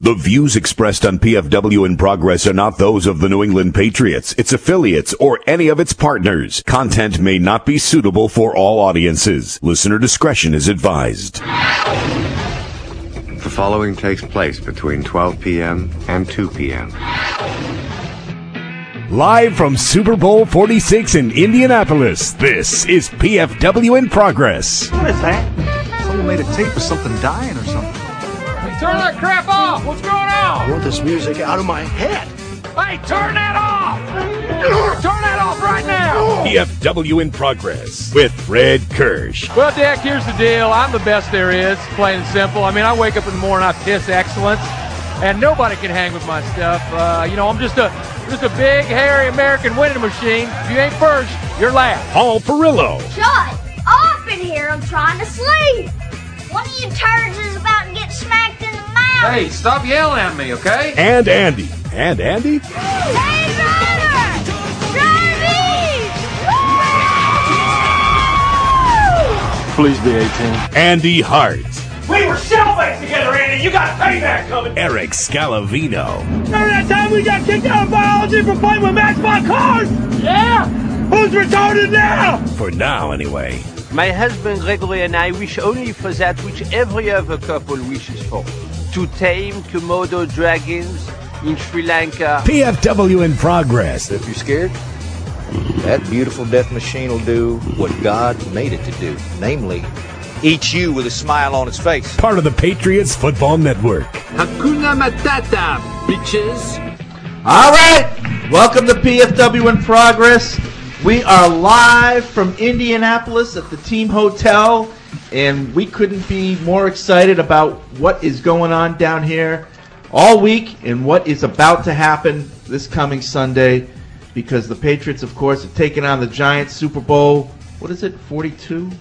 The views expressed on PFW in Progress are not those of the New England Patriots, its affiliates, or any of its partners. Content may not be suitable for all audiences. Listener discretion is advised. The following takes place between 12 p.m. and 2 p.m. Live from Super Bowl 46 in Indianapolis, this is PFW in Progress. What is that? Someone made a tape of something dying or something. Turn that crap off! What's going on? I want this music out of my head. Hey, turn that off! Turn that off right now! PFW in Progress with Fred Kirsch. Well, Dick, here's the deal. I'm the best there is, plain and simple. I mean, I wake up in the morning, I piss excellence, and nobody can hang with my stuff. I'm just a big, hairy American winning machine. If you ain't first, you're last. Paul Perillo. Shut up in here. I'm trying to sleep. One of you turds is about to get smacked in the mouth. Hey, stop yelling at me, okay? And Andy. And Andy? Hey, driver! Drive east! Please be 18. Andy Hart. We were cellmates together, Andy. You got payback coming. Eric Scalavino. Remember that time we got kicked out of biology for playing with Matchbox cars? Yeah. Who's retarded now? For now, anyway. My husband Gregory and I wish only for that which every other couple wishes for. To tame Komodo dragons in Sri Lanka. PFW in Progress. If you're scared, that beautiful death machine will do what God made it to do. Namely, eat you with a smile on its face. Part of the Patriots Football Network. Hakuna Matata, bitches. All right. Welcome to PFW in Progress. We are live from Indianapolis at the Team Hotel, and we couldn't be more excited about what is going on down here all week and what is about to happen this coming Sunday, because the Patriots, of course, have taken on the Giants. Super Bowl, what is it, 42?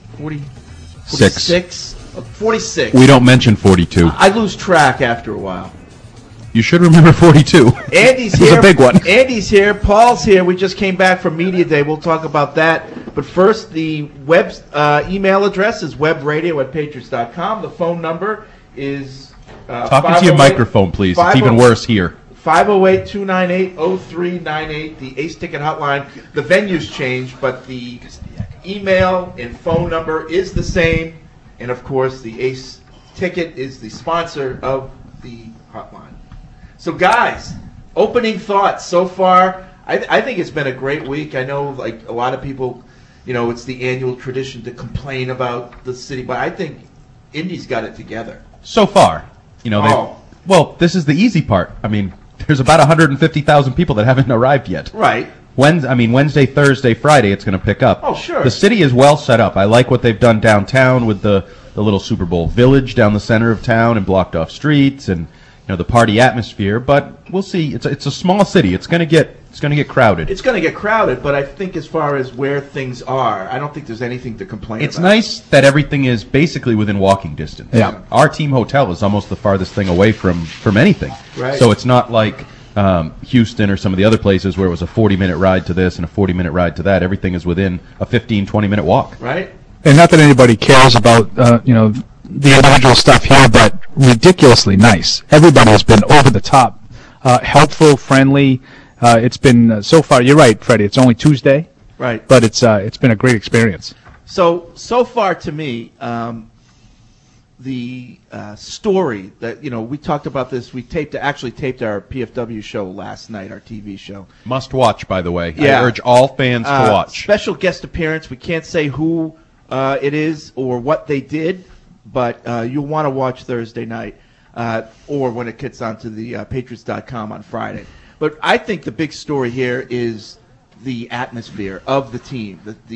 46? 46. We don't mention 42. I lose track after a while. You should remember 42. Andy's here. It was a big one. Andy's here. Paul's here. We just came back from Media Day. We'll talk about that. But first, the web email address is webradio@patriots.com. The phone number is talking to your microphone, please. It's even worse here. 508-298-0398, the Ace Ticket Hotline. The venue's changed, but the email and phone number is the same. And, of course, the Ace Ticket is the sponsor of the hotline. So, guys, opening thoughts so far. I think it's been a great week. I know, like, a lot of people, it's the annual tradition to complain about the city, but I think Indy's got it together. So far. Well, this is the easy part. I mean, there's about 150,000 people that haven't arrived yet. Right. Wednesday, Thursday, Friday, it's going to pick up. Oh, sure. The city is well set up. I like what they've done downtown with the little Super Bowl village down the center of town and blocked off streets and the party atmosphere, but we'll see. It's a small city. It's going to get crowded. It's going to get crowded, but I think as far as where things are, I don't think there's anything to complain about. It's nice that everything is basically within walking distance. Yeah. Our team hotel is almost the farthest thing away from anything. Right. So it's not like Houston or some of the other places where it was a 40-minute ride to this and a 40-minute ride to that. Everything is within a 15, 20-minute walk. Right. And not that anybody cares about, the individual stuff here, but ridiculously nice. Everybody has been over the top, helpful, friendly. It's been so far. You're right, Freddie. It's only Tuesday, right? But it's been a great experience. So far to me, the story that we talked about this. We actually taped our PFW show last night, our TV show. Must watch, by the way. Yeah. I urge all fans to watch. Special guest appearance. We can't say who it is or what they did. But you'll want to watch Thursday night or when it gets onto the Patriots.com on Friday. But I think the big story here is the atmosphere of the team,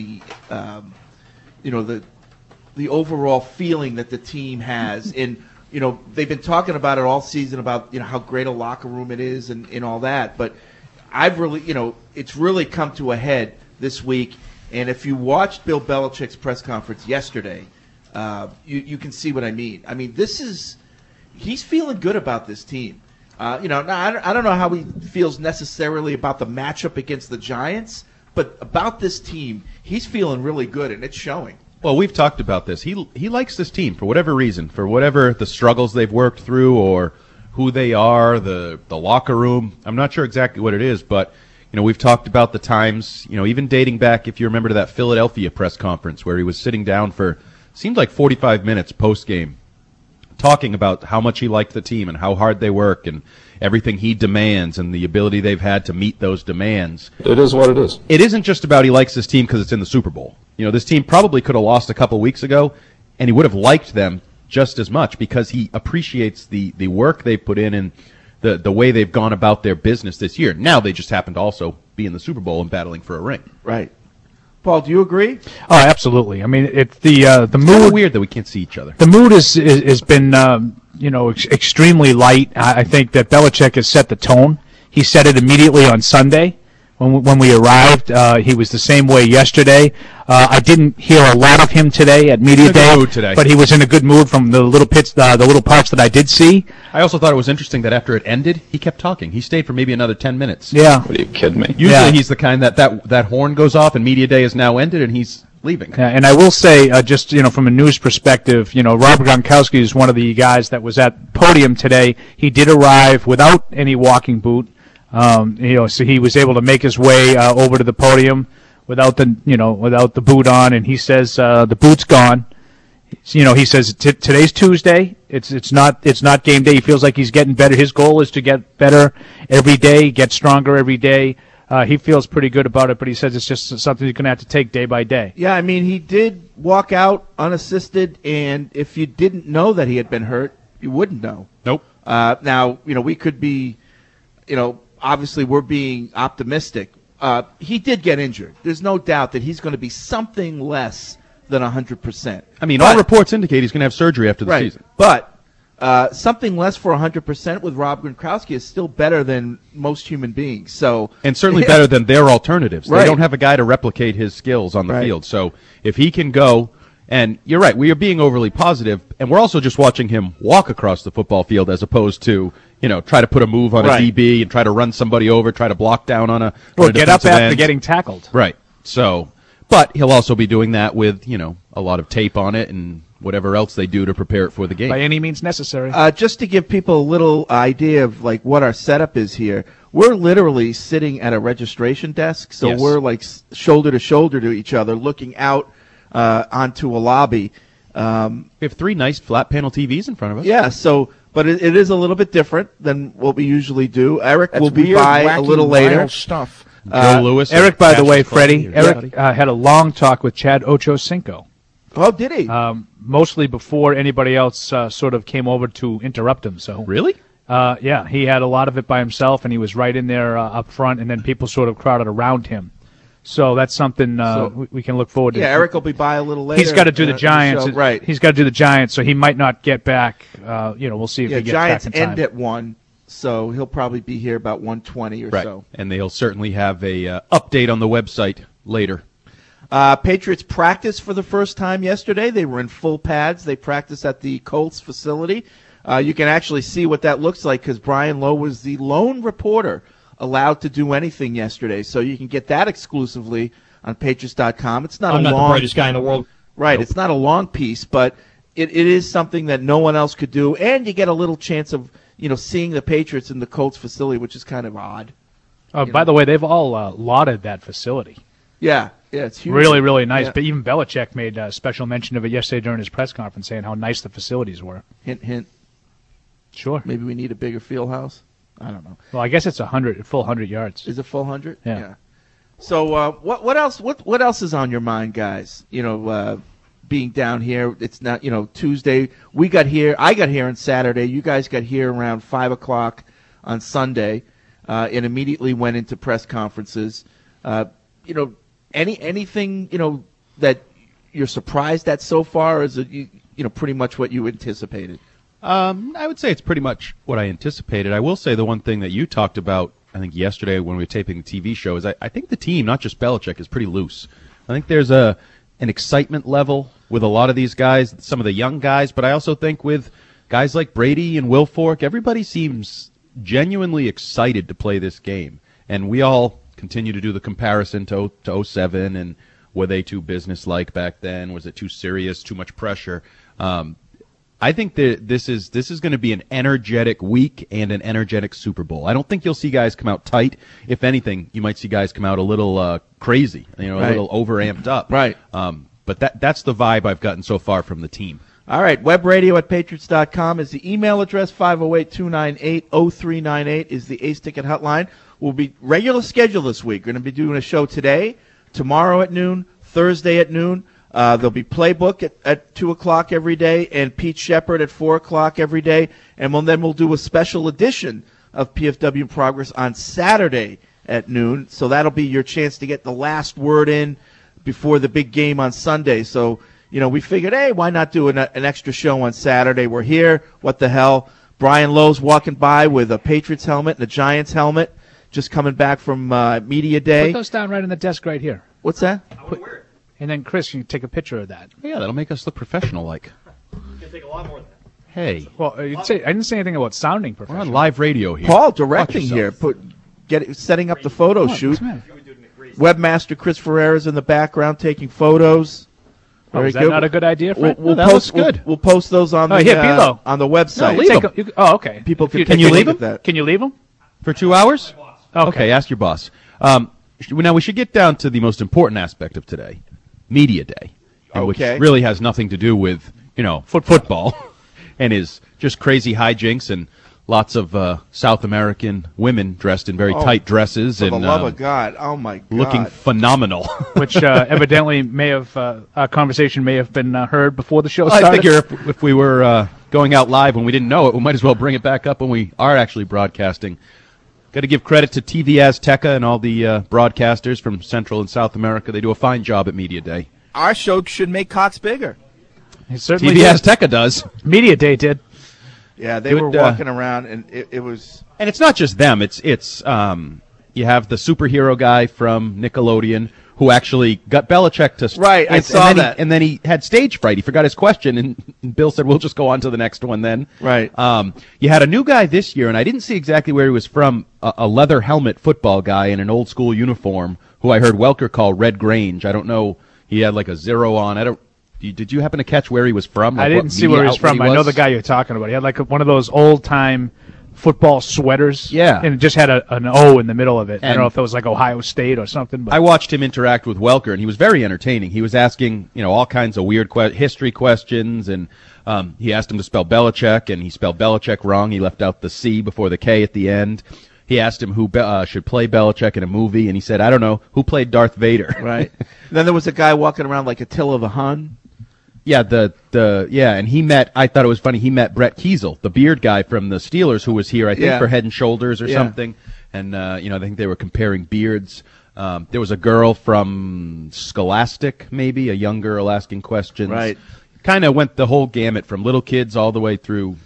the overall feeling that the team has. And, they've been talking about it all season about, how great a locker room it is and all that. But I've really, it's really come to a head this week. And if you watched Bill Belichick's press conference yesterday, you can see what I mean. I mean, he's feeling good about this team. I don't know how he feels necessarily about the matchup against the Giants, but about this team, he's feeling really good, and it's showing. Well, we've talked about this. He likes this team for whatever reason, for whatever the struggles they've worked through or who they are, the locker room. I'm not sure exactly what it is, but we've talked about the times, even dating back, if you remember, to that Philadelphia press conference where he was sitting down for seemed like 45 minutes post game, talking about how much he liked the team and how hard they work and everything he demands and the ability they've had to meet those demands. It is what it is. It isn't just about he likes this team because it's in the Super Bowl. This team probably could have lost a couple weeks ago, and he would have liked them just as much because he appreciates the work they put in and the way they've gone about their business this year. Now they just happen to also be in the Super Bowl and battling for a ring. Right. Paul, do you agree? Oh, absolutely. I mean, it's the mood. It's weird that we can't see each other. The mood has been extremely light. I think that Belichick has set the tone. He set it immediately on Sunday when we arrived. He was the same way yesterday. I didn't hear a lot of him today at media day, but he was in a good mood from the little parts that I did see. I also thought it was interesting that after it ended, he kept talking. He stayed for maybe another 10 minutes. Yeah. What, are you kidding me? Usually he's the kind that horn goes off and media day is now ended and he's leaving. Yeah, and I will say, from a news perspective, Robert Gronkowski is one of the guys that was at podium today. He did arrive without any walking boot. So he was able to make his way over to the podium without the boot on, and he says the boot's gone. He says today's Tuesday. It's not game day. He feels like he's getting better. His goal is to get better every day, get stronger every day. He feels pretty good about it, but he says it's just something you're going to have to take day by day. Yeah, I mean, he did walk out unassisted, and if you didn't know that he had been hurt, you wouldn't know. Nope. Now, we could be, obviously we're being optimistic. He did get injured. There's no doubt that he's going to be something less than 100%. I mean, all reports indicate he's going to have surgery after the season. But something less for 100% with Rob Gronkowski is still better than most human beings. And certainly better than their alternatives. Right. They don't have a guy to replicate his skills on the field. So if he can go, and you're right, we are being overly positive, and we're also just watching him walk across the football field as opposed to, try to put a move on a DB and try to run somebody over, try to block down on a get up after getting tackled. Right. So, but he'll also be doing that with, a lot of tape on it and whatever else they do to prepare it for the game. By any means necessary. Just to give people a little idea of what our setup is here, we're literally sitting at a registration desk, so we're shoulder to shoulder to each other, looking out onto a lobby. We have 3 nice flat panel TVs in front of us. Yeah, but it is a little bit different than what we usually do. Eric will be weird, by wacky, a little later. wild stuff. Joe Lewis. Eric, by the way, Freddie, Eric had a long talk with Chad Ochocinco. Oh, did he? Mostly before anybody else sort of came over to interrupt him. So really? Yeah, he had a lot of it by himself, and he was right in there up front, and then people sort of crowded around him. So that's something we can look forward to. Yeah, Eric will be by a little later. He's got to do the Giants. Right. He's got to do the Giants, so he might not get back. We'll see if he gets Giants back in time. end at 1, so he'll probably be here about 1:20 or so. And they'll certainly have a update on the website later. Patriots practiced for the first time yesterday. They were in full pads. They practiced at the Colts facility. You can actually see what that looks like because Brian Lowe was the lone reporter allowed to do anything yesterday. So you can get that exclusively on Patriots.com. It's not I'm not the brightest guy in the world. Right. Nope. It's not a long piece, but it is something that no one else could do. And you get a little chance of, seeing the Patriots in the Colts facility, which is kind of odd. By the way, they've all lauded that facility. Yeah, it's huge. Really, really nice. Yeah. But even Belichick made a special mention of it yesterday during his press conference, saying how nice the facilities were. Hint, hint. Sure. Maybe we need a bigger field house. I don't know. Well, I guess it's full 100 yards. Is it full 100? Yeah. So what else? What else is on your mind, guys? Being down here, it's not Tuesday. I got here on Saturday. You guys got here around 5:00 on Sunday, and immediately went into press conferences. Anything that you're surprised at so far, or is it pretty much what you anticipated? I would say it's pretty much what I anticipated. I will say the one thing that you talked about, I think yesterday when we were taping the TV show, is I think the team, not just Belichick, is pretty loose. I think there's an excitement level with a lot of these guys, some of the young guys, but I also think with guys like Brady and Wilfork, everybody seems genuinely excited to play this game. And we all continue to do the comparison to 07 and were they too businesslike back then? Was it too serious, too much pressure? I think that this is going to be an energetic week and an energetic Super Bowl. I don't think you'll see guys come out tight. If anything, you might see guys come out a little crazy, a little overamped up. Right. But that's the vibe I've gotten so far from the team. All right, webradio@patriots.com is the email address. 508-298-0398 is the Ace Ticket hotline. We'll be regular schedule this week. We're going to be doing a show today, tomorrow at noon, Thursday at noon. There'll be Playbook at 2 o'clock every day and Pete Shepard at 4 o'clock every day. And then we'll do a special edition of PFW in Progress on Saturday at noon. So that'll be your chance to get the last word in before the big game on Sunday. So, we figured, hey, why not do an extra show on Saturday? We're here. What the hell? Brian Lowe's walking by with a Patriots helmet and a Giants helmet, just coming back from Media Day. Put those down right on the desk right here. What's that? And then, Chris, you can take a picture of that. Yeah, that'll make us look professional-like. It's going to take a lot more than that. Hey. Well, I didn't say anything about sounding professional. We're on live radio here. Paul directing here, setting up the photo shoot. Webmaster Chris Ferreira's in the background taking photos. Very is that good. Not a good idea, Fred? We'll that post, looks good. We'll post those on the on the website. No, leave them. Okay. People can you leave them? that. Can you leave them? For 2 hours? Okay, ask your boss. Now, we should get down to the most important aspect of today, Media Day, which really has nothing to do with, football and is just crazy hijinks and lots of South American women dressed in very tight dresses. For and the love of God. Oh, my God. looking phenomenal. Which evidently our conversation may have been heard before the show started. I figure if we were going out live when we didn't know it, we might as well bring it back up when we are actually broadcasting. Got to give credit to TV Azteca and all the broadcasters from Central and South America. They do a fine job at Media Day. Our show should make Cox bigger. It certainly TV did. Azteca does. Media Day did. Yeah, they were walking around, and it was... And it's not just them. It's you have the superhero guy from Nickelodeon who actually got Belichick to... Right, I saw that. And then he had stage fright. He forgot his question, and Bill said, we'll just go on to the next one then. Right. You had a new guy this year, and I didn't see exactly where he was from, a leather helmet football guy in an old school uniform who I heard Welker call Red Grange. I don't know. He had like a 0 on. Did you happen to catch where he was from? I didn't see where he was from. I know the guy you're talking about. He had like one of those old-time football sweaters. Yeah. And it just had an O in the middle of it. I don't know if it was like Ohio State or something. But I watched him interact with Welker, and he was very entertaining. He was asking, all kinds of weird history questions, and he asked him to spell Belichick, and he spelled Belichick wrong. He left out the C before the K at the end. He asked him who should play Belichick in a movie, and he said, I don't know, who played Darth Vader? Right. Then there was a guy walking around like Attila the Hun. Yeah, and he met, I thought it was funny, he met Brett Kiesel, the beard guy from the Steelers who was here, I think, for Head and Shoulders or something. And, I think they were comparing beards. There was a girl from Scholastic, maybe, a young girl asking questions. Right. Kind of went the whole gamut from little kids all the way through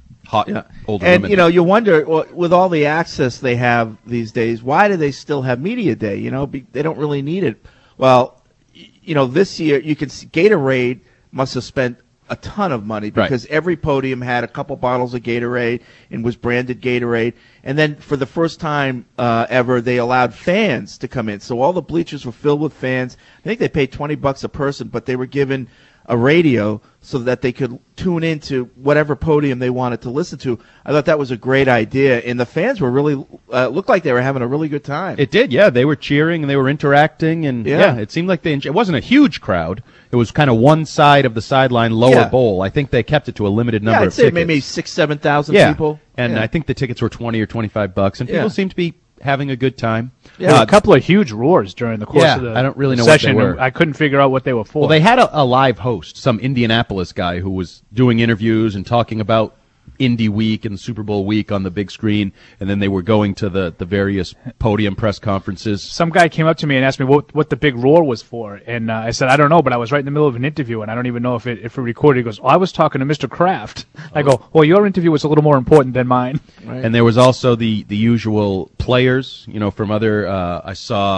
older women. And, you wonder, with all the access they have these days, why do they still have Media Day? They don't really need it. Well, this year, you can see Gatorade must have spent a ton of money because every podium had a couple bottles of Gatorade and was branded Gatorade. And then for the first time ever, they allowed fans to come in. So all the bleachers were filled with fans. I think they paid $20 a person, but they were given a radio so that they could tune into whatever podium they wanted to listen to. I thought that was a great idea, and the fans were really looked like they were having a really good time. It did, yeah. They were cheering and they were interacting, and it seemed like they enjoyed. It wasn't a huge crowd. It was kind of one side of the sideline lower bowl. I think they kept it to a limited number of tickets. I'd say maybe 6,000-7,000 people. And I think the tickets were $20 or $25, and people seemed to be having a good time. Yeah, a couple of huge roars during the course of the I don't really know session. what they were. I couldn't figure out what they were for. Well, they had a live host, some Indianapolis guy who was doing interviews and talking about Indy Week and Super Bowl week on the big screen, and then they were going to the various podium press conferences. Some guy came up to me and asked me what the big roar was for, and I said, I don't know, but I was right in the middle of an interview, and I don't even know if it recorded. He goes, I was talking to Mr. Kraft. I go, well, your interview was a little more important than mine. Right. And there was also the usual players, from other, I saw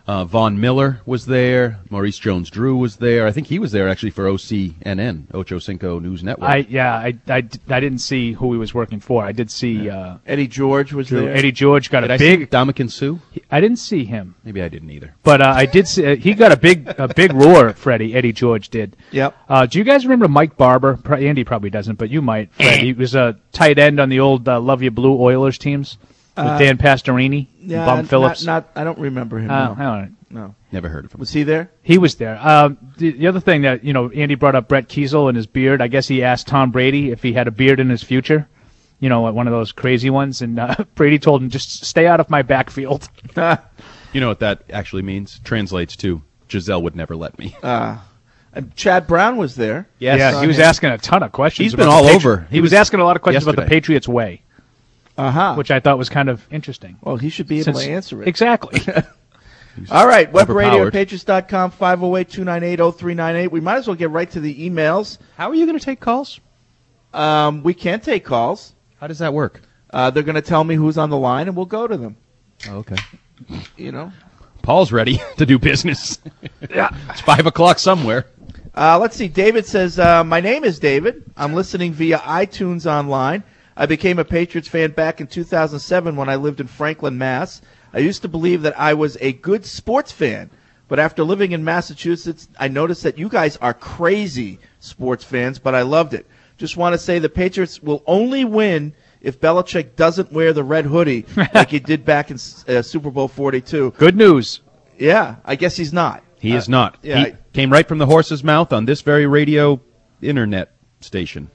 Von Miller was there. Maurice Jones-Drew was there. I think he was there actually for OCNN, Ocho Cinco News Network. I didn't see who he was working for. I did see Eddie George was there. Eddie George got Did a I big. see Dominican Sue? I didn't see him, Maybe I didn't either. but I did see. He got a big roar. Freddie Eddie George did. Yep. Do you guys remember Mike Barber? Andy probably doesn't, but you might. Fred. He was a tight end on the old Love You Blue Oilers teams with Dan Pastorini, and Bum Phillips. I don't remember him. All No. right. No. Never heard of him. Was he there? He was there. The other thing that, Andy brought up Brett Kiesel and his beard. I guess he asked Tom Brady if he had a beard in his future. One of those crazy ones. And Brady told him, just stay out of my backfield. You know what that actually means? Translates to, Giselle would never let me. And Chad Brown was there. Yes. Yeah, he was asking a ton of questions. He's been about all the over. He was asking a lot of questions about the yesterday. Patriots way, Uh-huh. which I thought was kind of interesting. Well, he should be able to answer it. Exactly. All right, web radio at overpowered. patriots.com, 508-298-0398. We might as well get right to the emails. How are you going to take calls? We can't take calls. How does that work? They're going to tell me who's on the line, and we'll go to them. Oh, okay. Paul's ready to do business. Yeah. It's 5 o'clock somewhere. Let's see. David says, my name is David. I'm listening via iTunes online. I became a Patriots fan back in 2007 when I lived in Franklin, Mass. I used to believe that I was a good sports fan, but after living in Massachusetts, I noticed that you guys are crazy sports fans, but I loved it. Just want to say the Patriots will only win if Belichick doesn't wear the red hoodie like he did back in Super Bowl 42. Good news. Yeah, I guess he's not. He is not. yeah, He came right from the horse's mouth on this very radio internet station.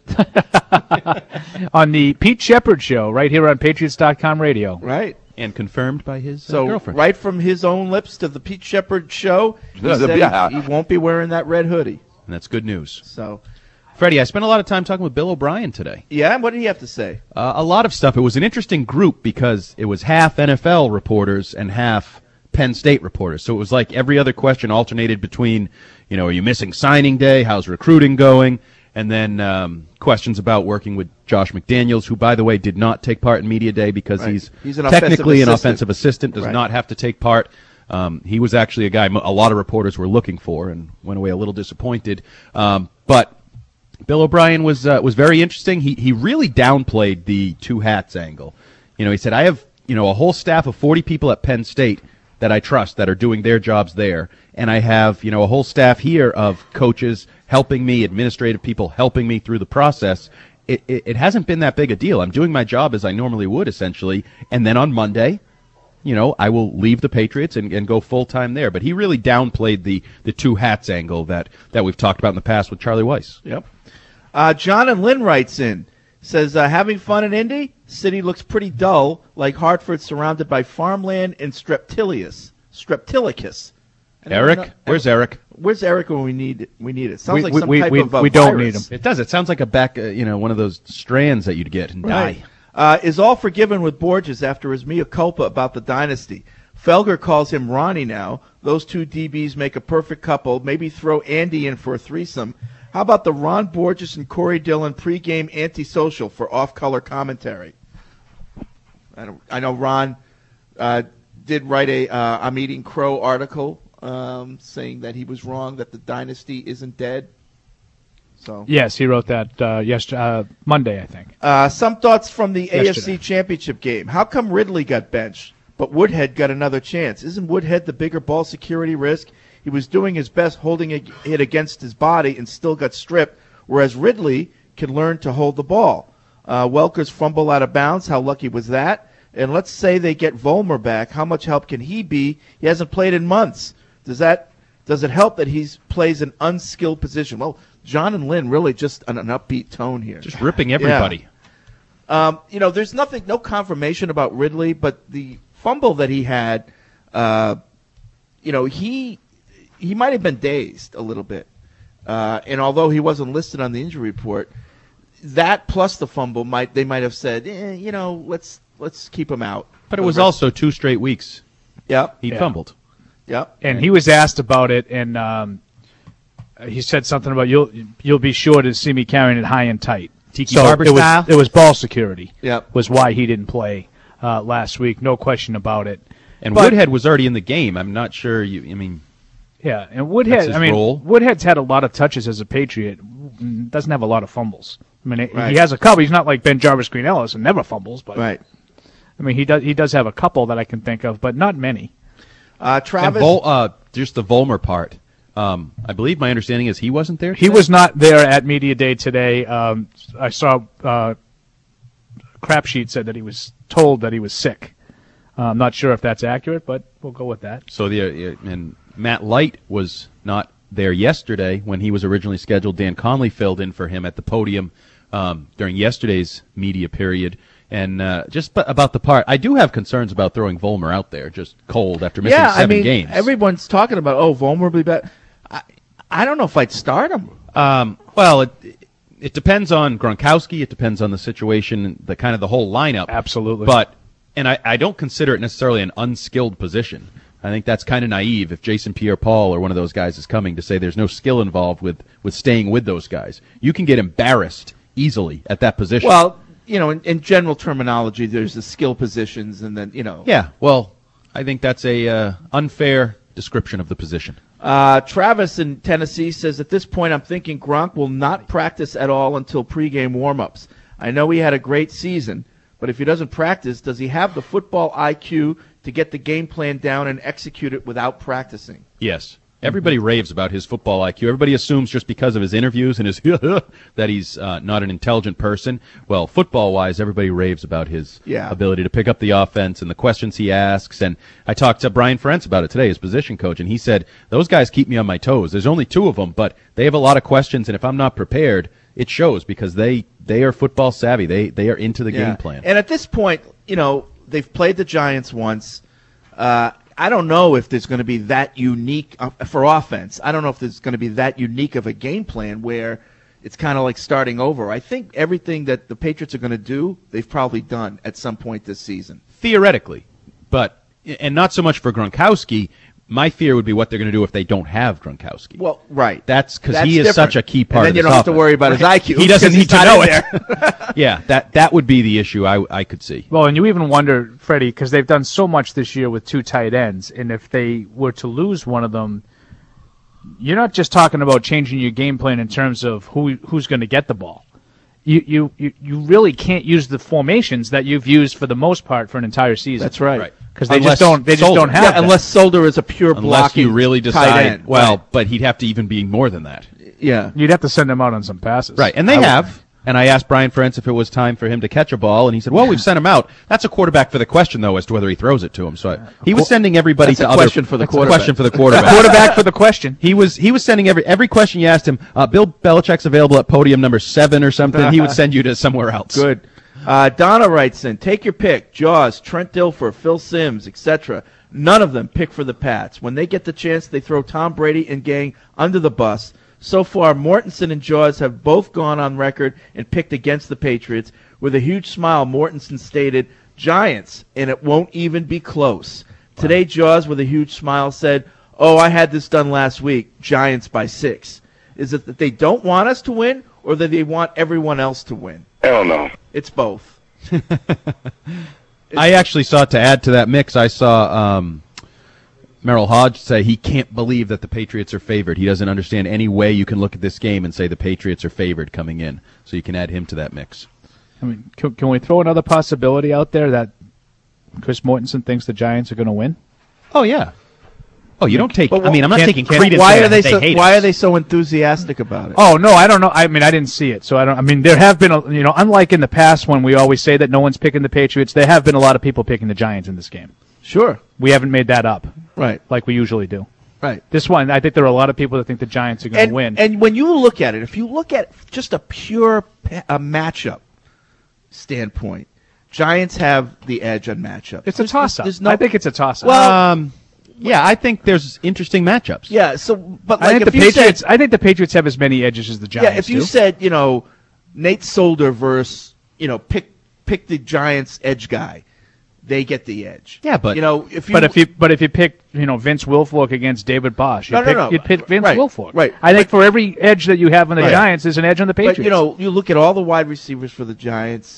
On the Pete Shepard Show, right here on Patriots.com radio. Right. And confirmed by his So girlfriend. right from his own lips to the Pete Shepard Show, he said he won't be wearing that red hoodie. And that's good news. So, Freddie, I spent a lot of time talking with Bill O'Brien today. yeah, what did he have to say? A lot of stuff. It was an interesting group because it was half NFL reporters and half Penn State reporters. So it was like every other question alternated between, are you missing signing day? How's recruiting going? And then questions about working with Josh McDaniels, who, by the way, did not take part in Media Day because he's an technically offensive an assistant. offensive assistant, does not have to take part. He was actually a guy a lot of reporters were looking for and went away a little disappointed. But Bill O'Brien was very interesting. He really downplayed the two hats angle. He said, I have a whole staff of 40 people at Penn State that I trust that are doing their jobs there, and I have a whole staff here of coaches helping me, administrative people helping me through the process. It hasn't been that big a deal. I'm doing my job as I normally would, essentially, and then on Monday, I will leave the Patriots and go full-time there. But he really downplayed the two hats angle that we've talked about in the past with Charlie Weiss. Yep. John and Lynn writes in, says, having fun in Indy? City looks pretty dull, like Hartford surrounded by farmland and Streptilicus. Eric? Where's Eric? Where's Eric when we need it? Sounds like some we, type we, of we don't virus. need him. It does. It sounds like a back, one of those strands that you'd get and die. Is all forgiven with Borges after his mea culpa about the dynasty. Felger calls him Ronnie now. Those two DBs make a perfect couple. Maybe throw Andy in for a threesome. How about the Ron Borges and Corey Dillon pregame antisocial for off-color commentary? I know Ron did write a I'm Eating Crow article saying that he was wrong, that the dynasty isn't dead. So Yes, he wrote that yesterday, Monday, I think. some thoughts from the Yesterday. AFC Championship game. How come Ridley got benched, but Woodhead got another chance? Isn't Woodhead the bigger ball security risk? He was doing his best holding it against his body and still got stripped, whereas Ridley can learn to hold the ball. Welker's fumble out of bounds. How lucky was that? And let's say they get Vollmer back. How much help can he be? He hasn't played in months. Does it help that he plays an unskilled position? Well, John and Lynn really just an upbeat tone here. Just ripping everybody. Yeah. There's no confirmation about Ridley, but the fumble that he had, he might have been dazed a little bit. And although he wasn't listed on the injury report, that plus the fumble they might have said, let's keep him out. But it was also 2 straight weeks. Yep. He fumbled. Yep. And he was asked about it, and he said something about you'll be sure to see me carrying it high and tight. Tiki Barber it style? was ball security. Yep. Was why he didn't play last week. No question about it. And Woodhead was already in the game. I'm not sure. Yeah, and Woodhead. Role. Woodhead's had a lot of touches as a Patriot. Doesn't have a lot of fumbles. Right. He has a couple. He's not like Ben Jarvis, Green Ellis, and never fumbles. But right. He does have a couple that I can think of, but not many. Travis, just the Vollmer part. I believe my understanding is he wasn't there today? He was not there at Media Day today. I saw Crap Sheet said that he was told that he was sick. I'm not sure if that's accurate, but we'll go with that. So and Matt Light was not there yesterday when he was originally scheduled. Dan Conley filled in for him at the podium during yesterday's media period. And just about the part, I do have concerns about throwing Vollmer out there just cold after missing 7 games. Everyone's talking about, Vollmer will be back. I don't know if I'd start him. Well, it depends on Gronkowski. It depends on the situation, the whole lineup. Absolutely. But I don't consider it necessarily an unskilled position. I think that's kind of naive if Jason Pierre-Paul or one of those guys is coming to say there's no skill involved with staying with those guys. You can get embarrassed easily at that position. Well, in general terminology, there's the skill positions, and then, Yeah, well, I think that's a unfair description of the position. Travis in Tennessee says, at this point, I'm thinking Gronk will not practice at all until pregame warm-ups. I know he had a great season, but if he doesn't practice, does he have the football IQ to get the game plan down and execute it without practicing? Yes. Everybody raves about his football IQ. Everybody assumes just because of his interviews and his that he's not an intelligent person. Well, football-wise, everybody raves about his ability to pick up the offense and the questions he asks. And I talked to Brian Ferentz about it today, his position coach, and he said, those guys keep me on my toes. There's only 2 of them, but they have a lot of questions, and if I'm not prepared, it shows because they are football savvy. They are into the game plan. And at this point, they've played the Giants once. I don't know if there's going to be that unique for offense. I don't know if there's going to be that unique of a game plan where it's kind of like starting over. I think everything that the Patriots are going to do, they've probably done at some point this season. Theoretically, and not so much for Gronkowski. My fear would be what they're going to do if they don't have Gronkowski. Well, right. That's because he is such a key part of this offense. And then you don't have to worry about his IQ. He doesn't need to know it. Yeah, that would be the issue I could see. Well, and you even wonder, Freddie, because they've done so much this year with 2 tight ends, and if they were to lose one of them, you're not just talking about changing your game plan in terms of who's going to get the ball. You really can't use the formations that you've used for the most part for an entire season. That's right. Because they just don't have that. Unless Solder is a pure blocking Unless you really decide, tight end. Well, but he'd have to even be more than that. Yeah. You'd have to send him out on some passes. Right, and they have. And I asked Brian Ferentz if it was time for him to catch a ball, and he said, well, we've sent him out. That's a quarterback for the question, though, as to whether he throws it to him. So he was sending everybody to other question for the quarterback. Question for the quarterback. Quarterback for the question. He was sending every question you asked him. Bill Belichick's available at podium number 7 or something. He would send you to somewhere else. Good. Donna writes in, take your pick. Jaws, Trent Dilfer, Phil Simms, etc. None of them pick for the Pats. When they get the chance, they throw Tom Brady and gang under the bus. So far, Mortensen and Jaws have both gone on record and picked against the Patriots. With a huge smile, Mortensen stated, Giants, and it won't even be close. Wow. Today, Jaws, with a huge smile, said, I had this done last week, Giants by 6. Is it that they don't want us to win, or that they want everyone else to win? Hell no. It's both. I actually saw, to add to that mix, I saw Merrill Hodge say he can't believe that the Patriots are favored. He doesn't understand any way you can look at this game and say the Patriots are favored coming in. So you can add him to that mix. I mean, can we throw another possibility out there that Chris Mortensen thinks the Giants are going to win? Oh, yeah. Oh, you don't take. I'm not taking credence. Why are they so enthusiastic about it? Oh no, I don't know. I mean, I didn't see it, so I don't. I mean, there have been, unlike in the past when we always say that no one's picking the Patriots, there have been a lot of people picking the Giants in this game. Sure, we haven't made that up, right? Like we usually do. Right. This one, I think there are a lot of people that think the Giants are going to win. And when you look at it, if you look at just a pure matchup standpoint, Giants have the edge on matchup. It's a toss-up. I think it's a toss-up. Well, yeah, I think there's interesting matchups. Yeah, but I think the Patriots. I think the Patriots have as many edges as the Giants. Yeah, if you said Nate Solder versus pick the Giants edge guy, they get the edge. Yeah, but if you pick Vince Wilfork against David Bosch, you'd pick Vince Wilfork. Right. I think for every edge that you have on the Giants, there's an edge on the Patriots. But you look at all the wide receivers for the Giants.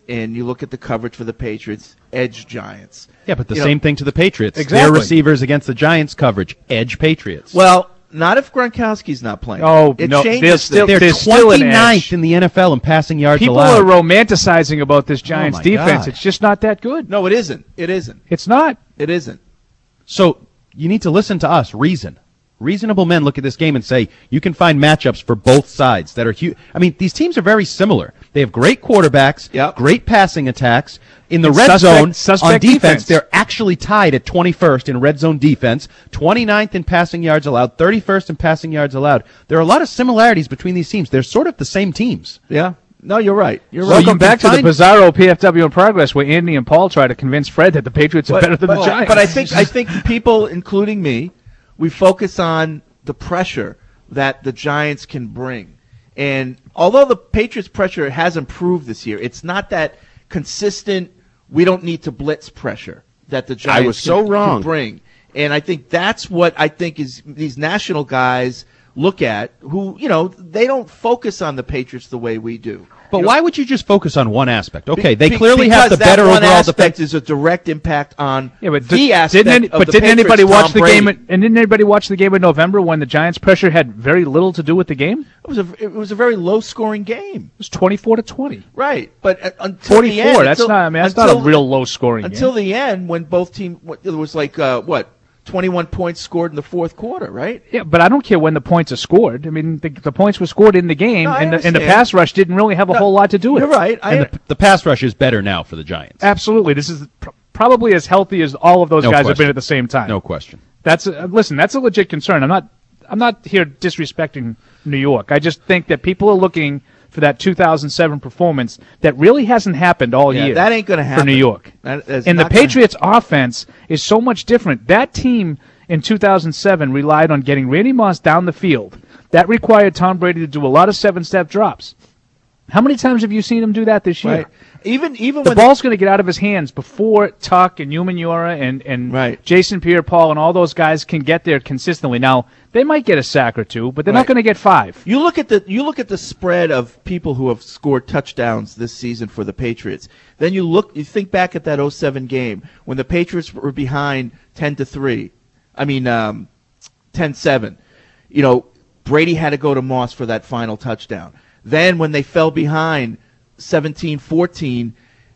and you look at the coverage for the Patriots, edge Giants. Yeah, but the same thing to the Patriots. Exactly. Their receivers against the Giants coverage, edge Patriots. Well, not if Gronkowski's not playing. Oh, it no, changes they're things. still an 29th edge. in the NFL in passing yards People allowed. are romanticizing about this Giants my defense. God. It's just not that good. No, it isn't. It isn't. It's not. It isn't. So you need to listen to us, reason. Reasonable men look at this game and say, you can find matchups for both sides that are huge. I mean, these teams are very similar. They have great quarterbacks, great passing attacks. In the red zone, on defense, they're actually tied at 21st in red zone defense, 29th in passing yards allowed, 31st in passing yards allowed. There are a lot of similarities between these teams. They're sort of the same teams. Yeah. No, you're right. You're right. Welcome back to the Bizarro PFW in Progress, where Andy and Paul try to convince Fred that the Patriots are better than the Giants. But I think people, including me, we focus on the pressure that the Giants can bring. And although the Patriots' pressure has improved this year, it's not that consistent, we don't need to blitz pressure that the Giants can bring. And I think that's what I think is these national guys look at who, they don't focus on the Patriots the way we do. But why would you just focus on one aspect? Okay, they clearly have the better overall defense. Because that one aspect is a direct impact on the aspect of the didn't Patriots, anybody watch the Brady. game? And didn't anybody watch the game in November when the Giants' pressure had very little to do with the game? It was a very low-scoring game. It was 24-20. Right, but until 44. the end, That's not a real low-scoring game. Until the end, when both teams, it was like 21 points scored in the fourth quarter, right? Yeah, but I don't care when the points are scored. I mean, the points were scored in the game, and the pass rush didn't really have a whole lot to do with it. You're right. And the pass rush is better now for the Giants. Absolutely. This is probably as healthy as all of those guys have been at the same time. No question. Listen, that's a legit concern. I'm not here disrespecting New York. I just think that people are looking for that 2007 performance that really hasn't happened all year. That ain't going to happen for New York. And the Patriots' offense is so much different. That team in 2007 relied on getting Randy Moss down the field. That required Tom Brady to do a lot of 7-step drops. How many times have you seen him do that this year? Right. Even the ball's going to get out of his hands before Tuck and Umanura and Jason Pierre-Paul and all those guys can get there consistently. Now, they might get a sack or two, but they're not going to get 5. You look at the spread of people who have scored touchdowns this season for the Patriots. Then you think back at that 2007 game when the Patriots were behind 10-3. I mean 10-7. Brady had to go to Moss for that final touchdown. Then when they fell behind 17-14,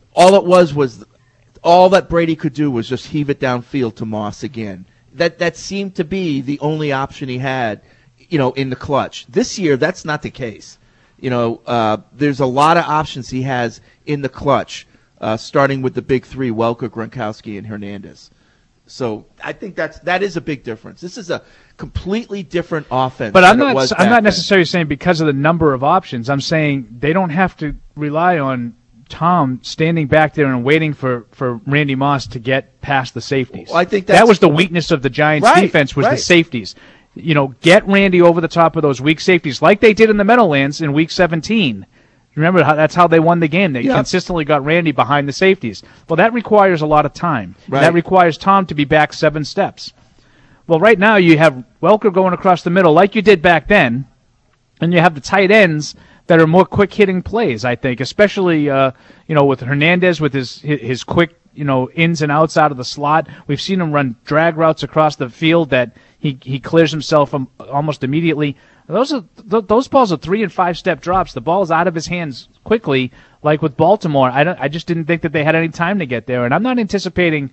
all that Brady could do was just heave it downfield to Moss again. That seemed to be the only option he had, in the clutch. This year, that's not the case. There's a lot of options he has in the clutch, starting with the big three, Welker, Gronkowski, and Hernandez. So I think that is a big difference. This is a completely different offense. But I'm not necessarily saying because of the number of options. I'm saying they don't have to rely on Tom standing back there and waiting for Randy Moss to get past the safeties. Well, I think that was the weakness of the Giants' defense was the safeties. Get Randy over the top of those weak safeties like they did in the Meadowlands in Week 17. Remember, that's how they won the game. They consistently got Randy behind the safeties. Well, that requires a lot of time. Right. That requires Tom to be back 7 steps. Well, right now you have Welker going across the middle like you did back then, and you have the tight ends that are more quick-hitting plays, I think, especially with Hernandez with his quick ins and outs out of the slot. We've seen him run drag routes across the field that he clears himself almost immediately. Those balls are 3- and 5-step drops. The ball's out of his hands quickly, like with Baltimore. I just didn't think that they had any time to get there, and I'm not anticipating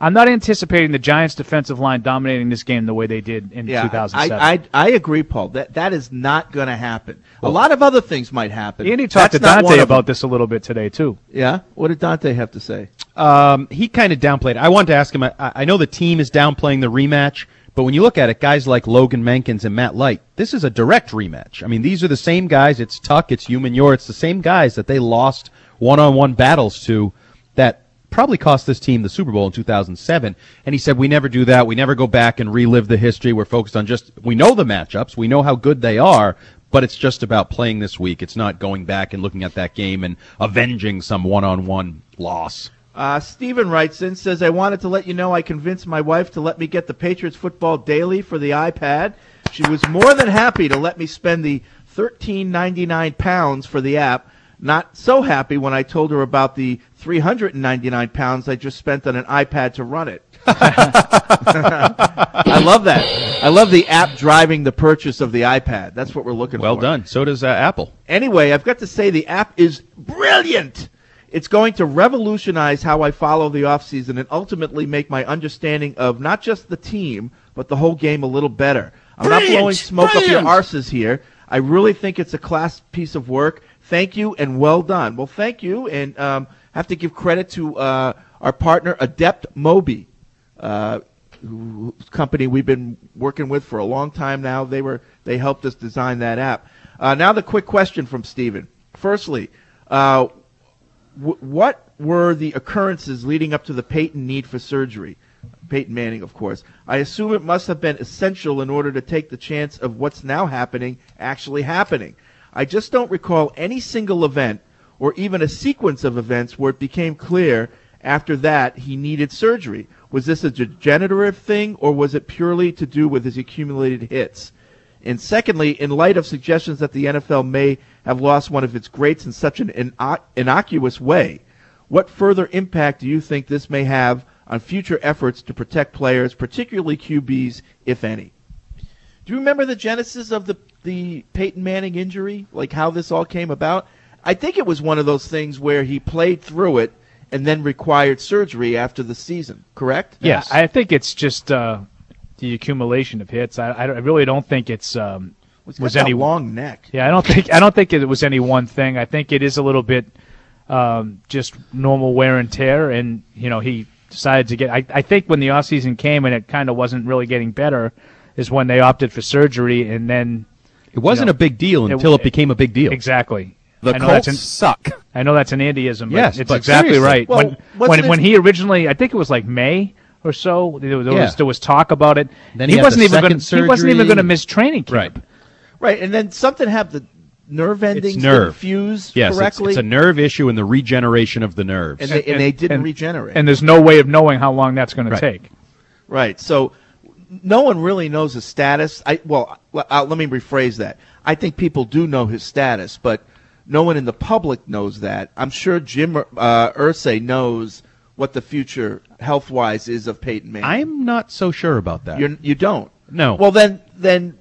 the Giants' defensive line dominating this game the way they did in 2007. I agree, Paul. That is not going to happen. A lot of other things might happen. Andy talked to Dante about this a little bit today too. Yeah, what did Dante have to say? He kind of downplayed it. I wanted to ask him. I know the team is downplaying the rematch. But when you look at it, guys like Logan Mankins and Matt Light, this is a direct rematch. I mean, these are the same guys. It's Tuck, it's Umanura, it's the same guys that they lost one-on-one battles to that probably cost this team the Super Bowl in 2007. And he said, we never do that. We never go back and relive the history. We're focused on we know the matchups. We know how good they are, but it's just about playing this week. It's not going back and looking at that game and avenging some one-on-one loss. Steven writes in, says, I wanted to let you know I convinced my wife to let me get the Patriots Football Daily for the iPad. She was more than happy to let me spend the £13.99 for the app. not so happy when I told her about the 399 pounds I just spent on an iPad to run it. I love that. I love the app driving the purchase of the iPad. That's what we're looking for. Well done. So does Apple. Anyway, I've got to say the app is brilliant. It's going to revolutionize how I follow the offseason and ultimately make my understanding of not just the team, but the whole game a little better. I'm not blowing smoke up your arses here. I really think it's a class piece of work. Thank you and well done. Well, thank you, and have to give credit to our partner, Adept Mobi, whose company we've been working with for a long time now. They helped us design that app. Now the quick question from Steven. Firstly, what were the occurrences leading up to the Peyton need for surgery? Peyton Manning, of course. I assume it must have been essential in order to take the chance of what's now happening actually happening. I just don't recall any single event or even a sequence of events where it became clear after that he needed surgery. Was this a degenerative thing, or was it purely to do with his accumulated hits? And secondly, in light of suggestions that the NFL may have lost one of its greats in such an innocuous way, what further impact do you think this may have on future efforts to protect players, particularly QBs, if any? Do you remember the genesis of the Peyton Manning injury, like how this all came about? I think it was one of those things where he played through it and then required surgery after the season, correct? Yes. Yeah, I think it's just the accumulation of hits. I really don't think it's was any long neck. Yeah, I don't think it was any one thing. I think it is a little bit just normal wear and tear, and he decided to get. I think when the offseason came and it kind of wasn't really getting better, is when they opted for surgery, and then it wasn't a big deal until it became a big deal. Exactly. The Colts suck. I know that's an Andyism, but yes, it's exactly seriously. right. Well, when he originally, I think it was like May or so, there was talk about it. Then he wasn't even going to miss training camp. Right, and then something happened. The nerve endings didn't fuse correctly. It's a nerve issue in the regeneration of the nerves. And they didn't regenerate. And there's no way of knowing how long that's going to take. Right, so no one really knows his status. Let me rephrase that. I think people do know his status, but no one in the public knows that. I'm sure Jim Irsay knows what the future health-wise is of Peyton Manning. I'm not so sure about that. You don't? No. Well, then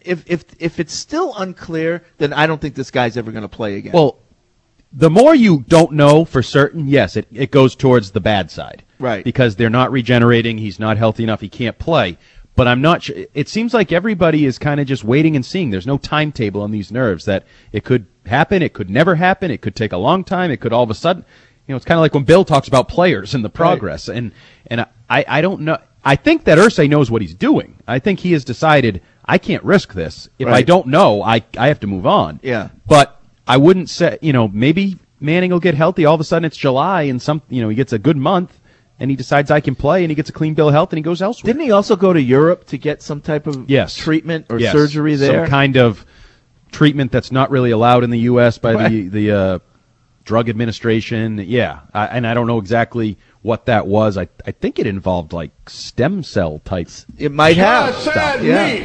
if it's still unclear, then I don't think this guy's ever going to play again. Well, the more you don't know for certain, yes, it goes towards the bad side. Right. Because they're not regenerating, he's not healthy enough, he can't play. But I'm not sure. It seems like everybody is kind of just waiting and seeing. There's no timetable on these nerves that it could happen, it could never happen, it could take a long time, it could all of a sudden. It's kind of like when Bill talks about players and the progress. Right. And I don't know. I think that Irsay knows what he's doing. I think he has decided, I can't risk this. If I don't know, I have to move on. Yeah. But I wouldn't say, maybe Manning will get healthy. All of a sudden it's July and he gets a good month. And he decides I can play, and he gets a clean bill of health, and he goes elsewhere. Didn't he also go to Europe to get some type of treatment or surgery there? Some kind of treatment that's not really allowed in the U.S. by the Drug Administration. Yeah, and I don't know exactly what that was. I think it involved like stem cell types. It might have. Meat.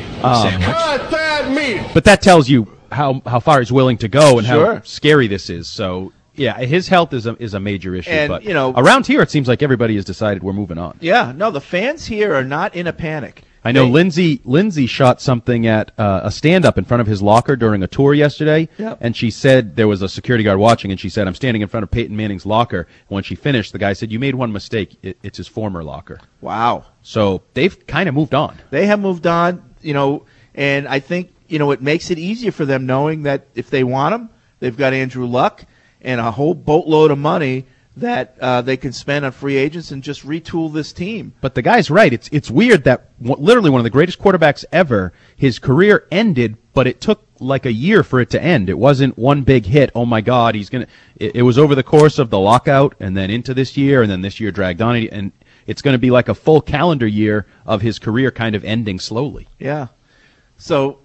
But that tells you how far he's willing to go and how scary this is. So. Yeah, his health is a major issue, and, but around here it seems like everybody has decided we're moving on. Yeah, no, the fans here are not in a panic. I know Lindsay shot something at a stand-up in front of his locker during a tour yesterday, and she said there was a security guard watching, and she said, I'm standing in front of Peyton Manning's locker, and when she finished, the guy said, you made one mistake, it's his former locker. Wow. So they've kind of moved on. They have moved on, and I think, it makes it easier for them knowing that if they want him, they've got Andrew Luck, and a whole boatload of money that they can spend on free agents and just retool this team. But the guy's right. It's weird that literally one of the greatest quarterbacks ever, his career ended, but it took like a year for it to end. It wasn't one big hit. Oh my God, it was over the course of the lockout and then into this year, and then this year dragged on, and it's going to be like a full calendar year of his career kind of ending slowly. Yeah. So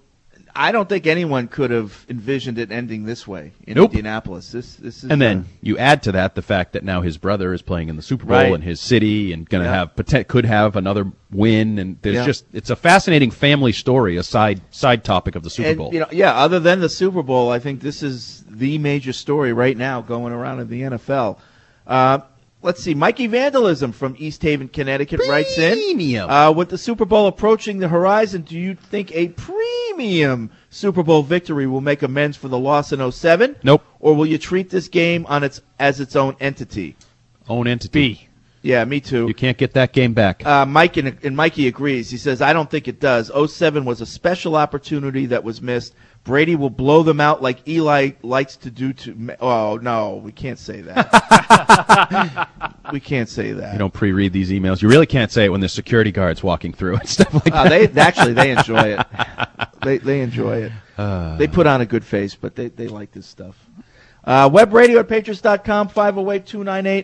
I don't think anyone could have envisioned it ending this way in Nope. Indianapolis. This is, And then you add to that the fact that now his brother is playing in the Super Bowl Right. in his city and going to Yeah. could have another win. And there's Yeah. it's a fascinating family story, a side topic of the Super Bowl. Other than the Super Bowl, I think this is the major story right now going around in the NFL. Let's see. Mikey Vandalism from East Haven, Connecticut writes in, with the Super Bowl approaching the horizon, do you think a premium Super Bowl victory will make amends for the loss in 2007? Nope. Or will you treat this game as its own entity? Own entity. Yeah, me too. You can't get that game back. Mikey agrees. He says, I don't think it does. 2007 was a special opportunity that was missed. Brady will blow them out like Eli likes to do to... Oh, no, we can't say that. We can't say that. You don't pre-read these emails. You really can't say it when there's security guards walking through and stuff like that. They enjoy it. They enjoy it. They put on a good face, but they like this stuff. Web radio at Patriots.com, 508-298.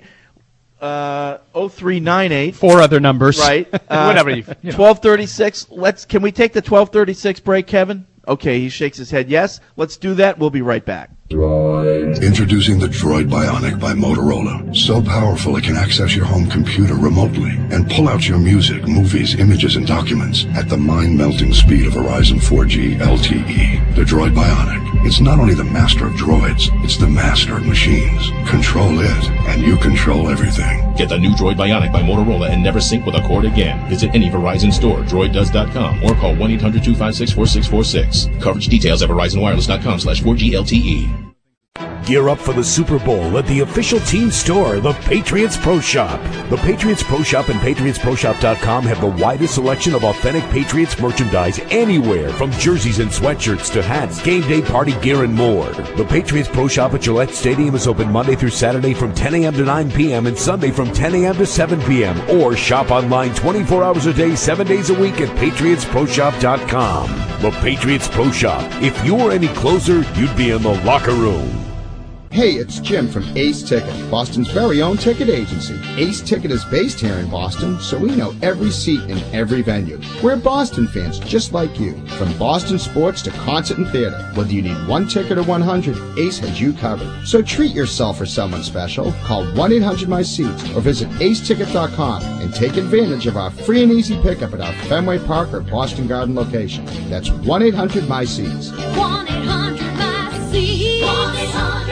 0398. 4 other numbers. Right. Whatever. 1236. Can we take the 1236 break, Kevin? Okay, he shakes his head. Yes, let's do that. We'll be right back. Introducing the Droid Bionic by Motorola. So powerful it can access your home computer remotely and pull out your music, movies, images, and documents at the mind-melting speed of Verizon 4G LTE. The Droid Bionic. It's not only the master of droids, it's the master of machines. Control it, and you control everything. Get the new Droid Bionic by Motorola and never sync with a cord again. Visit any Verizon store, droiddoes.com, or call 1-800-256-4646. Coverage details at verizonwireless.com/4G LTE. Gear up for the Super Bowl at the official team store, the Patriots Pro Shop. The Patriots Pro Shop and PatriotsProShop.com have the widest selection of authentic Patriots merchandise anywhere, from jerseys and sweatshirts to hats, game day party gear, and more. The Patriots Pro Shop at Gillette Stadium is open Monday through Saturday from 10 a.m. to 9 p.m. and Sunday from 10 a.m. to 7 p.m. Or shop online 24 hours a day, 7 days a week at PatriotsProShop.com. The Patriots Pro Shop. If you were any closer, you'd be in the locker room. Hey, it's Jim from Ace Ticket, Boston's very own ticket agency. Ace Ticket is based here in Boston, so we know every seat in every venue. We're Boston fans just like you. From Boston sports to concert and theater, whether you need one ticket or 100, Ace has you covered. So treat yourself for someone special. Call 1-800-MY-SEATS or visit aceticket.com and take advantage of our free and easy pickup at our Fenway Park or Boston Garden location. That's 1-800-MY-SEATS. 1-800-MY-SEATS. 1-800-MY-SEATS.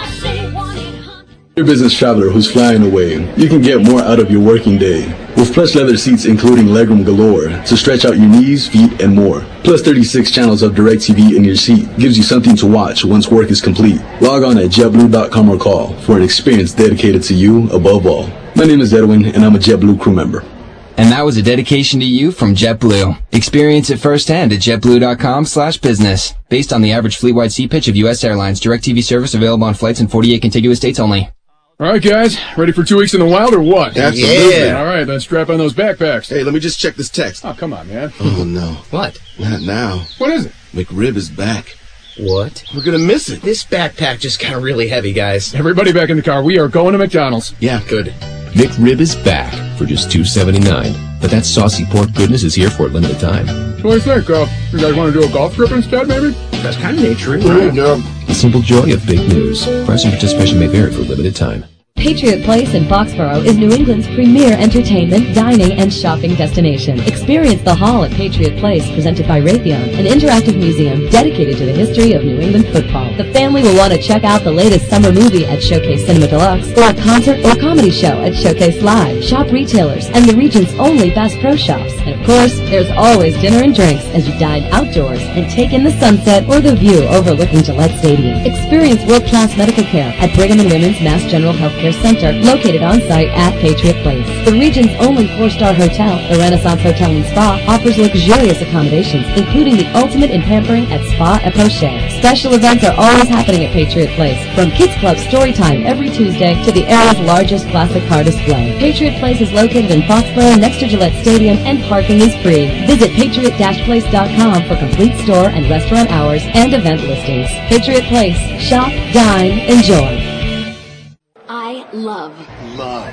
You're a business traveler who's flying away. You can get more out of your working day with plush leather seats including legroom galore to stretch out your knees, feet, and more. Plus 36 channels of DirecTV in your seat gives you something to watch once work is complete. Log on at JetBlue.com or call for an experience dedicated to you above all. My name is Edwin, and I'm a JetBlue crew member. And that was a dedication to you from JetBlue. Experience it firsthand at JetBlue.com/business. Based on the average fleet-wide seat pitch of U.S. Airlines, DirecTV service available on flights in 48 contiguous states only. All right, guys, ready for 2 weeks in the wild or what? Absolutely. Yeah. All right, then strap on those backpacks. Hey, let me just check this text. Oh, come on, man. Oh, no. What? Not now. What is it? McRib is back. What? We're gonna miss it. This backpack just got really heavy, guys. Everybody back in the car. We are going to McDonald's. Yeah, good. McRib is back for just $2.79. But that saucy pork goodness is here for a limited time. What do you think? You guys want to do a golf trip instead, maybe? That's kind of nature, right? The simple joy of big news. Price and participation may vary for a limited time. Patriot Place in Foxborough is New England's premier entertainment, dining, and shopping destination. Experience the Hall at Patriot Place, presented by Raytheon, an interactive museum dedicated to the history of New England football. The family will want to check out the latest summer movie at Showcase Cinema Deluxe, or a concert or comedy show at Showcase Live. Shop retailers and the region's only Bass Pro Shops. And of course, there's always dinner and drinks as you dine outdoors and take in the sunset or the view overlooking Gillette Stadium. Experience world-class medical care at Brigham and Women's Mass General Healthcare Center, located on-site at Patriot Place. The region's only 4-star hotel, the Renaissance Hotel and Spa, offers luxurious accommodations, including the ultimate in pampering at Spa et Poche. Special events are always happening at Patriot Place, from Kids Club Storytime every Tuesday to the area's largest classic car display. Patriot Place is located in Foxborough next to Gillette Stadium, and parking is free. Visit patriot-place.com for complete store and restaurant hours and event listings. Patriot Place. Shop, dine, enjoy. I love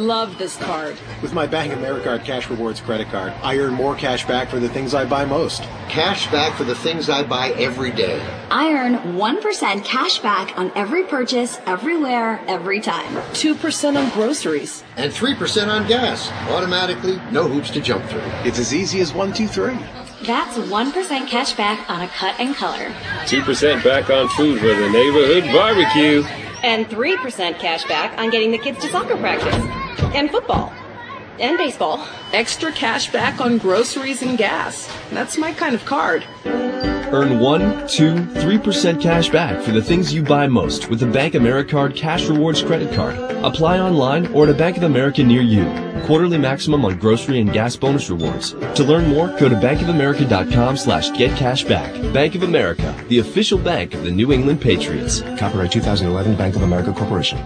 love this card. With my Bank of America Cash Rewards credit card, I earn more cash back for the things I buy most. Cash back for the things I buy every day. I earn 1% cash back on every purchase, everywhere, every time. 2% on groceries. And 3% on gas. Automatically, no hoops to jump through. It's as easy as 1, 2, 3. That's 1% cash back on a cut and color. 2% back on food with a neighborhood barbecue. And 3% cash back on getting the kids to soccer practice. And football. And baseball. Extra cash back on groceries and gas. That's my kind of card. Earn 1, 2, 3% cash back for the things you buy most with the Bank of America Cash Rewards credit card. Apply online or at a Bank of America near you. Quarterly maximum on grocery and gas bonus rewards. To learn more, go to bankofamerica.com/getcashback. Bank of America, the official bank of the New England Patriots. Copyright 2011 Bank of America Corporation.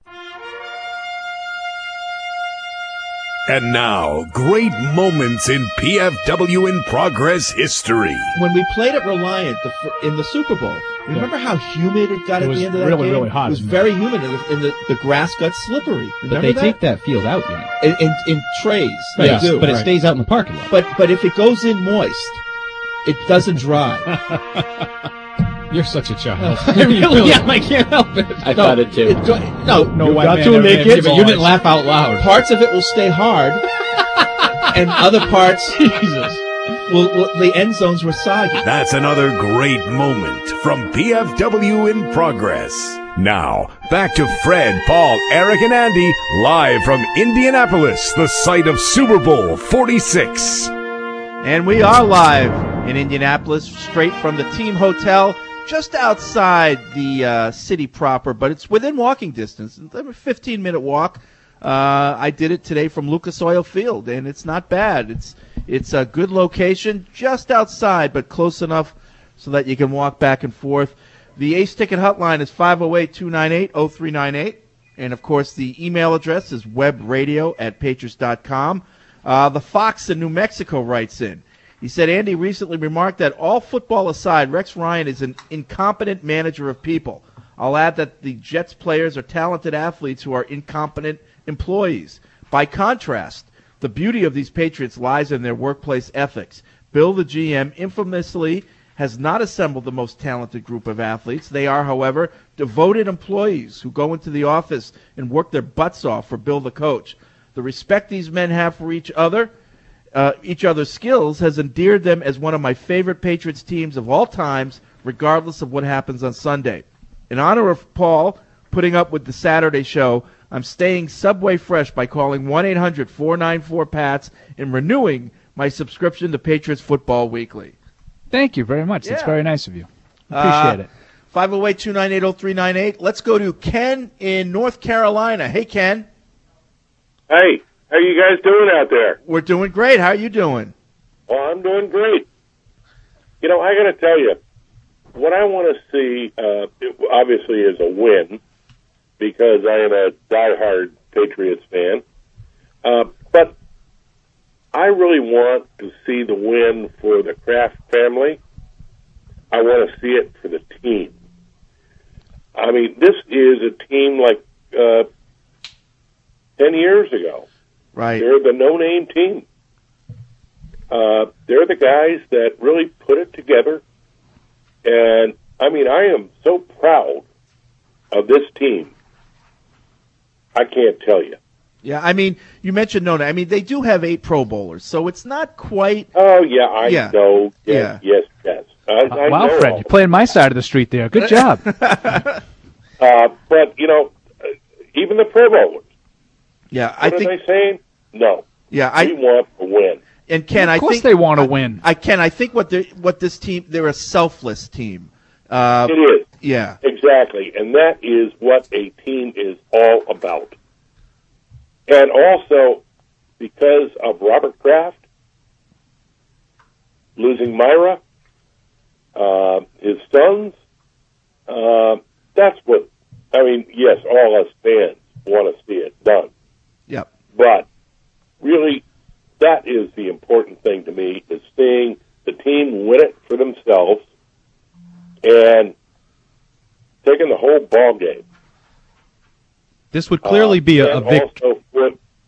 And now, great moments in PFW in Progress history. When we played at Reliant in the Super Bowl, remember how humid it got at the end of that game? Really, really hot. It was very humid, and the grass got slippery. But they take that field out, you know. In trays. Right, They do. but it stays out in the parking lot. But if it goes in moist, it doesn't dry. You're such a child. I really am. I can't help it. I thought it too. No, white got to make it. But you didn't laugh out loud. Parts of it will stay hard, and other parts, Jesus, the end zones were soggy. That's another great moment from PFW in Progress. Now, back to Fred, Paul, Eric, and Andy, live from Indianapolis, the site of Super Bowl 46. And we are live in Indianapolis, straight from the team hotel, just outside the city proper, but it's within walking distance. A 15-minute walk. I did it today from Lucas Oil Field, and it's not bad. It's a good location, just outside, but close enough so that you can walk back and forth. The Ace Ticket hotline is 508-298-0398, and of course the email address is webradio@patriots.com. The Fox in New Mexico writes in. He said, Andy recently remarked that all football aside, Rex Ryan is an incompetent manager of people. I'll add that the Jets players are talented athletes who are incompetent employees. By contrast, the beauty of these Patriots lies in their workplace ethics. Bill, the GM, infamously has not assembled the most talented group of athletes. They are, however, devoted employees who go into the office and work their butts off for Bill, the coach. The respect these men have for each other's skills has endeared them as one of my favorite Patriots teams of all times, regardless of what happens on Sunday. In honor of Paul putting up with the Saturday show, I'm staying Subway fresh by calling 1-800-494-PATS and renewing my subscription to Patriots Football Weekly. Thank you very much. That's Yeah. very nice of you. Appreciate it. 508-298-0398. Let's go to Ken in North Carolina. Hey, Ken. Hey, how you guys doing out there? We're doing great. How are you doing? Well, I'm doing great. You know, I got to tell you, what I want to see, obviously, is a win, because I am a diehard Patriots fan. But I really want to see the win for the Kraft family. I want to see it for the team. I mean, this is a team like 10 years ago. Right. They're the no-name team. They're the guys that really put it together. And, I mean, I am so proud of this team. I can't tell you. Yeah, I mean, you mentioned Nona. I mean, they do have 8 Pro Bowlers, so it's not quite. Oh, yeah, I know. Yes, yes. I Wow, know. Fred, you're playing my side of the street there. Good job. But, you know, even the Pro Bowlers. Yeah, What are they saying? No. Yeah, we want to win. And Ken, Of I course think they want to win. I think what this team, they're a selfless team. It is. Yeah. Exactly. And that is what a team is all about. And also, because of Robert Kraft losing Myra, his sons, that's what, I mean, yes, all us fans want to see it done. Yep. But really, that is the important thing to me, is seeing the team win it for themselves and taking the whole ball game. This would clearly be a and victory. also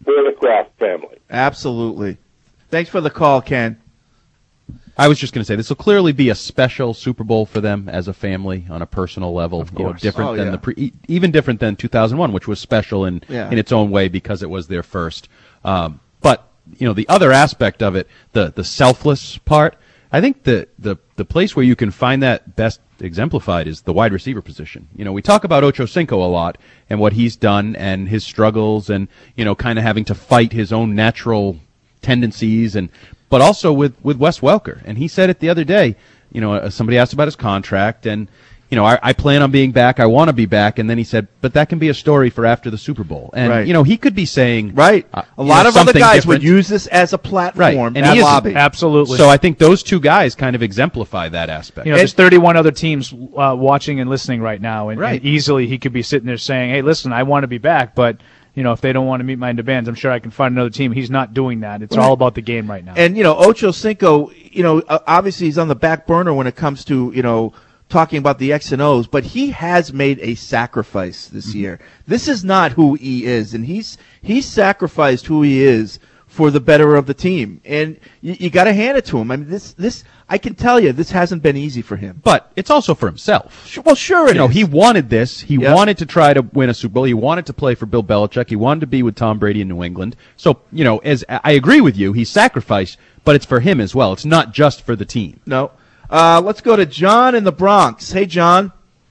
Kraft family. Absolutely. Thanks for the call, Ken. I was just going to say this will clearly be a special Super Bowl for them as a family on a personal level. Of course. Different than even different than 2001, which was special in its own way because it was their first. But the other aspect of it, the selfless part, I think the place where you can find that best exemplified is the wide receiver position. We talk about Ocho Cinco a lot and what he's done and his struggles and kind of having to fight his own natural tendencies but also with Wes Welker. And he said it the other day, somebody asked about his contract and, I plan on being back. I want to be back. And then he said, but that can be a story for after the Super Bowl. And, he could be saying. Right. A lot of other guys would use this as a platform and and lobby. Absolutely. So I think those two guys kind of exemplify that aspect. There's 31 other teams watching and listening right now. And easily he could be sitting there saying, hey, listen, I want to be back, but if they don't want to meet my demands, I'm sure I can find another team. He's not doing that. It's all about the game right now. And, Ocho Cinco, obviously he's on the back burner when it comes to, talking about the X and O's, but he has made a sacrifice this year. This is not who he is, and he's sacrificed who he is for the better of the team. And you got to hand it to him. I mean, this I can tell you, this hasn't been easy for him. But it's also for himself. Well, sure it is. He wanted this. He wanted to try to win a Super Bowl. He wanted to play for Bill Belichick. He wanted to be with Tom Brady in New England. So, as I agree with you, he's sacrificed, but it's for him as well. It's not just for the team. No. Let's go to John in the Bronx. Hey, John.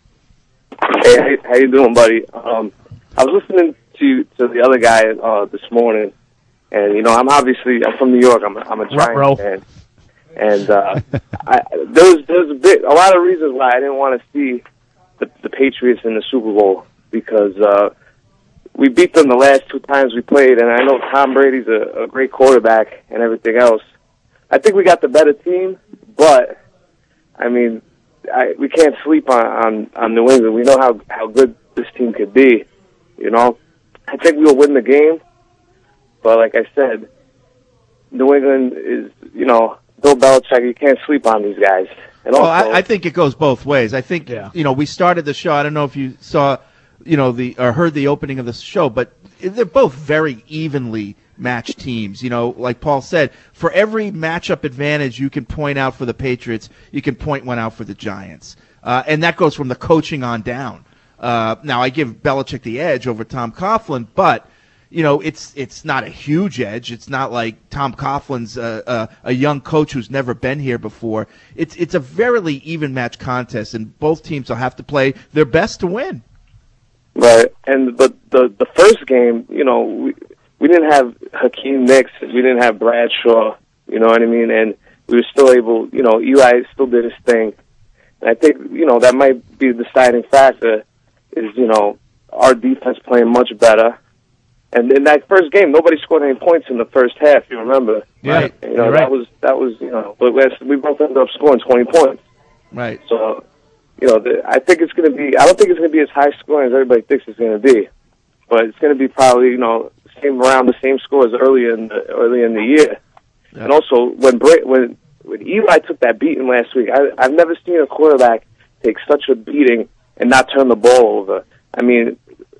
Hey, how you doing, buddy? I was listening to the other guy this morning, and I'm from New York. I'm a Giants fan, and there's a lot of reasons why I didn't want to see the Patriots in the Super Bowl because we beat them the last two times we played, and I know Tom Brady's a great quarterback and everything else. I think we got the better team, but I mean, we can't sleep on New England. We know how good this team could be, I think we'll win the game, but like I said, New England is, Bill Belichick, you can't sleep on these guys. And also, I think it goes both ways. I think, we started the show, I don't know if you saw, or heard the opening of the show, but they're both very evenly matched teams. Like Paul said, for every matchup advantage you can point out for the Patriots, you can point one out for the Giants. And that goes from the coaching on down. Now, I give Belichick the edge over Tom Coughlin, but, it's not a huge edge. It's not like Tom Coughlin's a young coach who's never been here before. It's a very even match contest, and both teams will have to play their best to win. Right, but the first game, we didn't have Hakeem Nicks, we didn't have Bradshaw, you know what I mean? And we were still able, Eli still did his thing. And I think, that might be the deciding factor is, our defense playing much better. And in that first game, nobody scored any points in the first half, you remember? Yeah. Right? That was, but we both ended up scoring 20 points. Right. So, I think it's going to be, I don't think it's going to be as high scoring as everybody thinks it's going to be. But it's going to be probably, around the same score as early in the year. Yeah. And also, when Eli took that beating last week, I've never seen a quarterback take such a beating and not turn the ball over. I mean,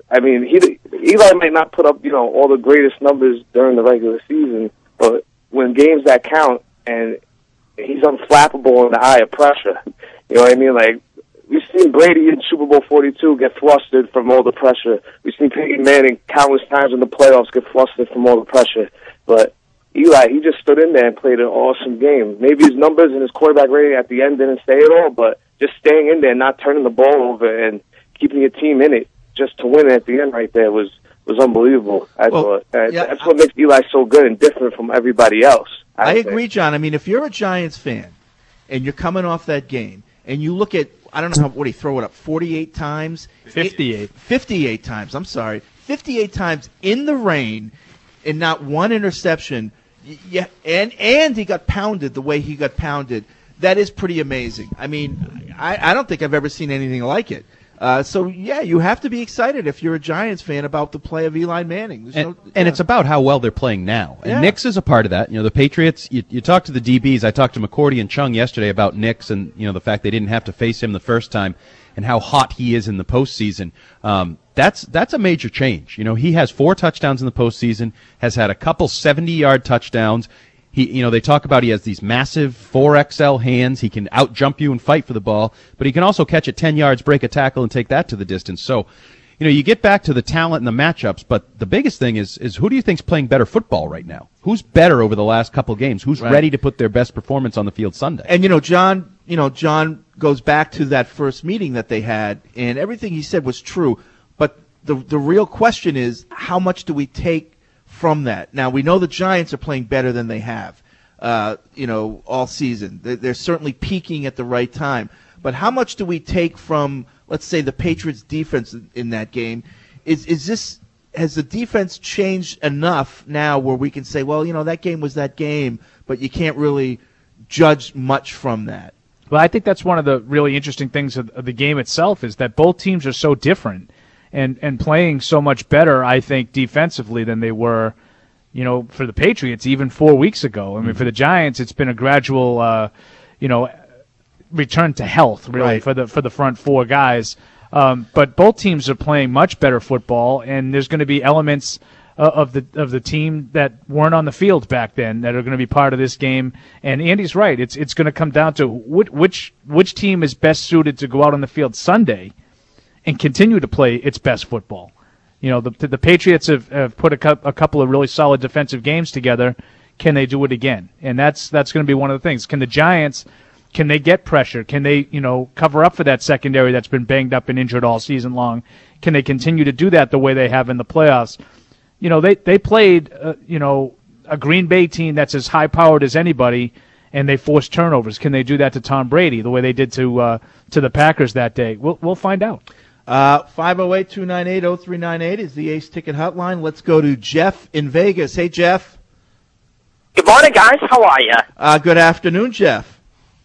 Eli might not put up, all the greatest numbers during the regular season, but when games that count and he's unflappable in the eye of pressure, you know what I mean? Like, we've seen Brady in Super Bowl 42 get flustered from all the pressure. We've seen Peyton Manning countless times in the playoffs get flustered from all the pressure. But Eli, he just stood in there and played an awesome game. Maybe his numbers and his quarterback rating at the end didn't say it all, but just staying in there and not turning the ball over and keeping your team in it just to win at the end right there was unbelievable. I thought. That's what makes Eli so good and different from everybody else. I agree, John. I mean, if you're a Giants fan and you're coming off that game and you look at, I don't know, what do you throw it up, 48 times? 58. 58 times, I'm sorry. 58 times in the rain and not one interception. Yeah, and he got pounded the way he got pounded. That is pretty amazing. I mean, I don't think I've ever seen anything like it. So, you have to be excited if you're a Giants fan about the play of Eli Manning. And it's about how well they're playing now. And Nix is a part of that. The Patriots, you talk to the DBs. I talked to McCourty and Chung yesterday about Nix and, the fact they didn't have to face him the first time. and how hot he is in the postseason. That's a major change. He has 4 touchdowns in the postseason, has had a couple 70-yard touchdowns. They talk about he has these massive 4XL hands. He can out-jump you and fight for the ball, but he can also catch it 10 yards, break a tackle, and take that to the distance. So, you get back to the talent and the matchups, but the biggest thing is who do you think's playing better football right now? Who's better over the last couple games? Who's ready to put their best performance on the field Sunday? And John goes back to that first meeting that they had, and everything he said was true. But the real question is, how much do we take from that? Now, we know the Giants are playing better than they have, all season. They're certainly peaking at the right time. But how much do we take from, let's say, the Patriots' defense in that game? Has the defense changed enough now where we can say, well, that game was that game, but you can't really judge much from that? Well, I think that's one of the really interesting things of the game itself is that both teams are so different. And playing so much better, I think, defensively than they were, for the Patriots even 4 weeks ago. I mean, for the Giants, it's been a gradual, return to health, really, for the front 4 guys. But both teams are playing much better football, and there's going to be elements of the team that weren't on the field back then that are going to be part of this game. And Andy's right; it's going to come down to which team is best suited to go out on the field Sunday and continue to play its best football. The Patriots have put a couple of really solid defensive games together. Can they do it again? And that's going to be one of the things. Can the Giants, can they get pressure? Can they, cover up for that secondary that's been banged up and injured all season long? Can they continue to do that the way they have in the playoffs? They played, a Green Bay team that's as high-powered as anybody, and they forced turnovers. Can they do that to Tom Brady the way they did to the Packers that day? We'll find out. 508-298-0398 is the Ace Ticket Hotline. Let's go to Jeff in Vegas. Hey, Jeff. Good morning, guys. How are you? Good afternoon, Jeff.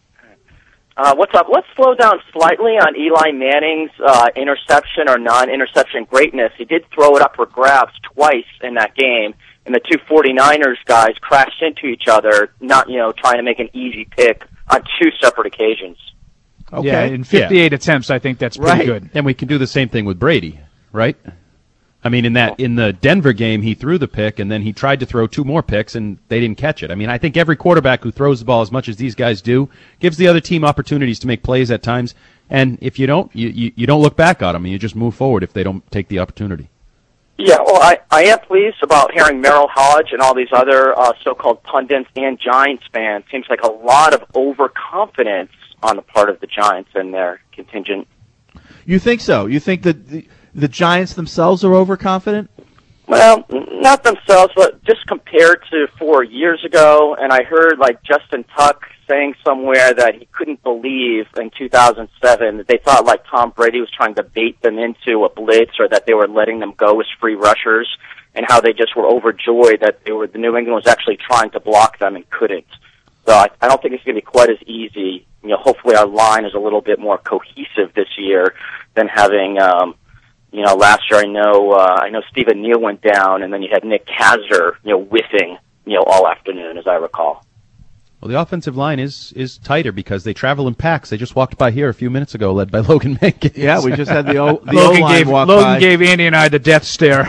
What's up? Let's slow down slightly on Eli Manning's interception or non-interception greatness. He did throw it up for grabs twice in that game, and the 2 49ers guys crashed into each other, not trying to make an easy pick on 2 separate occasions. Okay. Yeah, in 58 attempts, I think that's pretty good. And we can do the same thing with Brady, right? I mean, in the Denver game, he threw the pick, and then he tried to throw 2 more picks, and they didn't catch it. I mean, I think every quarterback who throws the ball as much as these guys do gives the other team opportunities to make plays at times. And if you don't, you don't look back at them, and you just move forward if they don't take the opportunity. Yeah, well, I am pleased about hearing Merrill Hodge and all these other so-called pundits and Giants fans. Seems like a lot of overconfidence on the part of the Giants and their contingent. You think so? You think that the Giants themselves are overconfident? Well, not themselves, but just compared to 4 years ago. And I heard Justin Tuck saying somewhere that he couldn't believe in 2007 that they thought Tom Brady was trying to bait them into a blitz or that they were letting them go as free rushers, and how they just were overjoyed that the New England was actually trying to block them and couldn't. So I don't think it's going to be quite as easy. Hopefully our line is a little bit more cohesive this year than having, last year I know Stephen Neal went down, and then you had Nick Kazzer, whiffing, all afternoon, as I recall. Well, the offensive line is tighter because they travel in packs. They just walked by here a few minutes ago, led by Logan Mankins. Yeah, we just had the O-line walk by. Logan gave Andy and I the death stare.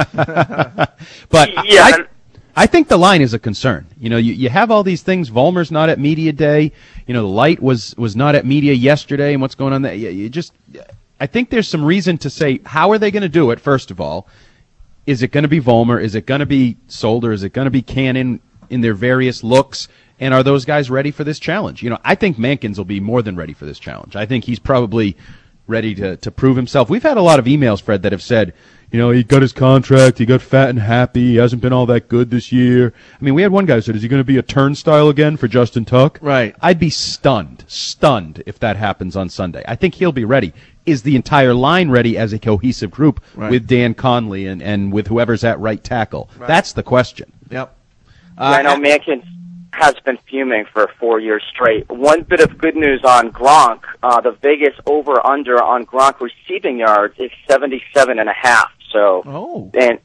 But yeah. I think the line is a concern. You have all these things. Vollmer's not at media day. The Light was not at media yesterday, and what's going on there. I think there's some reason to say, how are they going to do it, first of all? Is it going to be Vollmer? Is it going to be Solder? Is it going to be Cannon in their various looks? And are those guys ready for this challenge? I think Mankins will be more than ready for this challenge. I think he's probably ready to prove himself. We've had a lot of emails, Fred, that have said, he got his contract, he got fat and happy, he hasn't been all that good this year. I mean, we had one guy who said, is he going to be a turnstile again for Justin Tuck? Right. I'd be stunned if that happens on Sunday. I think he'll be ready. Is the entire line ready as a cohesive group with Dan Conley and with whoever's at right tackle? Right. That's the question. Yep. I know Mankins has been fuming for 4 years straight. One bit of good news on Gronk, the Vegas over-under on Gronk receiving yards is 77.5. So, and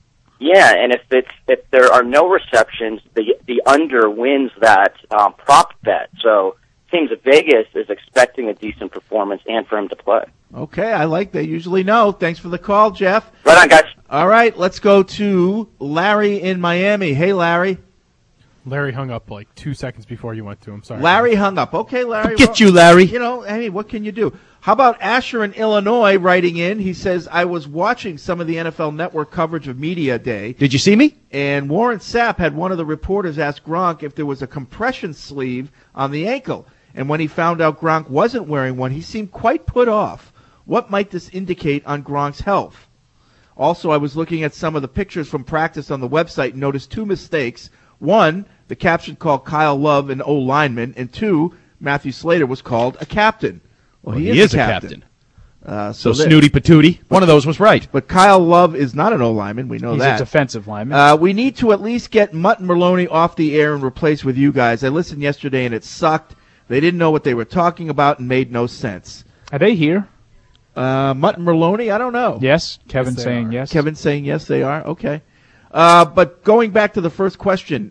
if there are no receptions, the under wins that prop bet. So teams of Vegas is expecting a decent performance and for him to play. Okay, I like they usually know. Thanks for the call, Jeff. Right on, guys. All right, let's go to Larry in Miami. Hey, Larry. Larry hung up like 2 seconds before you went to him. Sorry. Larry hung up. Okay, Larry. Get you, Larry. You know, hey, what can you do? How about Asher in Illinois writing in? He says, I was watching some of the NFL Network coverage of Media Day. Did you see me? And Warren Sapp had one of the reporters ask Gronk if there was a compression sleeve on the ankle. And when he found out Gronk wasn't wearing one, he seemed quite put off. What might this indicate on Gronk's health? Also, I was looking at some of the pictures from practice on the website and noticed two mistakes. One, the caption called Kyle Love an O-lineman, and two, Matthew Slater was called a captain. Well, he is a captain. So snooty patootie. One of those was right. But Kyle Love is not an O-lineman. We know He's that. He's a defensive lineman. We need to at least get Mutt and Maloney off the air and replace with you guys. I listened yesterday, and it sucked. They didn't know what they were talking about and made no sense. Are they here? Mutt and Maloney? I don't know. Yes. Kevin saying yes. Kevin saying yes, they are. Okay. But going back to the first question,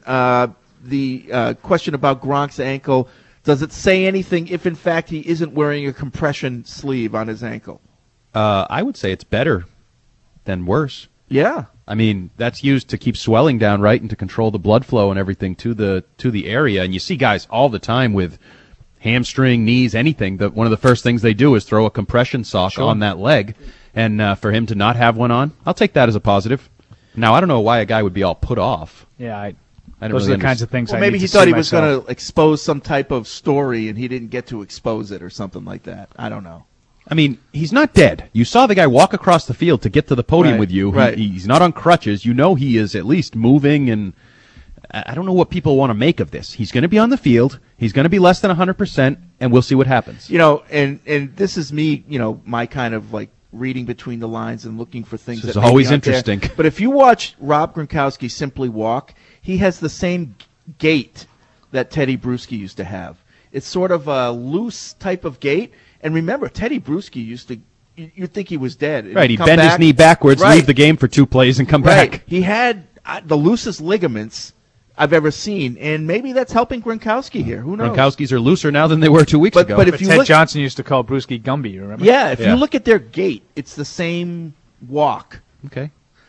the question about Gronk's ankle, does it say anything if, in fact, he isn't wearing a compression sleeve on his ankle? I would say it's better than worse. Yeah. I mean, that's used to keep swelling down, right, and to control the blood flow and everything to the area. And you see guys all the time with hamstring, knees, anything. One of the first things they do is throw a compression sock on that leg. And for him to not have one on, I'll take that as a positive. Now, I don't know why a guy would be all put off. Yeah, those are the kinds of things I maybe need he to thought see he was myself. going to expose some type of story, and he didn't get to expose it or something like that. I don't know. I mean, he's not dead. You saw the guy walk across the field to get to the podium with you. Right. He's not on crutches. You know he is at least moving, and I don't know what people want to make of this. He's going to be on the field. He's going to be less than 100%, and we'll see what happens. You know, and this is me, you know, my kind of like reading between the lines and looking for things. This is that maybe always aren't there. interesting. But if you watch Rob Gronkowski simply walk, he has the same gait that Teddy Bruschi used to have. It's sort of a loose type of gait. And remember, Teddy Bruschi used to, you'd think he was dead. Right, he'd bend his knee backwards, leave the game for 2 plays, and come back. He had the loosest ligaments I've ever seen, and maybe that's helping Gronkowski here. Who knows? Gronkowski's are looser now than they were 2 weeks ago. But if you Ted look, Johnson used to call Bruschi Gumby, you remember? Yeah, if you look at their gait, it's the same walk. Okay.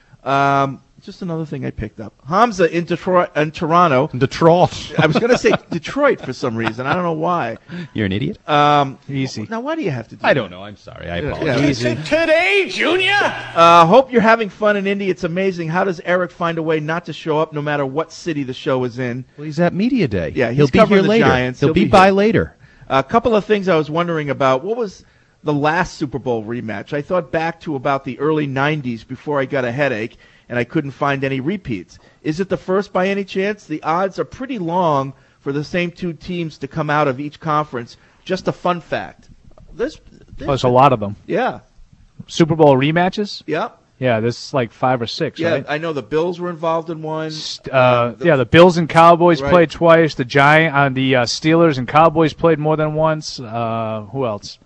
Just another thing I picked up. Hamza in Detroit, in Toronto. Detroit. I was going to say Detroit for some reason. I don't know why. You're an idiot. Easy. Now, why do you have to do I that? don't know. I'm sorry. I apologize. Easy. Today, Junior. Hope you're having fun in Indy. It's amazing. How does Eric find a way not to show up no matter what city the show is in? Well, he's at Media Day. Yeah, he'll be covering here the later. Giants. He'll be by later. A couple of things I was wondering about. What was the last Super Bowl rematch? I thought back to about the early 90s before I got a headache, and I couldn't find any repeats. Is it the first by any chance? The odds are pretty long for the same two teams to come out of each conference. Just a fun fact. There's a lot of them. Yeah. Super Bowl rematches? Yep. Yeah, there's like 5 or 6, Yeah, right? I know the Bills were involved in one. The Bills and Cowboys Right. played twice. The Steelers and Cowboys played more than once. Who else?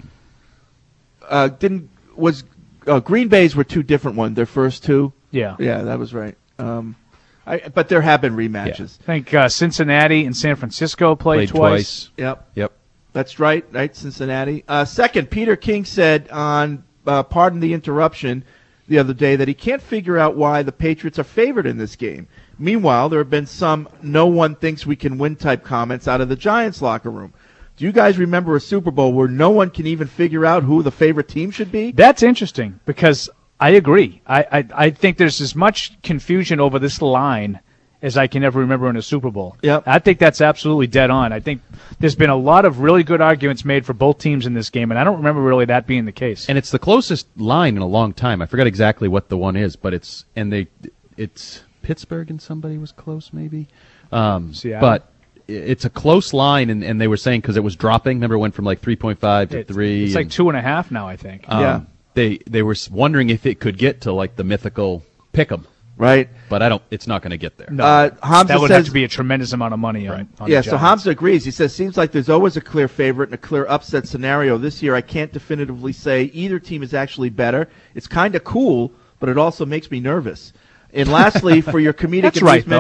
Green Bay's were two different ones, their first two? Yeah. Yeah, that was right. But there have been rematches. I think Cincinnati and San Francisco played twice. Yep. That's right, Cincinnati. Second, Peter King said on Pardon the Interruption the other day that he can't figure out why the Patriots are favored in this game. Meanwhile, there have been some no one thinks we can win type comments out of the Giants locker room. Do you guys remember a Super Bowl where no one can even figure out who the favorite team should be? That's interesting because I agree. I think there's as much confusion over this line as I can ever remember in a Super Bowl. Yep. I think that's absolutely dead on. I think there's been a lot of really good arguments made for both teams in this game, and I don't remember really that being the case. And it's the closest line in a long time. I forgot exactly what the one is, but it's Pittsburgh and somebody was close maybe. Seattle. But it's a close line, and they were saying because it was dropping. Remember, it went from like 3.5 to 3. It's like 2.5 now, I think. They were wondering if it could get to like the mythical pick'em. Right. But it's not going to get there. No. Hamza that would says, have to be a tremendous amount of money on the Yeah, so Giants. Hamza agrees. He says, seems like there's always a clear favorite and a clear upset scenario. This year I can't definitively say either team is actually better. It's kind of cool, but it also makes me nervous. And lastly, for your comedic That's right, amusement,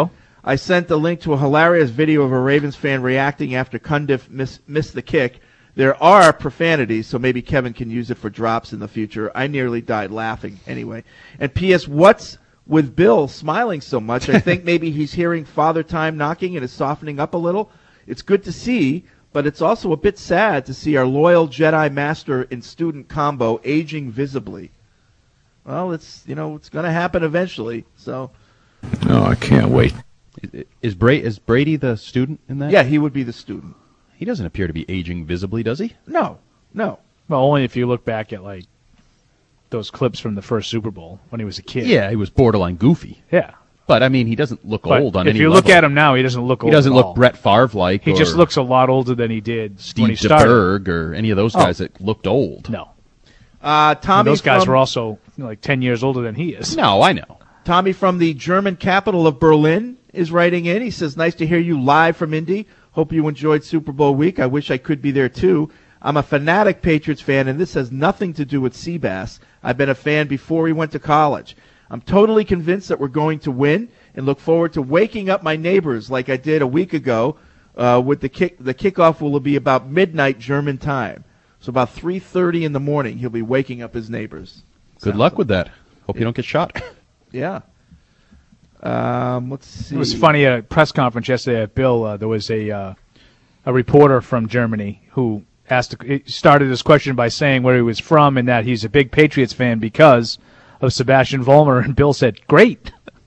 I sent the link to a hilarious video of a Ravens fan reacting after Cundiff missed the kick. There are profanities, so maybe Kevin can use it for drops in the future. I nearly died laughing anyway. And P.S. What's with Bill smiling so much? I think maybe he's hearing Father Time knocking and is softening up a little. It's good to see, but it's also a bit sad to see our loyal Jedi Master and student combo aging visibly. Well, it's going to happen eventually. So, Oh, I can't wait. Is Brady the student in that? yeah, he would be the student. He doesn't appear to be aging visibly, does he? No. Well, only if you look back at like those clips from the first Super Bowl when he was a kid. Yeah, he was borderline goofy. Yeah. But, I mean, he doesn't look But old on if any you level. look at him now, he doesn't look old. He doesn't at look all. Brett Favre-like. He just looks a lot older than he did Steve when he started. DeBerg or any of those guys that looked old. No. Tommy, And those guys from- were also like 10 years older than he is. No, I know. Tommy from the German capital of Berlin is writing in. He says, nice to hear you live from Indy. Hope you enjoyed Super Bowl week. I wish I could be there too. I'm a fanatic Patriots fan, and this has nothing to do with Seabass. I've been a fan before he went to college. I'm totally convinced that we're going to win and look forward to waking up my neighbors like I did a week ago with the kickoff will be about midnight German time. So about 3:30 in the morning, he'll be waking up his neighbors. Good luck with that. Hope you don't get shot. Yeah. Let's see. It was funny at a press conference yesterday at Bill. There was a reporter from Germany who started his question by saying where he was from and that he's a big Patriots fan because of Sebastian Vollmer. And Bill said, "Great."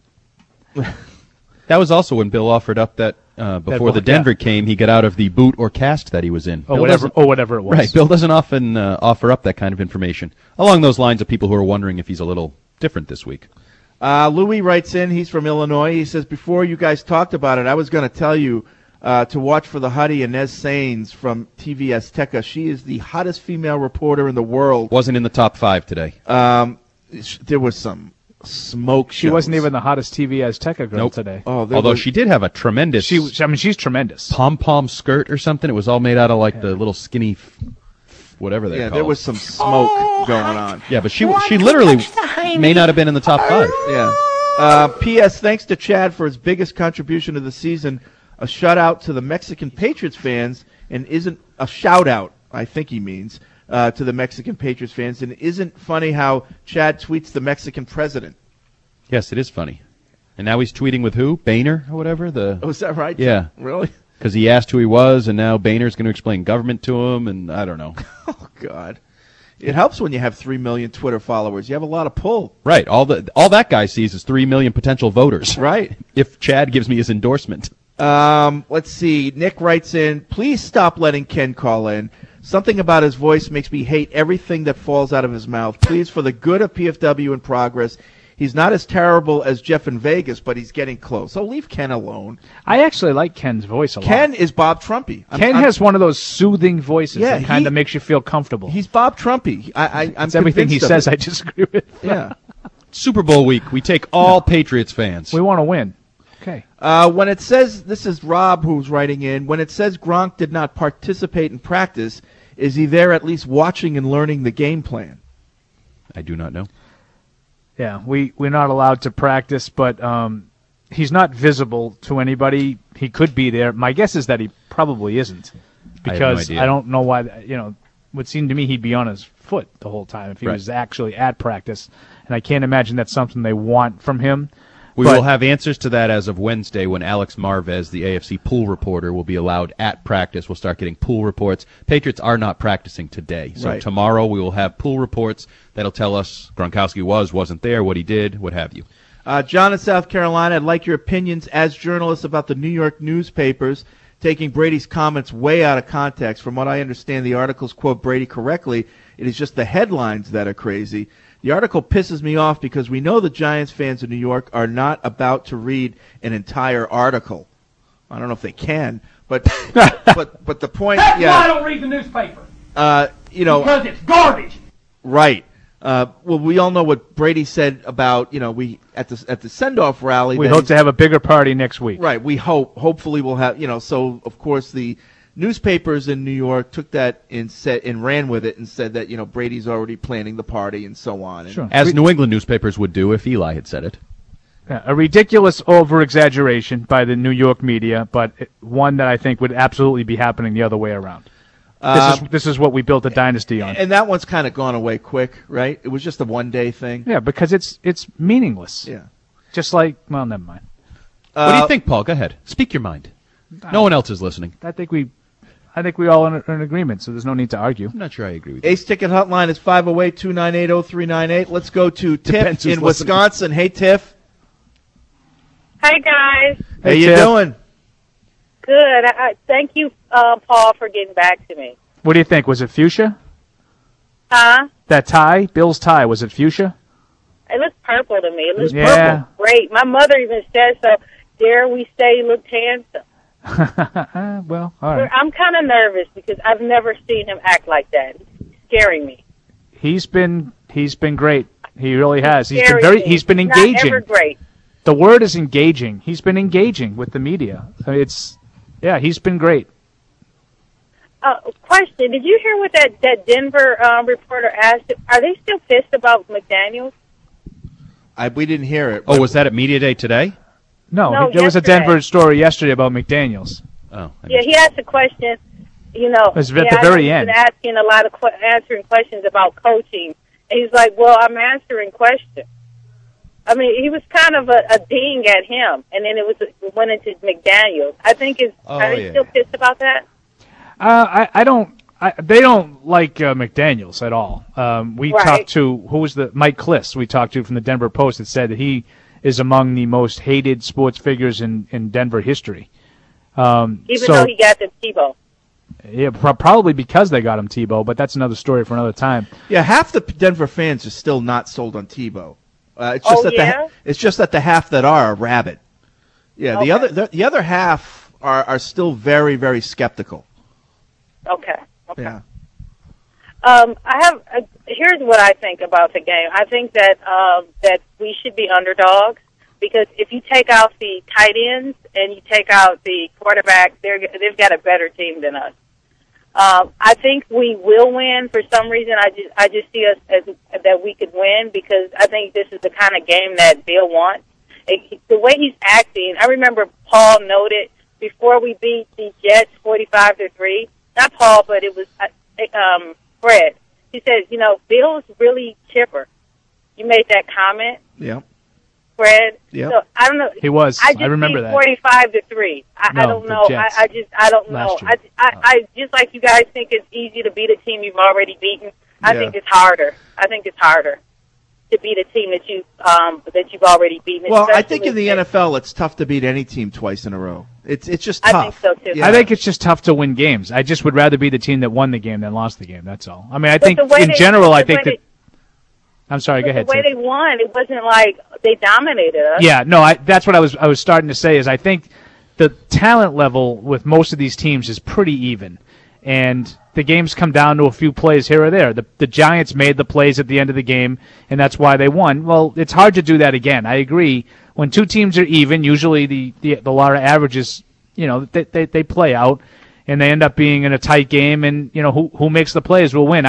That was also when Bill offered up that before the Denver came, he got out of the boot or cast that he was in. Whatever it was. Right. Bill doesn't often offer up that kind of information. Along those lines of people who are wondering if he's a little different this week. Louis writes in. He's from Illinois. He says, before you guys talked about it, I was going to tell you to watch for the Huddy Inez Sains from TV Azteca. She is the hottest female reporter in the world. Wasn't in the top 5 today. There was some smoke She shows. wasn't even the hottest TV Azteca girl today. Although she did have a tremendous... she's tremendous. Pom-pom skirt or something. It was all made out of like the little skinny... whatever they're Yeah, called. there was some smoke going on. Yeah, but she literally may not have been in the top 5. Yeah. P.S. Thanks to Chad for his biggest contribution of the season. A shout-out to the Mexican Patriots fans, and isn't a shout-out, I think he means, to the Mexican Patriots fans. And isn't funny how Chad tweets the Mexican president? Yes, it is funny. And now he's tweeting with who? Boehner or whatever? Oh, is that right? Yeah. Really? Because he asked who he was, and now Boehner's going to explain government to him, and I don't know. Oh, God. It helps when you have 3 million Twitter followers. You have a lot of pull. Right. All that guy sees is 3 million potential voters. Right. If Chad gives me his endorsement. Let's see. Nick writes in, please stop letting Ken call in. Something about his voice makes me hate everything that falls out of his mouth. Please, for the good of PFW in progress, he's not as terrible as Jeff in Vegas, but he's getting close. So leave Ken alone. I actually like Ken's voice a lot. Ken is Bob Trumpy. Ken has one of those soothing voices that kind of makes you feel comfortable. He's Bob Trumpy. I'm It's everything he convinced of says it. I disagree with. Yeah. Super Bowl week. We take all Patriots fans. We want to win. Okay. When it says, this is Rob who's writing in, when it says Gronk did not participate in practice, is he there at least watching and learning the game plan? I do not know. Yeah, we're not allowed to practice, but he's not visible to anybody. He could be there. My guess is that he probably isn't, because I don't know why. It would seem to me he'd be on his foot the whole time if he was actually at practice, and I can't imagine that's something they want from him. We will have answers to that as of Wednesday when Alex Marvez, the AFC pool reporter, will be allowed at practice. We'll start getting pool reports. Patriots are not practicing today. So tomorrow we will have pool reports that'll tell us Gronkowski wasn't there, what he did, what have you. John in South Carolina, I'd like your opinions as journalists about the New York newspapers taking Brady's comments way out of context. From what I understand, the articles quote Brady correctly. It is just the headlines that are crazy. The article pisses me off because we know the Giants fans in New York are not about to read an entire article. I don't know if they can, but but the point. That's why I don't read the newspaper. Because it's garbage. Right. Well, we all know what Brady said about we at the send-off rally. We hope to have a bigger party next week. Right. We hopefully we'll have So of course the newspapers in New York took that and ran with it and said that Brady's already planning the party and so on. Sure. As New England newspapers would do if Eli had said it. A ridiculous over-exaggeration by the New York media, but one that I think would absolutely be happening the other way around. This is what we built a dynasty on. And that one's kind of gone away quick, right? It was just a one-day thing. Yeah, because it's meaningless. Yeah. Just like, well, never mind. What do you think, Paul? Go ahead. Speak your mind. No one else is listening. I think we all are in agreement, so there's no need to argue. I'm not sure I agree with you. Ace Ticket Hotline is 508-298-0398. Let's go to Tiff in Wisconsin. Hey, Tiff. Hi, guys. How you doing? Good. Thank you, Paul, for getting back to me. What do you think? Was it fuchsia? Huh? That tie, Bill's tie, was it fuchsia? It looks purple to me. It looks Yeah. purple. Great. My mother even said so. Dare we say he looked handsome? Well, all right. I'm kind of nervous because I've never seen him act like that. It's scaring me. He's been great. He really has. He's Scaring been me. he's been Not engaging. ever great. The word is engaging. He's been engaging with the media. I mean, he's been great. Question: did you hear what that Denver reporter asked? Are they still pissed about McDaniels? We didn't hear it. Oh, was that at Media Day today? No, there was a Denver story yesterday about McDaniels. Oh. Yeah, he asked a question. You know, It was at the very end. He's been asking a lot of answering questions about coaching, and he's like, "Well, I'm answering questions." I mean, he was kind of a ding at him, and then it went into McDaniels. I think are they still pissed about that? They don't like McDaniels at all. We talked to Mike Kliss. We talked to from the Denver Post that said that he is among the most hated sports figures in Denver history. Even though he got the Tebow. Yeah, probably because they got him Tebow, but that's another story for another time. Yeah, half the Denver fans are still not sold on Tebow. It's just that the half that are rabid. Yeah, the other half are still very, very skeptical. Okay. Yeah. Here's what I think about the game. I think that we should be underdogs because if you take out the tight ends and you take out the quarterback, they've got a better team than us. I think we will win for some reason. I just see us as that we could win because I think this is the kind of game that Bill wants. The way he's acting, I remember Paul noted before we beat the Jets 45-3. Not Paul, but it was Fred. He said, Bill's really chipper. You made that comment. Yeah. Fred. Yeah. So I don't know. He was. I remember that. 45-3. I don't know. I don't know. I just like you guys think it's easy to beat a team you've already beaten. I think it's harder. I think it's harder to beat a team that you've already beaten. Well, I think in the NFL it's tough to beat any team twice in a row. It's just tough. I think so too. Yeah. I think it's just tough to win games. I just would rather be the team that won the game than lost the game. That's all. I mean, I think in general, I think that. I'm sorry. Go ahead. The way they won, it wasn't like they dominated us. Yeah, no, that's what I was starting to say. Is I think the talent level with most of these teams is pretty even, and the games come down to a few plays here or there. The Giants made the plays at the end of the game, and that's why they won. Well, it's hard to do that again. I agree. When two teams are even, usually the law of averages, they play out, and they end up being in a tight game, and who makes the plays will win.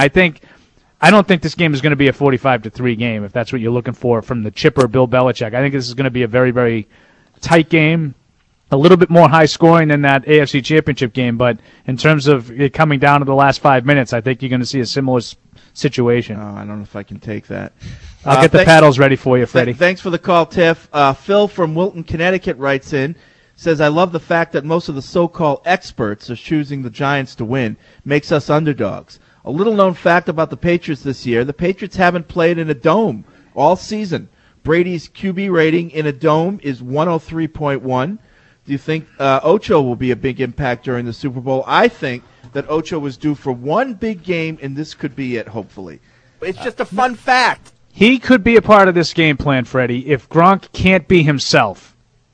I don't think this game is going to be a 45-3 game, if that's what you're looking for from the chipper Bill Belichick. I think this is going to be a very, very tight game, a little bit more high scoring than that AFC Championship game, but in terms of it coming down to the last 5 minutes, I think you're going to see a similar situation. Oh, I don't know if I can take that. I'll get the paddles ready for you, Freddie. Thanks for the call, Tiff. Phil from Wilton, Connecticut writes in, says, I love the fact that most of the so-called experts are choosing the Giants to win. Makes us underdogs. A little-known fact about the Patriots this year, the Patriots haven't played in a dome all season. Brady's QB rating in a dome is 103.1. Do you think Ocho will be a big impact during the Super Bowl? I think that Ocho was due for one big game, and this could be it, hopefully. It's just a fun fact. He could be a part of this game plan, Freddie. If Gronk can't be himself,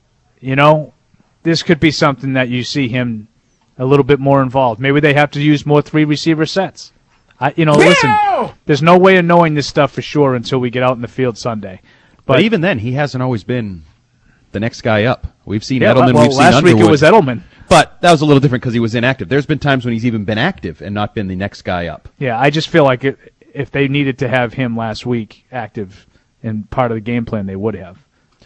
this could be something that you see him a little bit more involved. Maybe they have to use more 3-receiver sets. Listen, there's no way of knowing this stuff for sure until we get out in the field Sunday. But even then, he hasn't always been the next guy up. We've seen Edelman, we've seen last Underwood. week it was Edelman. But that was a little different because he was inactive. There's been times when he's even been active and not been the next guy up. Yeah, I just feel like if they needed to have him last week active in part of the game plan, they would have.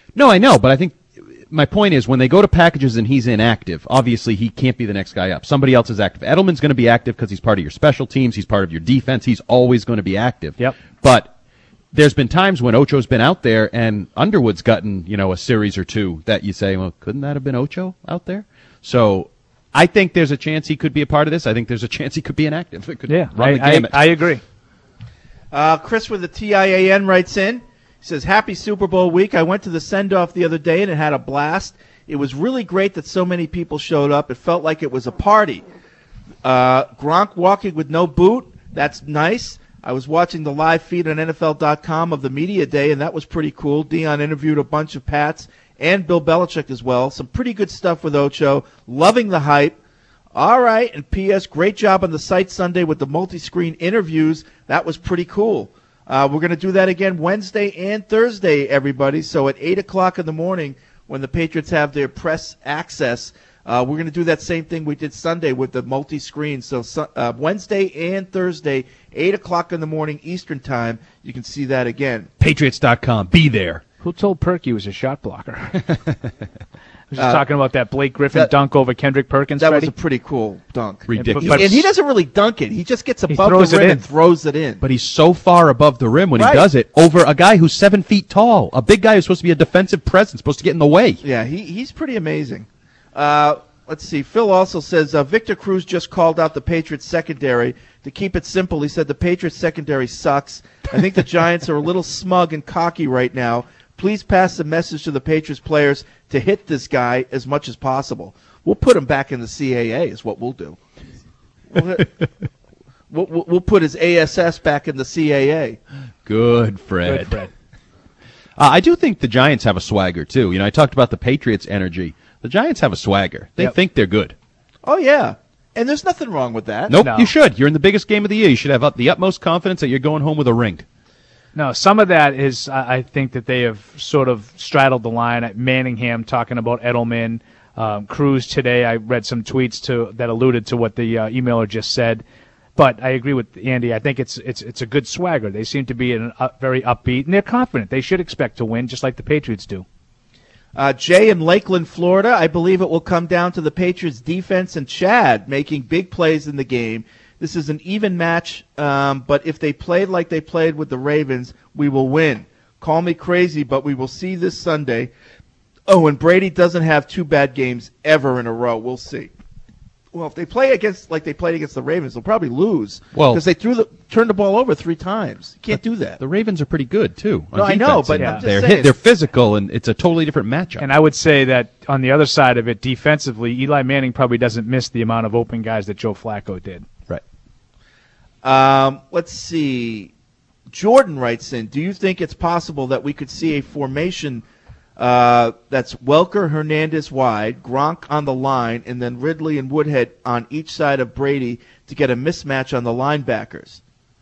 No, I know, but I think my point is when they go to packages and he's inactive, obviously he can't be the next guy up. Somebody else is active. Edelman's going to be active because he's part of your special teams. He's part of your defense. He's always going to be active. Yep. But there's been times when Ocho's been out there and Underwood's gotten, a series or two that you say, well, couldn't that have been Ocho out there? So I think there's a chance he could be a part of this. I think there's a chance he could be inactive. It could run the gamut. I agree. Chris with the TIAN writes in. He says, happy Super Bowl week. I went to the send-off the other day and it had a blast. It was really great that so many people showed up. It felt like it was a party. Gronk walking with no boot. That's nice. I was watching the live feed on NFL.com of the media day, and that was pretty cool. Dion interviewed a bunch of Pats and Bill Belichick as well. Some pretty good stuff with Ocho. Loving the hype. All right. And P.S., great job on the site Sunday with the multi-screen interviews. That was pretty cool. We're going to do that again Wednesday and Thursday, everybody. So at 8 o'clock in the morning when the Patriots have their press access, we're going to do that same thing we did Sunday with the multi-screen. So Wednesday and Thursday, 8 o'clock in the morning Eastern time, you can see that again. Patriots.com. Be there. Who told Perk he was a shot blocker? I was just talking about that Blake Griffin dunk over Kendrick Perkins. That was a pretty cool dunk. Ridiculous. And he doesn't really dunk it. He just gets above the rim and throws it in. But he's so far above the rim when he does it over a guy who's 7 feet tall. A big guy who's supposed to be a defensive presence, supposed to get in the way. Yeah, he's pretty amazing. Let's see. Phil also says, Victor Cruz just called out the Patriots secondary. To keep it simple, he said the Patriots secondary sucks. I think the Giants are a little smug and cocky right now. Please pass the message to the Patriots players to hit this guy as much as possible. We'll put him back in the CAA is what we'll do. We'll put his ASS back in the CAA. Good, Fred. I do think the Giants have a swagger, too. I talked about the Patriots' energy. The Giants have a swagger. They think they're good. Oh, yeah. And there's nothing wrong with that. Nope, You should. You're in the biggest game of the year. You should have the utmost confidence that you're going home with a ring. No, some of that is, I think that they have sort of straddled the line at Manningham talking about Edelman. Cruz today, I read some tweets that alluded to what the emailer just said. But I agree with Andy. I think it's a good swagger. They seem to be very upbeat, and they're confident. They should expect to win, just like the Patriots do. Jay in Lakeland, Florida, I believe it will come down to the Patriots' defense and Chad making big plays in the game. This is an even match, but if they played like they played with the Ravens, we will win. Call me crazy, but we will see this Sunday. Oh, and Brady doesn't have 2 bad games ever in a row. We'll see. Well, if they play like they played against the Ravens, they'll probably lose. Well, because they turned the ball over 3 times. You can't do that. The Ravens are pretty good, too. No, I know, but I'm just saying. They're physical, and it's a totally different matchup. And I would say that on the other side of it, defensively, Eli Manning probably doesn't miss the amount of open guys that Joe Flacco did. Right. Let's see. Jordan writes in, do you think it's possible that we could see a formation that's Welker, Hernandez wide, Gronk on the line, and then Ridley and Woodhead on each side of Brady to get a mismatch on the linebackers?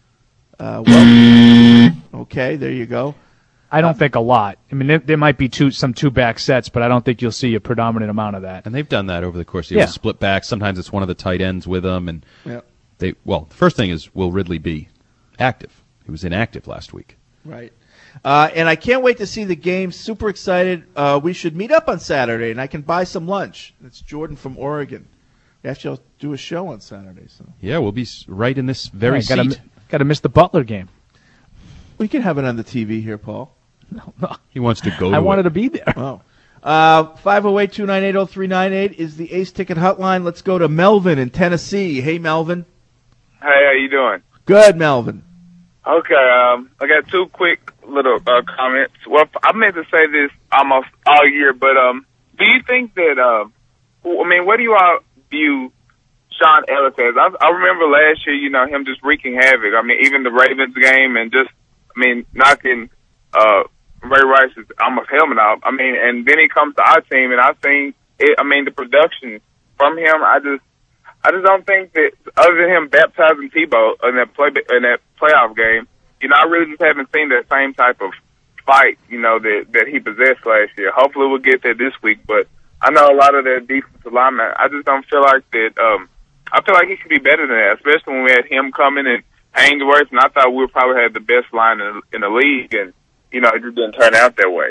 Okay, there you go. I don't think a lot. I mean, there might be some two-back sets, but I don't think you'll see a predominant amount of that. And they've done that over the course of the year. Split back. Sometimes it's one of the tight ends with them. And the first thing is, will Ridley be active? He was inactive last week. Right. And I can't wait to see the game. Super excited. We should meet up on Saturday, and I can buy some lunch. That's Jordan from Oregon. Actually, I'll do a show on Saturday. So yeah, we'll be right in this very seat. Got to miss the Butler game. We can have it on the TV here, Paul. No. He wants to go. I wanted to be there. Oh. 508-298-0398 is the Ace Ticket Hotline. Let's go to Melvin in Tennessee. Hey, Melvin. Hey, how you doing? Good, Melvin. Okay, I got 2 quick little comments. Well, I meant to say this almost all year, but do you think that, what do you all view Sean Ellis as? I remember last year, him just wreaking havoc. I mean, even the Ravens game and just, knocking Ray Rice's almost helmet off. And then he comes to our team, and I think, the production from him, I just don't think that other than him baptizing Tebow in that playoff game, I really just haven't seen that same type of fight, that he possessed last year. Hopefully we'll get there this week, but I know a lot of their defensive linemen, I just don't feel like that. I feel like he should be better than that, especially when we had him coming and Ainsworth, and I thought we would probably have the best line in the league, and, it just didn't turn out that way.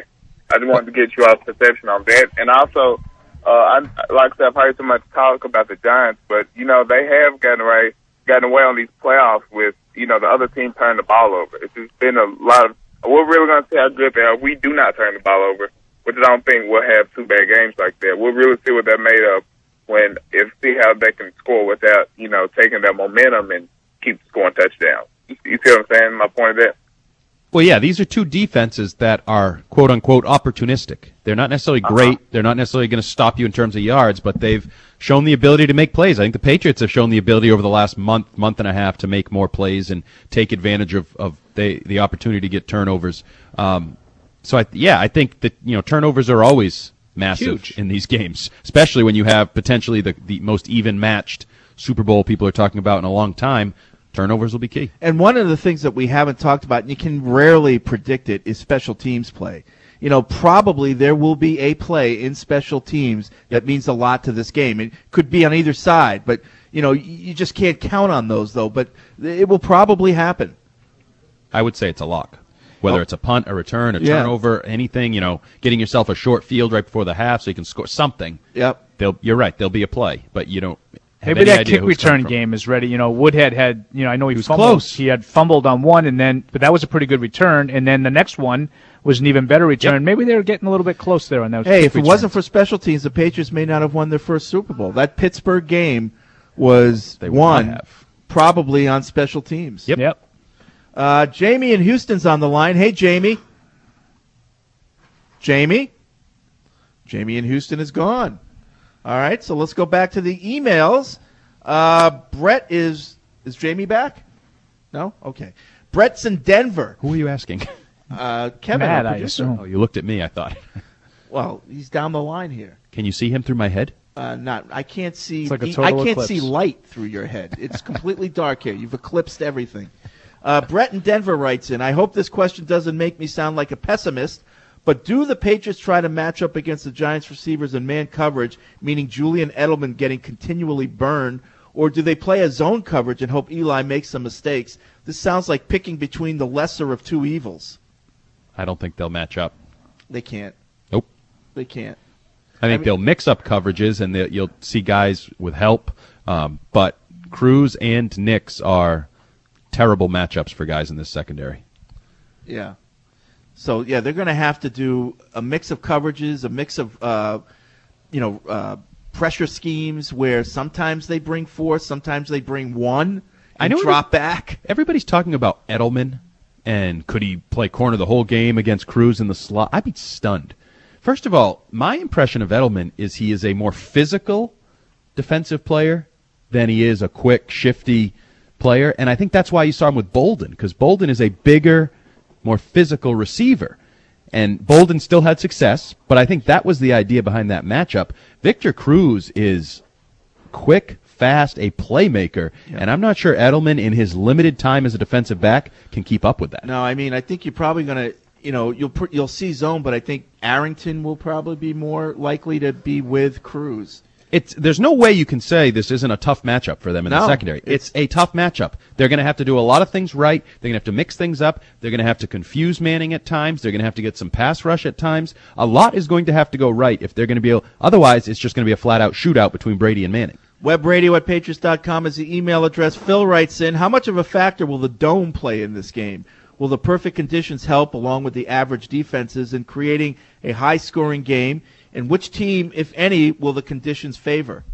I just wanted to get you all's perception on that. And also, like I said, I've heard so much talk about the Giants, but, they have gotten away on these playoffs with, the other team turning the ball over. It's just been a lot of, we're really going to see how good they are. We do not turn the ball over, which I don't think we'll have 2 bad games like that. We'll really see what they're made of see how they can score without, taking their momentum and keep scoring touchdowns. You see what I'm saying? My point of that? Well, yeah, these are 2 defenses that are quote-unquote opportunistic. They're not necessarily great. They're not necessarily going to stop you in terms of yards, but they've shown the ability to make plays. I think the Patriots have shown the ability over the last month and a half to make more plays and take advantage of the opportunity to get turnovers. So, I think that, turnovers are always massive in these games, especially when you have potentially the most even-matched Super Bowl people are talking about in a long time. Turnovers will be key. And one of the things that we haven't talked about, and you can rarely predict it, is special teams play. Probably there will be a play in special teams that means a lot to this game. It could be on either side, but, you just can't count on those, though. But it will probably happen. I would say it's a lock. Whether it's a punt, a return, a turnover, anything, getting yourself a short field right before the half so you can score something. Yep. You're right. There'll be a play, but you don't have maybe any that idea kick return game is ready. Woodhead had, I know he was fumbled. Close. He had fumbled on one, but that was a pretty good return. And then the next one was an even better return. Yep. Maybe they were getting a little bit close there on those. Hey, if it wasn't for special teams, the Patriots may not have won their first Super Bowl. That Pittsburgh game was won probably on special teams. Yep. Jamie in Houston's on the line. Hey, Jamie. Jamie in Houston is gone. All right, so let's go back to the emails. Brett is Jamie back? No? Okay. Brett's in Denver. Who are you asking? Kevin, Matt, our I producer. assume. Oh, you looked at me, I thought. Well, he's down the line here. Can you see him through my head? I can't see. It's like a I total can't eclipse. see light through your head. It's completely dark here. You've eclipsed everything. Brett in Denver writes in, I hope this question doesn't make me sound like a pessimist, but do the Patriots try to match up against the Giants receivers in man coverage, meaning Julian Edelman getting continually burned, or do they play a zone coverage and hope Eli makes some mistakes? This sounds like picking between the lesser of 2 evils. I don't think they'll match up. They can't. Nope. They can't. I think they'll mix up coverages, and you'll see guys with help. But Cruz and Nix are terrible matchups for guys in this secondary. Yeah. So, they're going to have to do a mix of coverages, a mix of, pressure schemes where sometimes they bring 4, sometimes they bring 1 and drop back. Everybody's talking about Edelman, and could he play corner the whole game against Cruz in the slot? I'd be stunned. First of all, my impression of Edelman is he is a more physical defensive player than he is a quick, shifty player, and I think that's why you saw him with Bolden, because Bolden is a bigger, more physical receiver. And Bolden still had success, but I think that was the idea behind that matchup. Victor Cruz is quick, fast, a playmaker, and I'm not sure Edelman in his limited time as a defensive back can keep up with that. No, I think you're probably going to, you'll see zone, but I think Arrington will probably be more likely to be with Cruz. There's no way you can say this isn't a tough matchup for them in the secondary. It's a tough matchup. They're going to have to do a lot of things right. They're going to have to mix things up. They're going to have to confuse Manning at times. They're going to have to get some pass rush at times. A lot is going to have to go right if they're going to be able. Otherwise, it's just going to be a flat-out shootout between Brady and Manning. Webradio@Patriots.com is the email address. Phil writes in, how much of a factor will the dome play in this game? Will the perfect conditions help, along with the average defenses, in creating a high-scoring game? And which team, if any, will the conditions favor?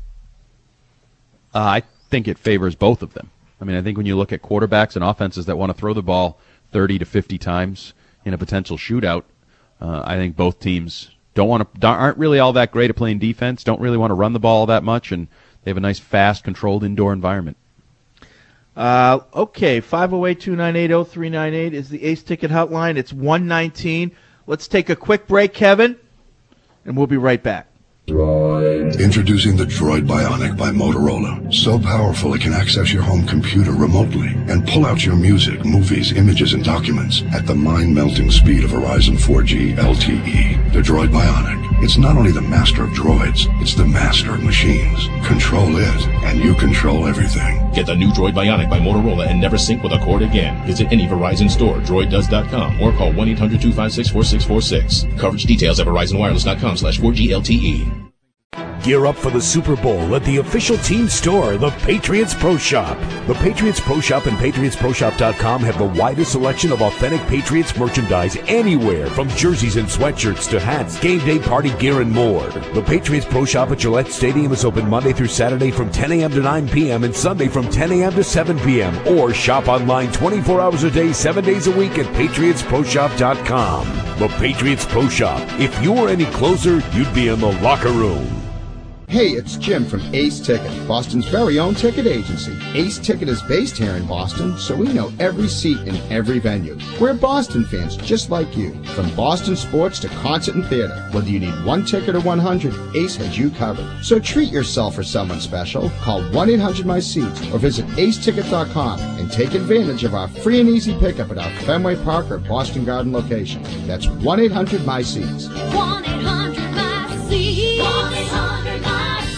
I think it favors both of them. I mean, I think when you look at quarterbacks and offenses that want to throw the ball 30 to 50 times in a potential shootout, I think both teams aren't really all that great at playing defense, don't really want to run the ball that much, and they have a nice, fast, controlled indoor environment. Okay, 508-298-0398 is the Ace Ticket Hotline. It's 119. Let's take a quick break, Kevin, and we'll be right back. Drive Introducing the Droid Bionic by Motorola. So powerful it can access your home computer remotely and pull out your music, movies, images, and documents at the mind-melting speed of Verizon 4G LTE. The Droid Bionic. It's not only the master of droids, it's the master of machines. Control it, and you control everything. Get the new Droid Bionic by Motorola and never sync with a cord again. Visit any Verizon store, droiddoes.com, or call 1-800-256-4646. Coverage details at verizonwireless.com/4G LTE. Gear up for the Super Bowl at the official team store, the Patriots Pro Shop. The Patriots Pro Shop and PatriotsProShop.com have the widest selection of authentic Patriots merchandise anywhere, from jerseys and sweatshirts to hats, game day party gear, and more. The Patriots Pro Shop at Gillette Stadium is open Monday through Saturday from 10 a.m. to 9 p.m. and Sunday from 10 a.m. to 7 p.m. Or shop online 24 hours a day, 7 days a week at PatriotsProShop.com. The Patriots Pro Shop. If you were any closer, you'd be in the locker room. Hey, it's Jim from Ace Ticket, Boston's very own ticket agency. Ace Ticket is based here in Boston, so we know every seat in every venue. We're Boston fans just like you. From Boston sports to concert and theater, whether you need one ticket or 100, Ace has you covered. So treat yourself or someone special. Call 1-800-MY-SEATS or visit aceticket.com and take advantage of our free and easy pickup at our Fenway Park or Boston Garden location. That's 1-800-MY-SEATS. 1-800-MY-SEATS. 1-800-MY-SEATS.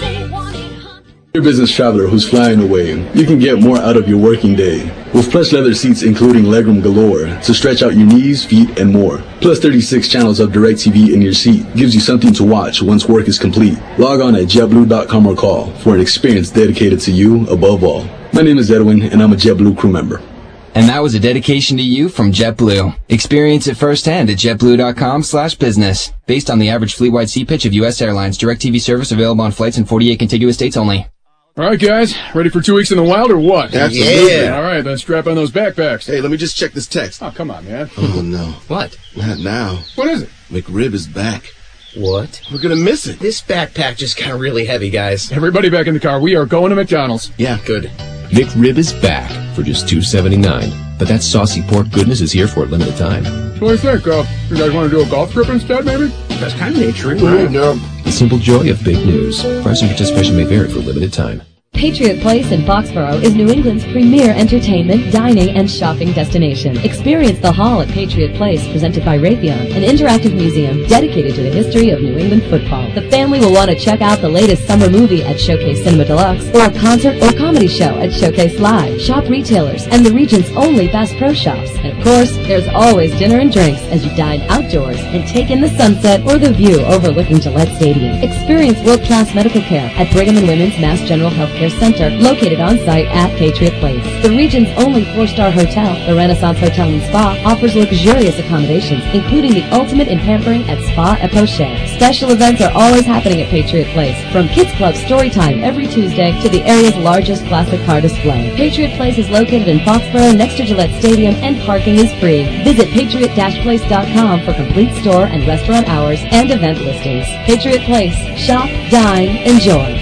You're a business traveler who's flying away. You can get more out of your working day with plush leather seats including legroom galore to stretch out your knees, feet, and more. Plus 36 channels of DirecTV in your seat gives you something to watch once work is complete. Log on at JetBlue.com or call for an experience dedicated to you above all. My name is Edwin, and I'm a JetBlue crew member. And that was a dedication to you from JetBlue. Experience it firsthand at JetBlue.com/business. Based on the average fleet-wide seat pitch of U.S. Airlines, DirecTV service available on flights in 48 contiguous states only. All right, guys, ready for 2 weeks in the wild or what? Absolutely. Yeah. All right, then strap on those backpacks. Hey, let me just check this text. Oh, come on, man. Oh, no. What? Not now. What is it? McRib is back. What? We're gonna miss it. This backpack just got really heavy, guys. Everybody back in the car. We are going to McDonald's. Yeah, good. McRib is back for just $2.79. But that saucy pork goodness is here for a limited time. So what do you think? You guys want to do a golf trip instead, maybe? That's kind of nature. No. The simple joy of big news. Price and participation may vary for a limited time. Patriot Place in Foxborough is New England's premier entertainment, dining, and shopping destination. Experience the Hall at Patriot Place, presented by Raytheon, an interactive museum dedicated to the history of New England football. The family will want to check out the latest summer movie at Showcase Cinema Deluxe, or a concert or comedy show at Showcase Live. Shop retailers and the region's only Bass Pro Shops. And of course, there's always dinner and drinks as you dine outdoors and take in the sunset or the view overlooking Gillette Stadium. Experience world-class medical care at Brigham and Women's Mass General Healthcare Center, located on site at Patriot Place. The region's only 4-star hotel, the Renaissance Hotel and Spa, offers luxurious accommodations, including the ultimate in pampering at Spa et Poche. Special events are always happening at Patriot Place, from Kids Club Storytime every Tuesday to the area's largest classic car display. Patriot Place is located in Foxborough next to Gillette Stadium, and parking is free. Visit patriot-place.com for complete store and restaurant hours and event listings. Patriot Place. Shop, dine, enjoy.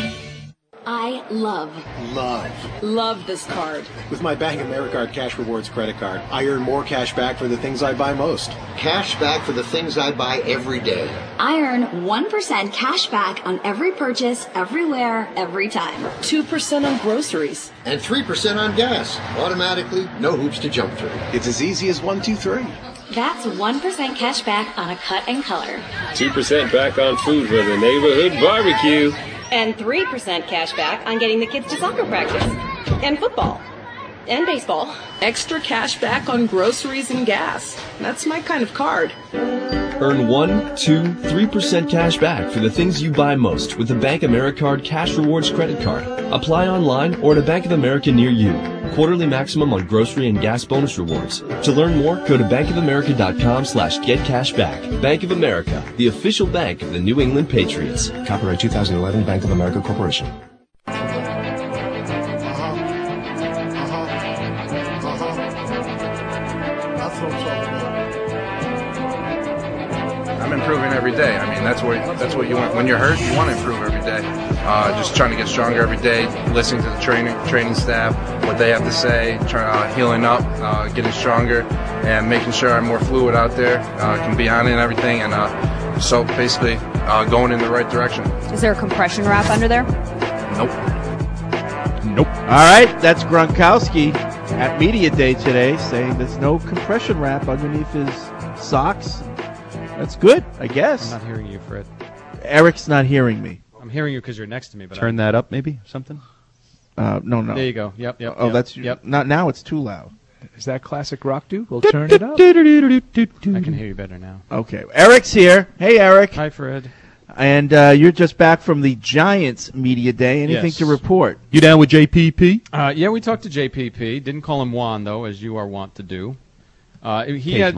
Love this card. With my Bank of America Cash Rewards credit card, I earn more cash back for the things I buy most. Cash back for the things I buy every day. I earn 1% cash back on every purchase, everywhere, every time. 2% on groceries. And 3% on gas. Automatically, no hoops to jump through. It's as easy as 1, 2, 3. That's 1% cash back on a cut and color. 2% back on food for the neighborhood barbecue. And 3% cash back on getting the kids to soccer practice. And football. And baseball. Extra cash back on groceries and gas. That's my kind of card. Earn 1, 2, 3% cash back for the things you buy most with the Bank AmeriCard Cash Rewards credit card. Apply online or at a Bank of America near you. Quarterly maximum on grocery and gas bonus rewards. To learn more, go to bankofamerica.com/getcashback. Bank of America, the official bank of the New England Patriots. Copyright 2011, Bank of America Corporation. I'm improving every day. I mean, that's what you want. When you're hurt, you want to improve every day. Just trying to get stronger every day, listening to the training staff, what they have to say, healing up, getting stronger, and making sure I'm more fluid out there, can be on it and everything. And so basically, going in the right direction. Is there a compression wrap under there? Nope. All right, that's Gronkowski at Media Day today saying there's no compression wrap underneath his socks. That's good, I guess. I'm not hearing you, Fred. Eric's not hearing me. I'm hearing you because you're next to me. But Turn that up, maybe, something? No. There you go. Yep. That's yep. Not now. It's too loud. Is that classic rock dude? We'll turn it up. I can hear you better now. Okay, Eric's here. Hey, Eric. Hi, Fred. And you're just back from the Giants Media Day. Anything Yes. to report? You down with JPP? Yeah, we talked to JPP. Didn't call him Juan, though, as you are wont to do. He has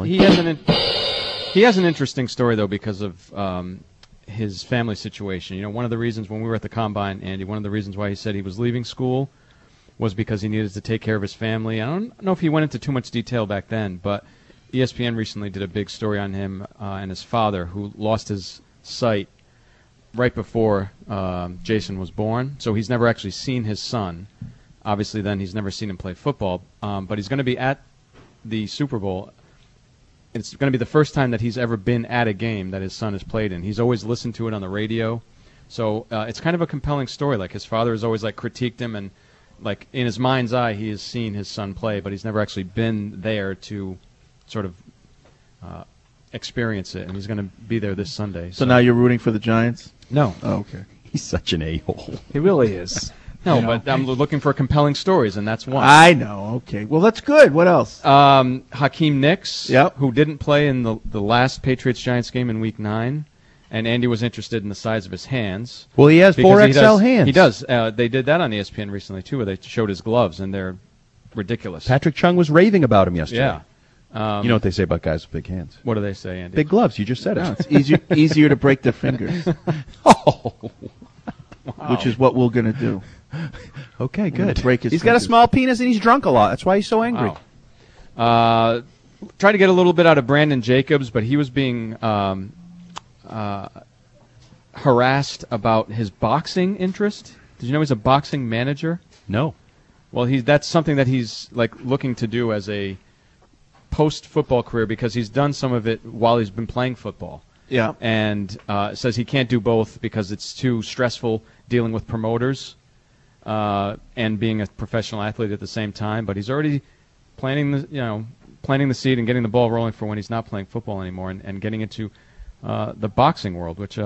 an interesting story, though, because of his family situation. You know, one of the reasons when we were at the Combine, Andy, one of the reasons why he said he was leaving school was because he needed to take care of his family. I don't know if he went into too much detail back then, but ESPN recently did a big story on him and his father, who lost his sight right before Jason was born. So he's never actually seen his son. Obviously, then he's never seen him play football. But he's going to be at the Super Bowl. It's going to be the first time that he's ever been at a game that his son has played in. He's always listened to it on the radio. So it's kind of a compelling story. Like, his father has always critiqued him, and in his mind's eye, he has seen his son play, but he's never actually been there to sort of experience it. And he's going to be there this Sunday. So now you're rooting for the Giants? No. Oh, okay. He's such an a-hole. He really is. No, but I'm looking for compelling stories, and that's one. I know. Okay. Well, that's good. What else? Hakeem Nicks, Yep. who didn't play in the last Patriots-Giants game in Week 9, and Andy was interested in the size of his hands. Well, he has because 4XL hands. He does. They did that on ESPN recently, too, where they showed his gloves, and they're ridiculous. Patrick Chung was raving about him yesterday. Yeah. You know what they say about guys with big hands? What do they say, Andy? Big gloves. You just said No, it. it's easier to break their fingers. Which is what we're going to do. Okay, good. Break his He's got a fingers. small penis and he's drunk a lot. That's why he's so angry. Wow. Tried to get a little bit out of Brandon Jacobs, but he was being harassed about his boxing interest. Did you know he's a boxing manager? No. Well, that's something that he's looking to do as a post-football career, because he's done some of it while he's been playing football. Yeah. And says he can't do both because it's too stressful dealing with promoters and being a professional athlete at the same time. But he's already planting the seed and getting the ball rolling for when he's not playing football anymore, and getting into the boxing world, which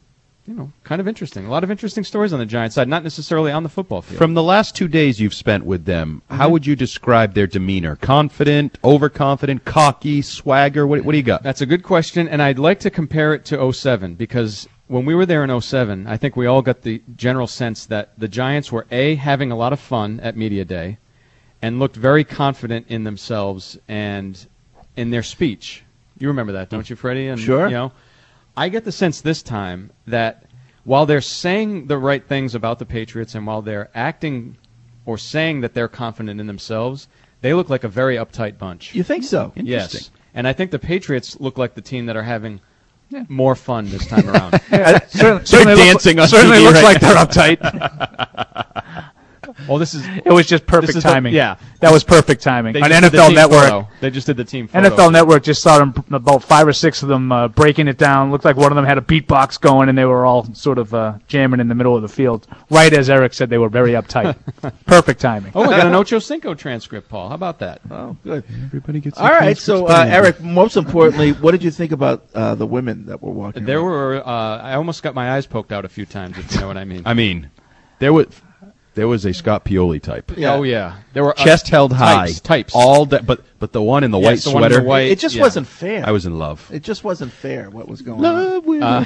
kind of interesting. A lot of interesting stories on the Giants side, not necessarily on the football field. From the last 2 days you've spent with them, how would you describe their demeanor? Confident, overconfident, cocky, swagger? What do you got? That's a good question, and I'd like to compare it to 07, because when we were there in 07, I think we all got the general sense that the Giants were, A, having a lot of fun at Media Day, and looked very confident in themselves and in their speech. You remember that, don't you, Freddie? And, Sure. I get the sense this time that while they're saying the right things about the Patriots, and while they're acting or saying that they're confident in themselves, they look like a very uptight bunch. You think so? Yes. And I think the Patriots look like the team that are having more fun this time around. Certainly dancing on certainly TV looks right like now. they're uptight. Well, it was just perfect timing. Yeah. That was perfect timing. They On just did the NFL team Network. photo. They just did the team photo. NFL Network just saw them, about 5 or 6 of them breaking it down. Looked like one of them had a beatbox going, and they were all sort of jamming in the middle of the field. Right as Eric said, they were very uptight. Perfect timing. Oh, we got an Ocho Cinco transcript, Paul. How about that? Oh, good. Everybody gets All right. So, Eric, most importantly, what did you think about the women that were walking There around? were. I almost got my eyes poked out a few times, if you know what I mean. I mean, there was a Scott Pioli type. Yeah. Oh yeah, there were chest held high, types. all day, but the one in the white the one in sweater. the white, It just wasn't fair. I was in love. It just wasn't fair what was going on.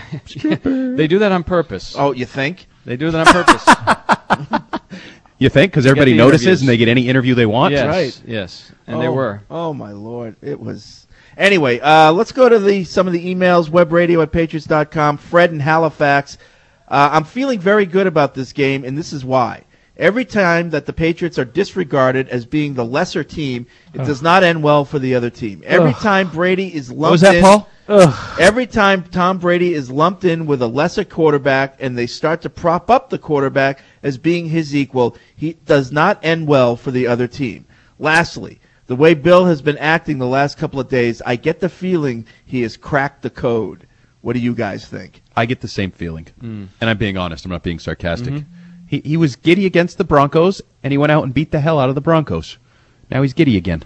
They do that on purpose. Oh, you think? They do that on purpose. You think? Because everybody the notices interviews. and they get any interview they want? Yes, right. Yes, and they were. Oh, my Lord. It was. Anyway, let's go to some of the emails, webradio@patriots.com. Fred in Halifax. I'm feeling very good about this game, and this is why. Every time that the Patriots are disregarded as being the lesser team, it does not end well for the other team. Every time Brady is lumped What was that, in, Paul? every time Tom Brady is lumped in with a lesser quarterback and they start to prop up the quarterback as being his equal, he does not end well for the other team. Lastly, the way Bill has been acting the last couple of days, I get the feeling he has cracked the code. What do you guys think? I get the same feeling. And I'm being honest. I'm not being sarcastic. He was giddy against the Broncos, and he went out and beat the hell out of the Broncos. Now he's giddy again.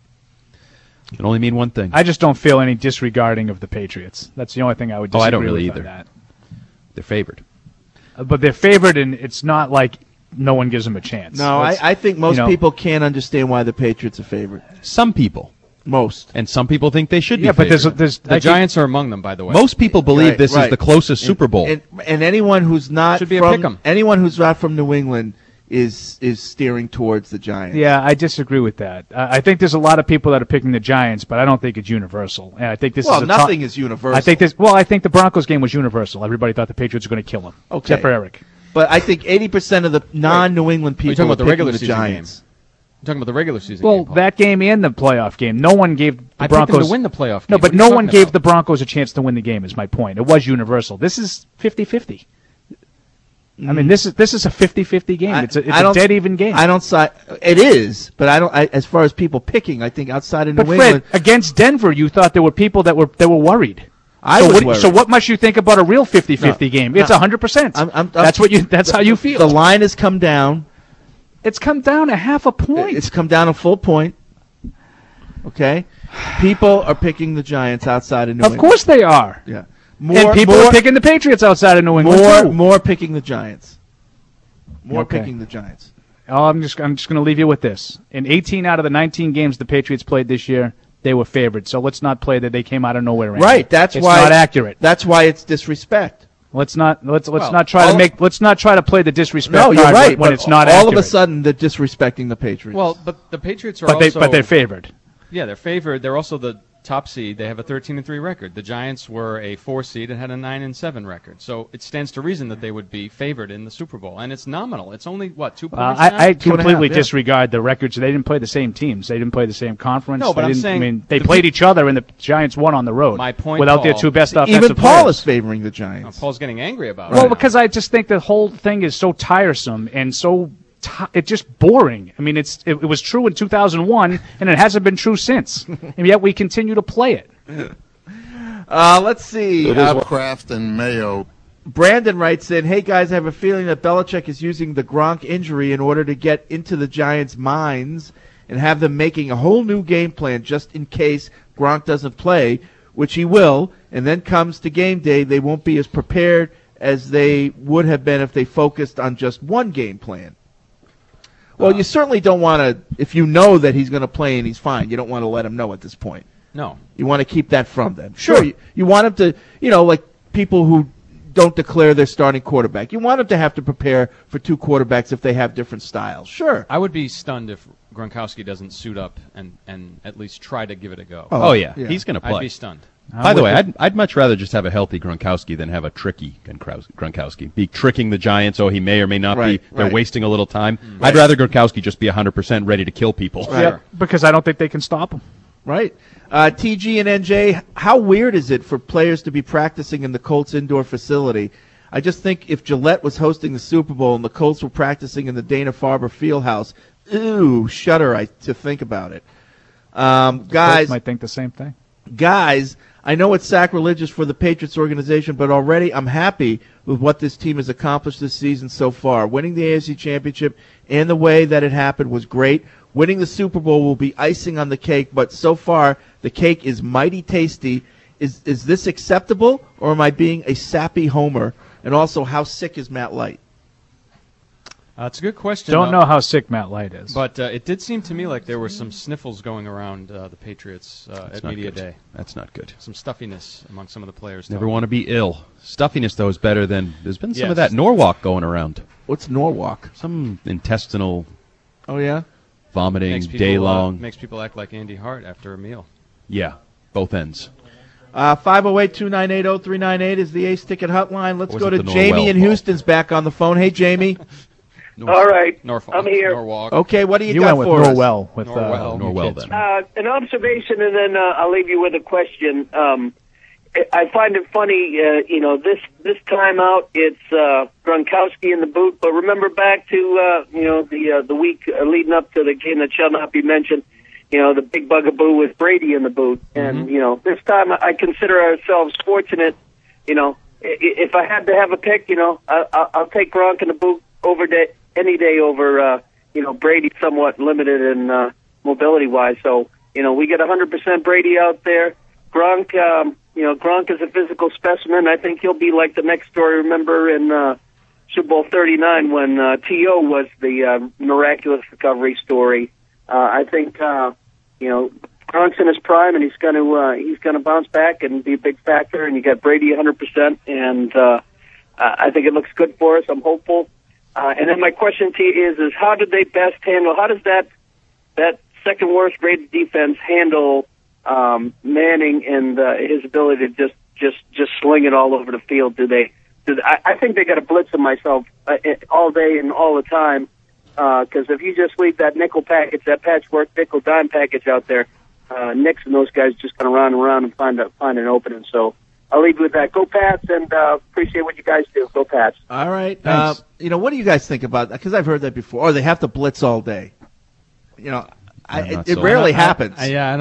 It can only mean one thing. I just don't feel any disregarding of the Patriots. That's the only thing I would disagree I don't really with either. on that. They're favored. But they're favored, and it's not like no one gives them a chance. No, I think most people can't understand why the Patriots are favored. Some people. Most. And some people think they should be but favored. The Giants are among them, by the way. Most people believe this is the closest Super Bowl. And anyone who's not Should be a from pick'em. anyone who's not from New England is steering towards the Giants. Yeah, I disagree with that. I think there's a lot of people that are picking the Giants, but I don't think it's universal. And I think this is nothing is universal. I think the Broncos game was universal. Everybody thought the Patriots were going to kill them, except for Eric. But I think 80% of the non-New England people Are you talking about the picking regular the season Giants. game? You're talking about the regular season Well, game, Paul. that game and the playoff game, no one gave the I picked them Broncos to win the playoff No, game. but What are no you one talking gave about? the Broncos a chance to win the game. Is my point. It was universal. This is 50-50. I mean, this is a 50-50 game. It's a dead even game. I don't side. It is, but I don't. As far as people picking, I think outside of But New Fred, England, against Denver, you thought there were people that were worried. I was worried. So what must you think about a real 50-50 game? It's 100%. That's how you feel. The line has come down. It's come down a half a point. It's come down a full point. Okay, people are picking the Giants outside of New England. Of course they are. Yeah. And people are picking the Patriots outside of New England too. More picking the Giants. More Okay. picking the Giants. Oh, I'm just going to leave you with this. In 18 out of the 19 games the Patriots played this year, they were favored. So let's not play that they came out of nowhere. Anymore. Right. That's it's why not accurate. That's why it's disrespect. Let's not try to play the disrespect. No, you're card right. when but it's not all accurate. of a sudden they're disrespecting the Patriots. Well, but the Patriots are but also... they're favored. Yeah, they're favored. They're also the top seed. They have a 13-3 record. The Giants were a 4 seed and had a 9-7 record. So it stands to reason that they would be favored in the Super Bowl. And it's nominal. It's only, 2 points now? I 2.5, completely yeah. disregard the records. They didn't play the same teams. They didn't play the same conference. No, but they I'm didn't- saying I mean, they the played each other, and the Giants won on the road. My point, without their Paul, two best offensive Even Paul players. is favoring the Giants. Paul's getting angry about Well, it. because I just think the whole thing is so tiresome and so it's just boring. I mean, it was true in 2001, and it hasn't been true since, and yet we continue to play it. Let's see. It is Kraft and Mayo. Brandon writes in, hey, guys, I have a feeling that Belichick is using the Gronk injury in order to get into the Giants' minds and have them making a whole new game plan just in case Gronk doesn't play, which he will, and then comes to game day, they won't be as prepared as they would have been if they focused on just one game plan. Well, you certainly don't want to, if you know that he's going to play and he's fine, you don't want to let him know at this point. No. You want to keep that from them. Sure, you want him to, like people who don't declare their starting quarterback. You want them to have to prepare for two quarterbacks if they have different styles. Sure. I would be stunned if Gronkowski doesn't suit up and at least try to give it a go. Oh, yeah. He's going to play. I'd be stunned. By the way, I'd much rather just have a healthy Gronkowski than have a tricky Gronkowski. Be tricking the Giants, he may or may not be. They're wasting a little time. I'd rather Gronkowski just be 100% ready to kill people. Right. Yep, because I don't think they can stop him. Right. TG and NJ, how weird is it for players to be practicing in the Colts indoor facility? I just think if Gillette was hosting the Super Bowl and the Colts were practicing in the Dana-Farber Fieldhouse, shudder to think about it. Guys might think the same thing. Guys, I know it's sacrilegious for the Patriots organization, but already I'm happy with what this team has accomplished this season so far. Winning the AFC Championship and the way that it happened was great. Winning the Super Bowl will be icing on the cake, but so far the cake is mighty tasty. Is this acceptable, or am I being a sappy homer? And also, how sick is Matt Light? It's a good question. Don't know how sick Matt Light is. But it did seem to me like there were some sniffles going around the Patriots at Media Day. That's not good. Some stuffiness among some of the players. Never want to be ill. Stuffiness, though, is better than... There's been some of that Yes. Norwalk going around. What's Norwalk? Some intestinal... Oh, yeah? Vomiting, Makes people, day long. makes people act like Andy Hart after a meal. Yeah, both ends. 508-298-0398 is the Ace Ticket hotline. Let's Or was go it to the Jamie Norwell in ball? Houston's back on the phone. Hey, Jamie. All right, Norfolk. I'm here. Norwalk. Okay, what do you You got went for with us? Norwell. With Norwell, then. An observation, and then I'll leave you with a question. I find it funny, this time out, it's Gronkowski in the boot. But remember back to the week leading up to the game that shall not be mentioned. The big bugaboo with Brady in the boot, and this time I consider ourselves fortunate if I had to have a pick, I'll take Gronk in the boot any day over, Brady, somewhat limited in mobility-wise. So, we get 100% Brady out there. Gronk, Gronk is a physical specimen. I think he'll be like the next story. Remember in Super Bowl 39 when T.O. was the miraculous recovery story. I think, Gronk's in his prime, and he's going to bounce back and be a big factor. And you got Brady 100%, and I think it looks good for us. I'm hopeful. And then my question to you is how did they best handle? How does that second worst rated defense handle Manning and his ability to just sling it all over the field? I think they got to blitz him myself all day and all the time. Because if you just leave that nickel package, that patchwork nickel dime package out there, Nix and those guys just going to run around and find an opening. So I'll leave you with that. Go Pats, and appreciate what you guys do. Go Pats. All right. What do you guys think about that? Because I've heard that before. Or they have to blitz all day. It rarely happens.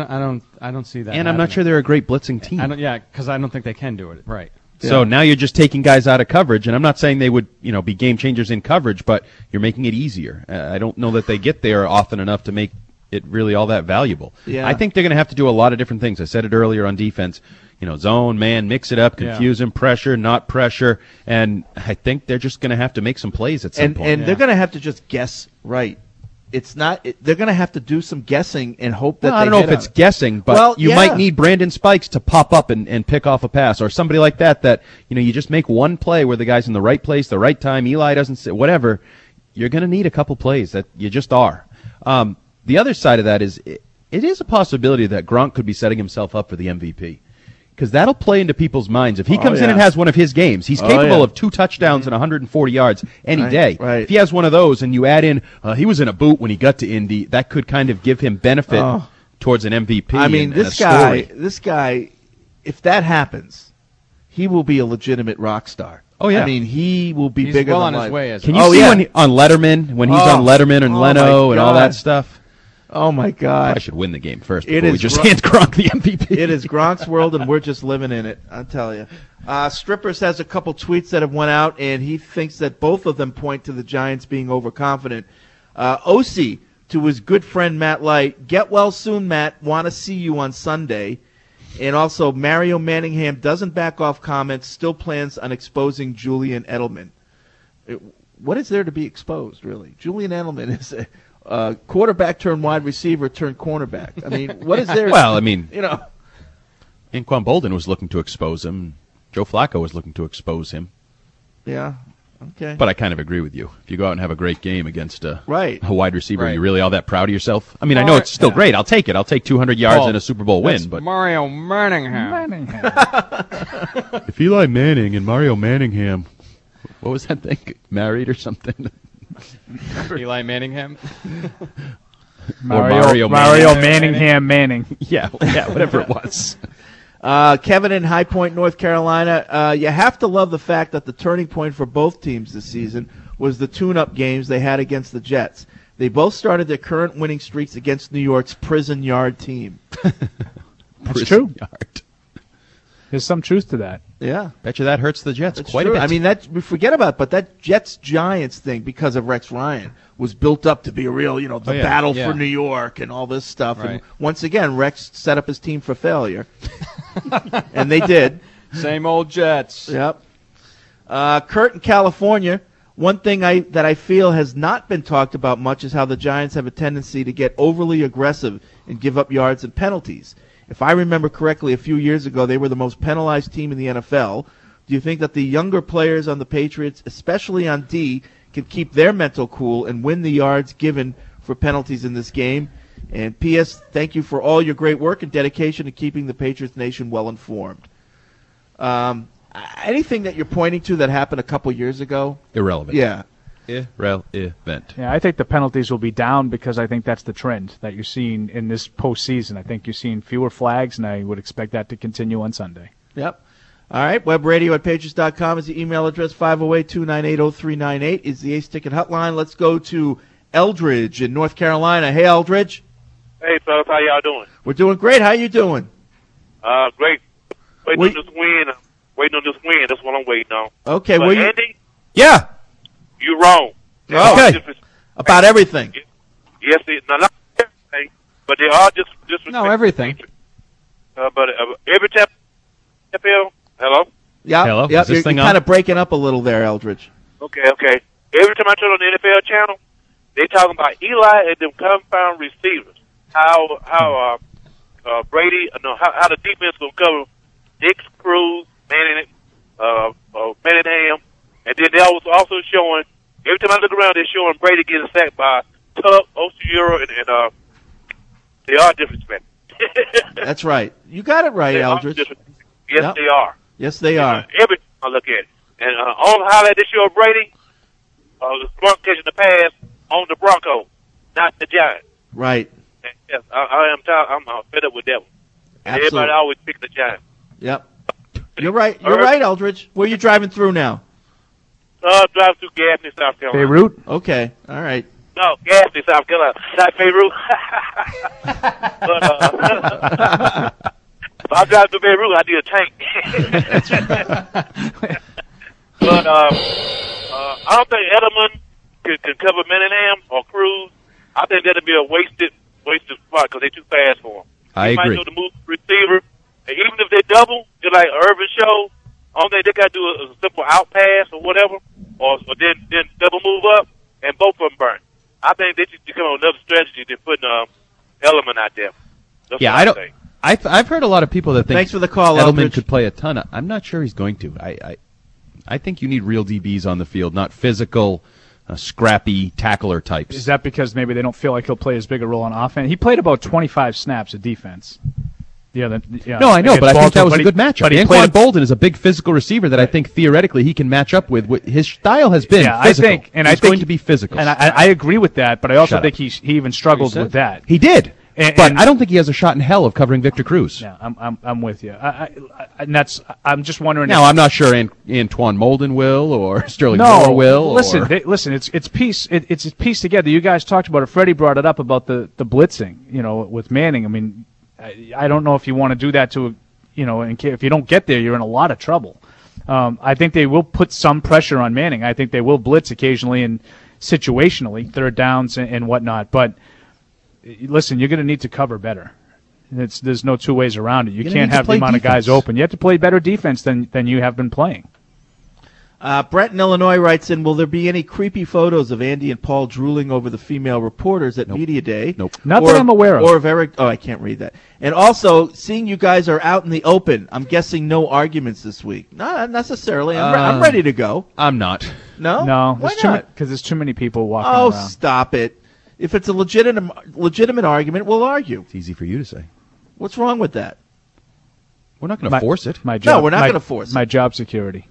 I don't see that. And I'm not sure they're a great blitzing team. Because I don't think they can do it right. So now you're just taking guys out of coverage, and I'm not saying they would, be game changers in coverage, but you're making it easier. I don't know that they get there often enough to make it really all that valuable. Yeah. I think they're going to have to do a lot of different things. I said it earlier on defense, zone, man, mix it up, confuse them, pressure, not pressure, and I think they're just going to have to make some plays at some point. And they're going to have to just guess right. They're going to have to do some guessing and hope that I don't know if it's guessing, but you might need Brandon Spikes to pop up and pick off a pass, or somebody like that, you just make one play where the guy's in the right place, the right time, Eli doesn't sit, whatever. You're going to need a couple plays. That you just are. The other side of that is it is a possibility that Gronk could be setting himself up for the MVP. Because that'll play into people's minds. If he comes in and has one of his games, he's capable of 2 touchdowns and 140 yards any day. Right. If he has one of those and you add in, he was in a boot when he got to Indy, that could kind of give him benefit towards an MVP. I mean, this guy, if that happens, he will be a legitimate rock star. Oh, yeah. I mean, he will be bigger well than on life. his way. Can you see on Letterman, when he's on Letterman and Leno and all that stuff? Oh, my God. I should win the game first before we just hand Gronk the MVP. It is Gronk's world, and we're just living in it, I'll tell you. Strippers has a couple tweets that have went out, and he thinks that both of them point to the Giants being overconfident. OC, to his good friend Matt Light, get well soon, Matt. Want to see you on Sunday. And also, Mario Manningham doesn't back off comments, still plans on exposing Julian Edelman. What is there to be exposed, really? Julian Edelman is a quarterback turned wide receiver turned cornerback. I mean, what is there? Well, I mean, Anquan Bolden was looking to expose him. Joe Flacco was looking to expose him. Yeah. Okay. But I kind of agree with you. If you go out and have a great game against a wide receiver, are you really all that proud of yourself? I mean, I know it's still great. I'll take it. I'll take 200 yards and a Super Bowl win. But Mario Manningham. If Eli Manning and Mario Manningham, what was that thing? Married or something? Eli Manningham? Mario Manningham Manning. Yeah, whatever it was. Kevin in High Point, North Carolina. You have to love the fact that the turning point for both teams this season was the tune-up games they had against the Jets. They both started their current winning streaks against New York's Prison Yard team. That's true. There's some truth to that. Yeah. Bet you that hurts the Jets quite a bit. I mean, we forget about it, but that Jets-Giants thing, because of Rex Ryan, was built up to be a real, battle for New York and all this stuff. Right. And once again, Rex set up his team for failure. And they did. Same old Jets. Yep. Kurt in California, one thing that I feel has not been talked about much is how the Giants have a tendency to get overly aggressive and give up yards and penalties. If I remember correctly, a few years ago, they were the most penalized team in the NFL. Do you think that the younger players on the Patriots, especially on D, can keep their mental cool and win the yards given for penalties in this game? And P.S., thank you for all your great work and dedication to keeping the Patriots Nation well informed. Anything that you're pointing to that happened a couple years ago? Irrelevant. Yeah. Irrelevant. Yeah, I think the penalties will be down because I think that's the trend that you're seeing in this postseason. I think you're seeing fewer flags, and I would expect that to continue on Sunday. Yep. All right, webradio@patriots.com is the email address. 508-298-0398 is the Ace Ticket hotline. Let's go to Eldridge in North Carolina. Hey, Eldridge. Hey, fellas, how y'all doing? We're doing great. How you doing? Great. Wait till this win. Waiting on this win. That's what I'm waiting on. Okay, but well, Andy, yeah. you're wrong. Okay. About everything. Yes, not everything, but they are just No, everything. But every time NFL, hello? Yeah. Hello? Yeah, Is this you're thing kind on? of breaking up a little there, Eldridge. Okay. Every time I turn on the NFL channel, they talking about Eli and them confound receivers. How Brady, how the defense gonna cover Dix, Cruz, Manningham, and then they also showing every time I look around, they're showing Brady getting sacked by Tuck, Osuero, and they are disrespectful. That's right. You got it right, Eldridge. Yes, they are. Yes, they are. Every time I look at it. And on the highlight this year of Brady, Gronk catching the pass on the Broncos, not the Giants. Right. And yes, I'm fed up with that one. And Absolutely. everybody always pick the Giants. Yep. You're right. You're right, Eldridge. Where are you driving through now? Drive through Gaffney, South Carolina. Beirut? Okay. All right. No, Gaffney, South Carolina. Not Beirut. But, if I drive to Beirut, I need a tank. But I don't think Edelman can cover Manningham or Cruz. I think that'd be a wasted spot because they're too fast for him. I He agree. might know the move receiver. And even if they double, just like Irvin showed, I don't think they got to do a simple out pass or whatever, or then double move up, and both of them burn. I think they should come up with another strategy than putting Edelman out there. That's Yeah, what I don't. think. I've heard a lot of people that think Thanks for the call, Edelman Eldridge. could play a ton. I'm not sure he's going to. I think you need real DBs on the field, not physical, scrappy tackler types. Is that because maybe they don't feel like he'll play as big a role on offense? He played about 25 snaps of defense. No, I know, but I think that was a good matchup. But he Anquan played Bolden is a big physical receiver that I think theoretically he can match up with. His style has been physical. He's going to be physical. And I agree with that, but I also Shut think he even struggled with that. He did. And But I don't think he has a shot in hell of covering Victor Cruz. Yeah, I'm with you. I'm just wondering. Now, I'm not sure Antoine Molden will or Sterling No, Moore will. listen, or, listen. It's pieced together. You guys talked about it. Freddie brought it up about the blitzing. With Manning. I mean, I don't know if you want to do that to, and if you don't get there, you're in a lot of trouble. I think they will put some pressure on Manning. I think they will blitz occasionally and situationally, third downs and whatnot. But listen, you're going to need to cover better. There's no two ways around it. You can't have the amount of guys open. You have to play better defense than you have been playing. Brett in Illinois writes in, will there be any creepy photos of Andy and Paul drooling over the female reporters at Media Day? Nope. Not that I'm aware of. Or of Eric, I can't read that. And also, seeing you guys are out in the open, I'm guessing no arguments this week. Not necessarily. I'm ready to go. I'm not. No? No, Why not? because there's too many people walking Oh, around. stop it. If it's a legitimate argument, we'll argue. It's easy for you to say. What's wrong with that? We're not going to force it. My job, we're not going to force it. My job security.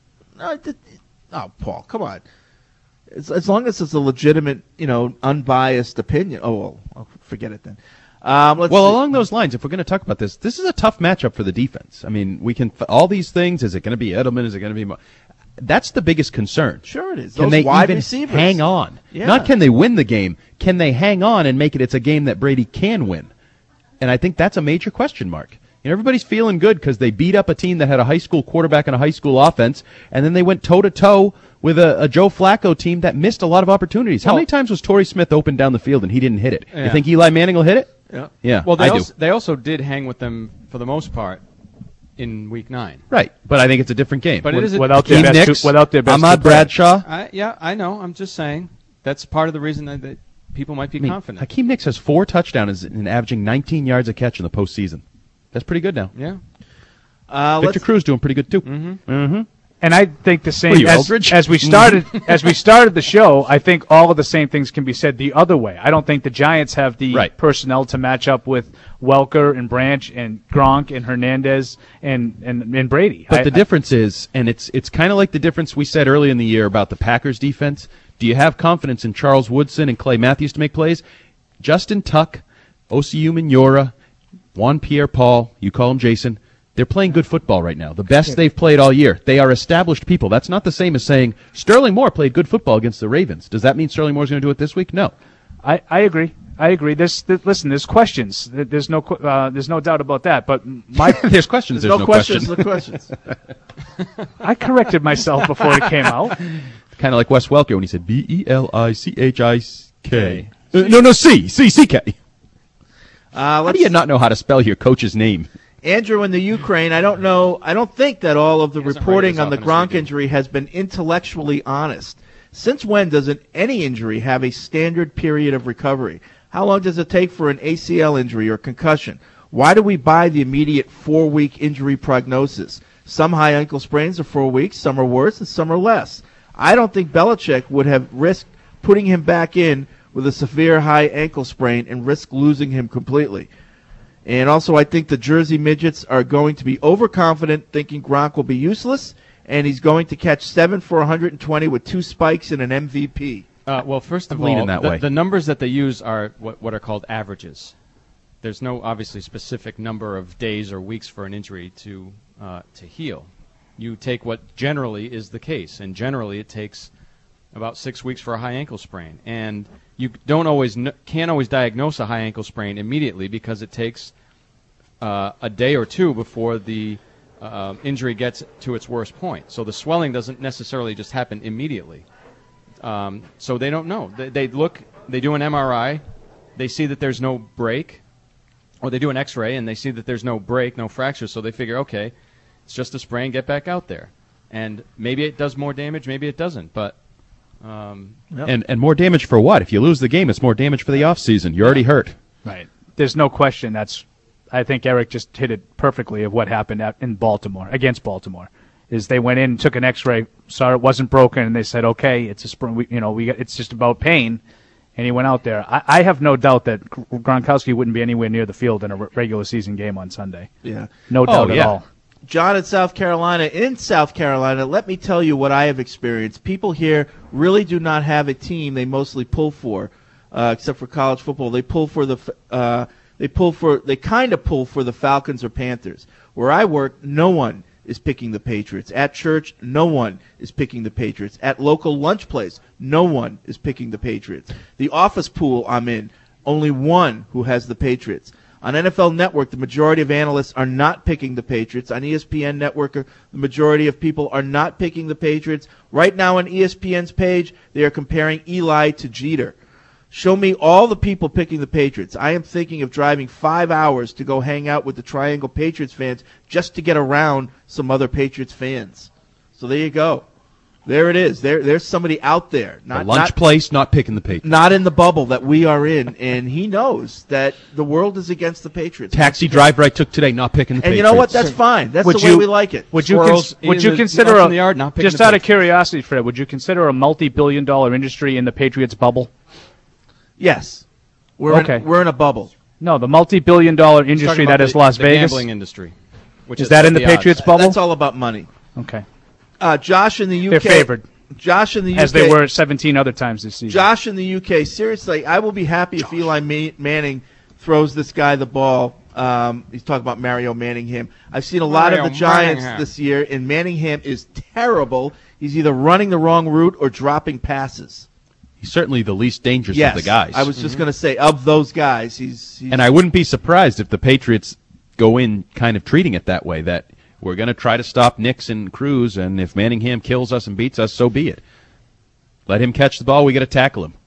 Oh, Paul, come on. As long as it's a legitimate, unbiased opinion. Oh, well, forget it then. Let's see. Along those lines, if we're going to talk about this is a tough matchup for the defense. I mean, we can all these things. Is it going to be Edelman? Is it going to be? That's the biggest concern. Sure it is. Can Those they wide even receivers. hang on? Yeah. Not can they win the game. Can they hang on and make it's a game that Brady can win? And I think that's a major question mark. Everybody's feeling good because they beat up a team that had a high school quarterback and a high school offense, and then they went toe-to-toe with a Joe Flacco team that missed a lot of opportunities. How many times was Torrey Smith open down the field and he didn't hit it? Yeah. You think Eli Manning will hit it? Yeah. Yeah, Well, I do. they also did hang with them for the most part in Week 9. Right, but I think it's a different game. But it is without Hakeem their best Nicks, without their best Ahmad two players. Bradshaw. Yeah, I know. I'm just saying that's part of the reason that people might be confident. Hakeem Nicks has 4 touchdowns and averaging 19 yards a catch in the postseason. That's pretty good now. Yeah. Victor Cruz doing pretty good too. And I think the same What are you, as, Eldridge? as we started the show. I think all of the same things can be said the other way. I don't think the Giants have the personnel to match up with Welker and Branch and Gronk and Hernandez and Brady. But the difference is, and it's kind of like the difference we said early in the year about the Packers defense. Do you have confidence in Charles Woodson and Clay Matthews to make plays? Justin Tuck, Osi Umenyiora, Juan Pierre-Paul, you call him Jason, they're playing good football right now. The best they've played all year. They are established people. That's not the same as saying Sterling Moore played good football against the Ravens. Does that mean Sterling Moore's going to do it this week? No. I agree. Listen, there's questions. There's no doubt about that. But there's questions. There's no questions. No questions. I corrected myself before it came out. Kind of like Wes Welker when he said Belichick. No, C-C-K. How do you not know how to spell your coach's name? Andrew, in the Ukraine, I don't think that all of the reporting on the Gronk injury has been intellectually honest. Since when does any injury have a standard period of recovery? How long does it take for an ACL injury or concussion? Why do we buy the immediate 4-week injury prognosis? Some high ankle sprains are 4 weeks, some are worse, and some are less. I don't think Belichick would have risked putting him back in with a severe high ankle sprain and risk losing him completely. And also, I think the Jersey midgets are going to be overconfident, thinking Gronk will be useless, and he's going to catch 7 for 120 with 2 spikes and an MVP. Well, first of all, the numbers that they use are what are called averages. There's no obviously specific number of days or weeks for an injury to heal. You take what generally is the case, and generally it takes about 6 weeks for a high ankle sprain. And you can't always diagnose a high ankle sprain immediately because it takes a day or two before the injury gets to its worst point. So the swelling doesn't necessarily just happen immediately. So they don't know. They do an MRI, they see that there's no break, or they do an X-ray and they see that there's no break, no fracture, so they figure, okay, it's just a sprain, get back out there. And maybe it does more damage, maybe it doesn't, but... And more damage for what? If you lose the game, it's more damage for the offseason. You're already hurt. Right. There's no question. I think Eric just hit it perfectly of what happened in Baltimore, against Baltimore. Is they went in, took an X-ray, saw it wasn't broken, and they said, okay, it's a sprain. It's just about pain, and he went out there. I have no doubt that Gronkowski wouldn't be anywhere near the field in a regular season game on Sunday. Yeah, no doubt at all. John in South Carolina, let me tell you what I have experienced. People here really do not have a team they mostly pull for, except for college football. They pull for they kind of pull for the Falcons or Panthers. Where I work, no one is picking the Patriots. At church, no one is picking the Patriots. At local lunch place, no one is picking the Patriots. The office pool I'm in, only one who has the Patriots. On NFL Network, the majority of analysts are not picking the Patriots. On ESPN Network, the majority of people are not picking the Patriots. Right now on ESPN's page, they are comparing Eli to Jeter. Show me all the people picking the Patriots. I am thinking of driving 5 hours to go hang out with the Triangle Patriots fans just to get around some other Patriots fans. So there you go. There it is. There's somebody out there. Place, not picking the Patriots. Not in the bubble that we are in, and he knows that the world is against the Patriots. Taxi drive I took today, not picking the Patriots. And you know what? That's fine. That's the way we like it. Would you consider just out of curiosity, Fred, would you consider a multi-billion-dollar industry in the Patriots bubble? Yes. We're in a bubble. No, the multi-billion-dollar industry that is Las Vegas. The gambling industry. Is that in the Patriots bubble? That's all about money. Okay. Josh in the UK. They're favored. Josh in the UK. As they were 17 other times this season. Josh in the UK. Seriously, I will be happy if Eli Manning throws this guy the ball. He's talking about Mario Manningham. I've seen a lot of the Giants this year, and Manningham is terrible. He's either running the wrong route or dropping passes. He's certainly the least dangerous of the guys. I was just going to say, of those guys, he's... And I wouldn't be surprised if the Patriots go in kind of treating it that way, that we're going to try to stop Nix and Cruz, and if Manningham kills us and beats us, so be it. Let him catch the ball, we got to tackle him.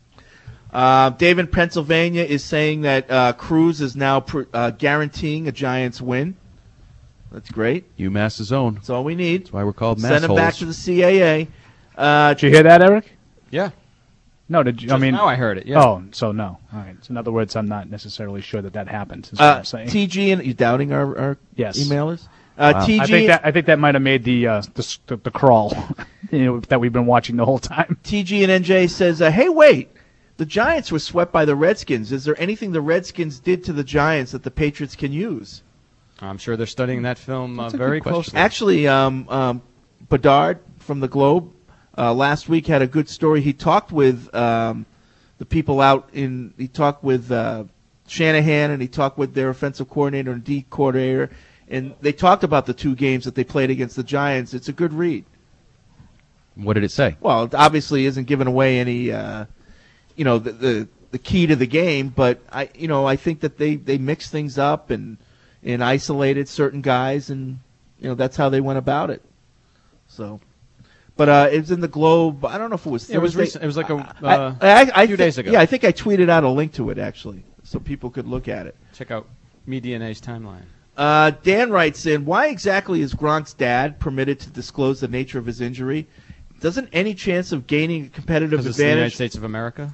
Dave in Pennsylvania is saying that Cruz is now guaranteeing a Giants win. That's great. UMass is own. That's all we need. That's why we're called Send him back to the CAA. Did you hear that, Eric? Yeah. No, did you? Now I heard it. Yeah. Oh, so no. All right. So in other words, I'm not necessarily sure that happened. Is what I'm saying. TG and you doubting our emailers? TG, I think that might have made the crawl that we've been watching the whole time. TG and NJ says, "Hey, wait! The Giants were swept by the Redskins. Is there anything the Redskins did to the Giants that the Patriots can use?" I'm sure they're studying that film very closely. Actually, Bedard from the Globe last week had a good story. He talked with the people he talked with Shanahan, and he talked with their offensive coordinator and D coordinator, and they talked about the 2 games that they played against the Giants. It's a good read. What did it say? Well, it obviously isn't giving away any, the the key to the game, but I think that they mixed things up and isolated certain guys, and that's how they went about it. So, but it was in the Globe. I don't know if it was Thursday. It was recent. It was like a few days ago. Yeah, I think I tweeted out a link to it actually, so people could look at it. Check out MeDNA's timeline. Dan writes in, why exactly is Gronk's dad permitted to disclose the nature of his injury? Doesn't any chance of gaining a competitive advantage... the United States of America?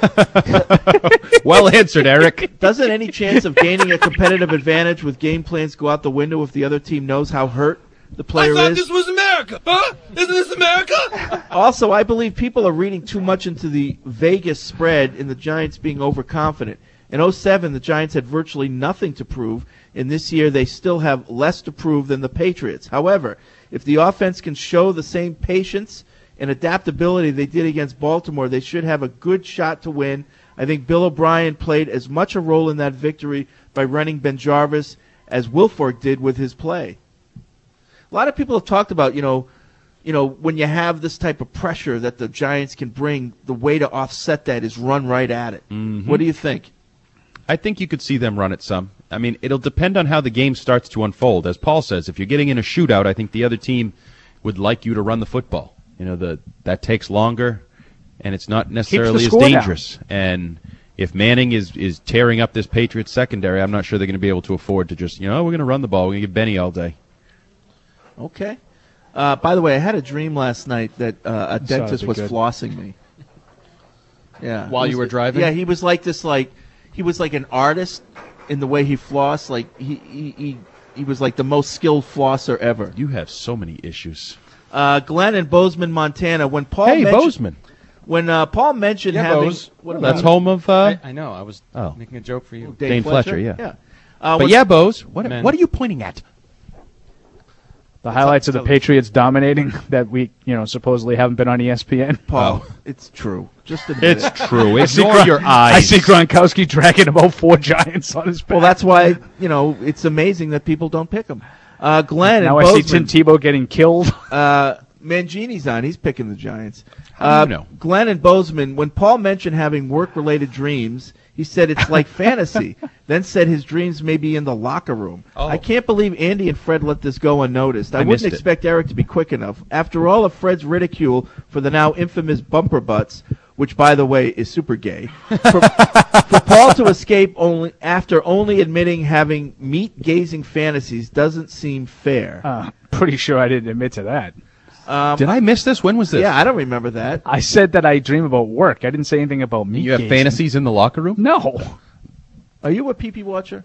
Well answered, Eric. Doesn't any chance of gaining a competitive advantage with game plans go out the window if the other team knows how hurt the player is? I thought this was America, huh? Isn't this America? Also, I believe people are reading too much into the Vegas spread and the Giants being overconfident. In 2007, the Giants had virtually nothing to prove, and this year they still have less to prove than the Patriots. However, if the offense can show the same patience and adaptability they did against Baltimore, they should have a good shot to win. I think Bill O'Brien played as much a role in that victory by running Ben Jarvis as Wilfork did with his play. A lot of people have talked about, when you have this type of pressure that the Giants can bring, the way to offset that is run right at it. Mm-hmm. What do you think? I think you could see them run it some. I mean, it'll depend on how the game starts to unfold. As Paul says, if you're getting in a shootout, I think the other team would like you to run the football. That takes longer, and it's not necessarily as dangerous. Down. And if Manning is tearing up this Patriots secondary, I'm not sure they're going to be able to afford to just, we're going to run the ball. We're going to give Benny all day. Okay. By the way, I had a dream last night that a dentist was flossing me. Yeah. While you were driving? Yeah, he was like this, he was like an artist in the way he flossed. Like he was like the most skilled flosser ever. You have so many issues. Glenn in Bozeman, Montana. When Paul Bozeman. When Paul mentioned having, that's home of. I know. I was making a joke for you, Dane Fletcher. Yeah. But Bose. What are you pointing at? The highlights of the Patriots dominating that we, supposedly haven't been on ESPN. Paul, it's true. Just admit it's true. Ignore your eyes. I see Gronkowski dragging about 4 Giants on his back. Well, that's why, it's amazing that people don't pick him. Glenn now in I Bozeman, see Tim Tebow getting killed. Mangini's on. He's picking the Giants. Glenn in Bozeman, when Paul mentioned having work-related dreams, he said it's like fantasy, then said his dreams may be in the locker room. Oh. I can't believe Andy and Fred let this go unnoticed. I wouldn't expect Eric to be quick enough. After all of Fred's ridicule for the now infamous bumper butts, which, by the way, is super gay, for Paul to escape after only admitting having meat-gazing fantasies doesn't seem fair. Pretty sure I didn't admit to that. Did I miss this? When was this? Yeah, I don't remember that. I said that I dream about work. I didn't say anything about me. You have fantasies in the locker room? No. Are you a pee-pee watcher?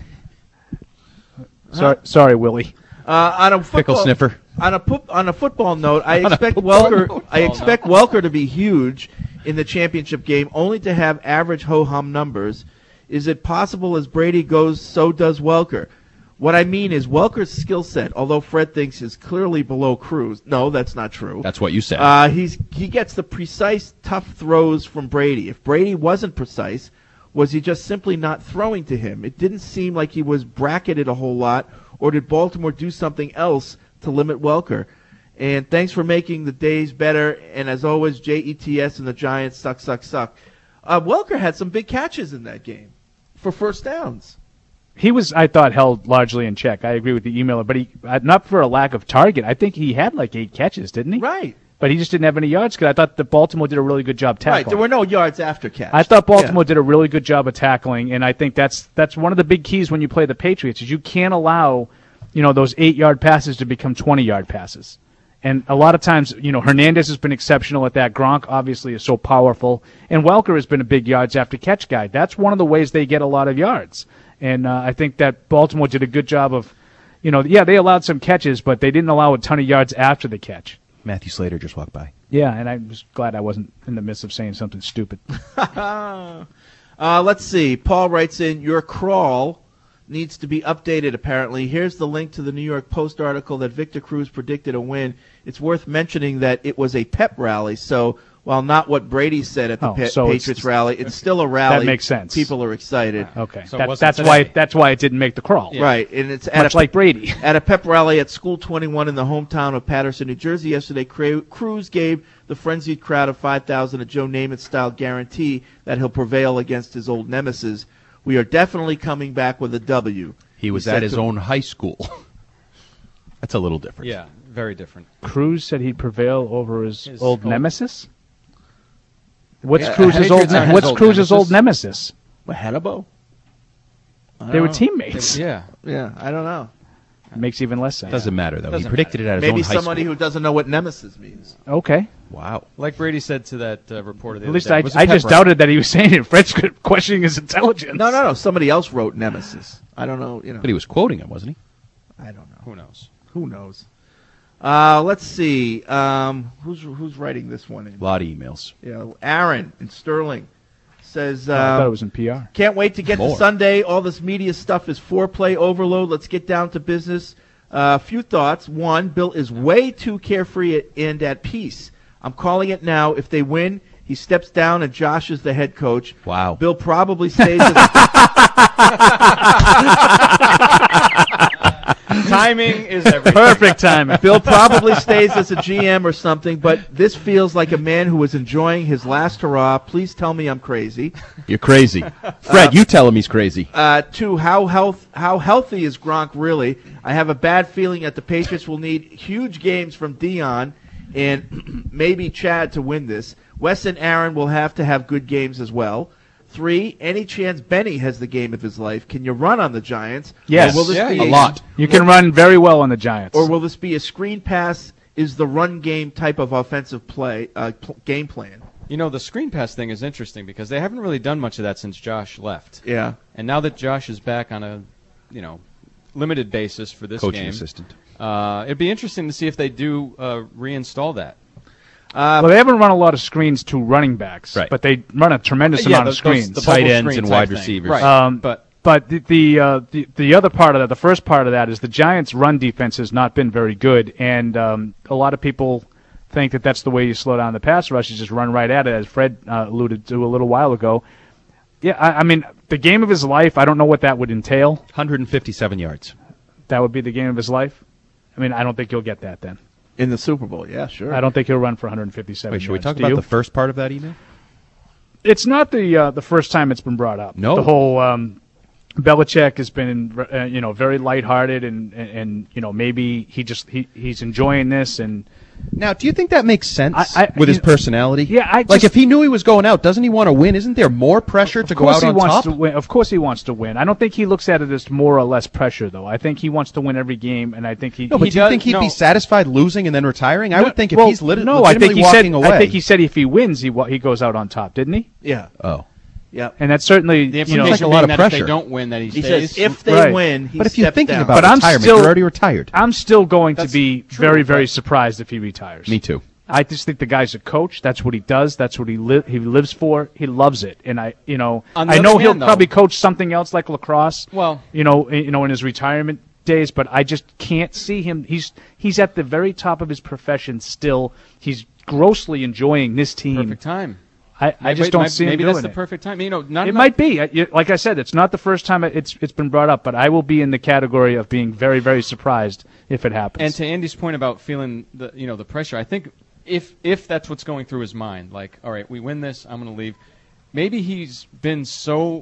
Sorry, Willie. On a pickle sniffer. On a football note, I expect Welker to be huge in the championship game, only to have average ho-hum numbers. Is it possible as Brady goes, so does Welker? What I mean is Welker's skill set, although Fred thinks is clearly below Cruz. No, that's not true. That's what you said. He gets the precise, tough throws from Brady. If Brady wasn't precise, was he just simply not throwing to him? It didn't seem like he was bracketed a whole lot, or did Baltimore do something else to limit Welker? And thanks for making the days better. And as always, JETS and the Giants suck. Welker had some big catches in that game for first downs. He was, I thought, held largely in check. I agree with the emailer, but he not for a lack of target. I think he had like 8 catches, didn't he? Right. But he just didn't have any yards because I thought that Baltimore did a really good job tackling. Right, there were no yards after catch. I thought Baltimore did a really good job of tackling, and I think that's one of the big keys when you play the Patriots is you can't allow, those 8-yard passes to become 20-yard passes. And a lot of times, Hernandez has been exceptional at that. Gronk obviously is so powerful, and Welker has been a big yards after catch guy. That's one of the ways they get a lot of yards. And I think that Baltimore did a good job of, they allowed some catches, but they didn't allow a ton of yards after the catch. Matthew Slater just walked by. Yeah, and I was glad I wasn't in the midst of saying something stupid. Let's see. Paul writes in, your crawl needs to be updated, apparently. Here's the link to the New York Post article that Victor Cruz predicted a win. It's worth mentioning that it was a pep rally, so while not what Brady said at the so Patriots rally, it's still a rally. That makes sense. People are excited. Okay, So that's why it didn't make the crawl. Yeah. Right, and it's Much like Brady. At a pep rally at School 21 in the hometown of Paterson, New Jersey yesterday, Cruz gave the frenzied crowd of 5,000 a Joe Namath-style guarantee that he'll prevail against his old nemesis. We are definitely coming back with a W. He was at his own high school. That's a little different. Yeah, very different. Cruz said he'd prevail over his old nemesis. What's Yeah, Cruz's old nemesis? What, Hannibal? They were teammates. Yeah. Yeah, I don't know. It makes even less sense. Doesn't matter, though. Doesn't He predicted it at his Maybe own high somebody school. who doesn't know what nemesis means. Okay. Wow. Like Brady said to that reporter the At other least day, I it was a just pep doubted that he was saying it. Fred's questioning his intelligence. No. Somebody else wrote nemesis. I don't know. But he was quoting him, wasn't he? I don't know. Who knows? Who knows? Let's see. Who's writing this one in? A lot of emails. Yeah, Aaron in Sterling says. I thought it was in PR. Can't wait to get to Sunday. All this media stuff is foreplay overload. Let's get down to business. A few thoughts. One, Bill is way too carefree and at peace. I'm calling it now. If they win, he steps down and Josh is the head coach. Wow. Bill probably stays. Timing is everything. Perfect timing. Bill probably stays as a GM or something, but this feels like a man who was enjoying his last hurrah. Please tell me I'm crazy. You're crazy. Fred, you tell him he's crazy. Two, how healthy is Gronk really? I have a bad feeling that the Patriots will need huge games from Dion and maybe Chad to win this. Wes and Aaron will have to have good games as well. 3, any chance Benny has the game of his life? Can you run on the Giants? Yes, Or will this be a lot. You can run very well on the Giants. Or will this be a screen pass? Is the run game type of offensive play game plan? You know, the screen pass thing is interesting because they haven't really done much of that since Josh left. Yeah. And now that Josh is back on a, limited basis for this Coaching game, assistant. It'd be interesting to see if they do reinstall that. Well, they haven't run a lot of screens to running backs, Right. but they run a tremendous amount of screens. The Tight bubble ends screen and type wide thing. receivers. Right. But the other part of that, the first part of that, is the Giants' run defense has not been very good, and a lot of people think that that's the way you slow down the pass rush. You just run right at it, as Fred alluded to a little while ago. Yeah, I mean, the game of his life, I don't know what that would entail. 157 yards. That would be the game of his life? I mean, I don't think he'll get that then. In the Super Bowl, yeah, sure. I don't think he'll run for 157 Wait, should we yards. talk Do about you? the first part of that email? It's not the first time it's been brought up. No. The whole Belichick has been very lighthearted and maybe he's enjoying this and. Now, do you think that makes sense I with his personality? Yeah, like if he knew he was going out, doesn't he want to win? Isn't there more pressure to go out on top? Of course he wants to win. I don't think he looks at it as more or less pressure, though. I think he wants to win every game, and I think he. No, but do you think he'd be satisfied losing and then retiring? I would think if he's I think he walking away. I think he said if he wins, he goes out on top, didn't he? Yeah. Oh. Yeah. And that's certainly the information like a lot of that if pressure. they don't win, that he stays. says if they win, he but if you're steps thinking down. about retirement, you're already retired. I'm still going to be true, very, very surprised if he retires. Me too. I just think the guy's a coach. That's what he does. That's what he lives for. He loves it, and I know he'll probably coach something else like lacrosse. Well, in his retirement days, but I just can't see him. He's at the very top of his profession still. He's grossly enjoying this team. Perfect time. I just don't see him maybe doing that's the it. perfect time. It might be. Like I said, it's not the first time it's been brought up, but I will be in the category of being very, very surprised if it happens. And to Andy's point about feeling the pressure, I think if that's what's going through his mind, like, all right, we win this, I'm going to leave. Maybe he's been so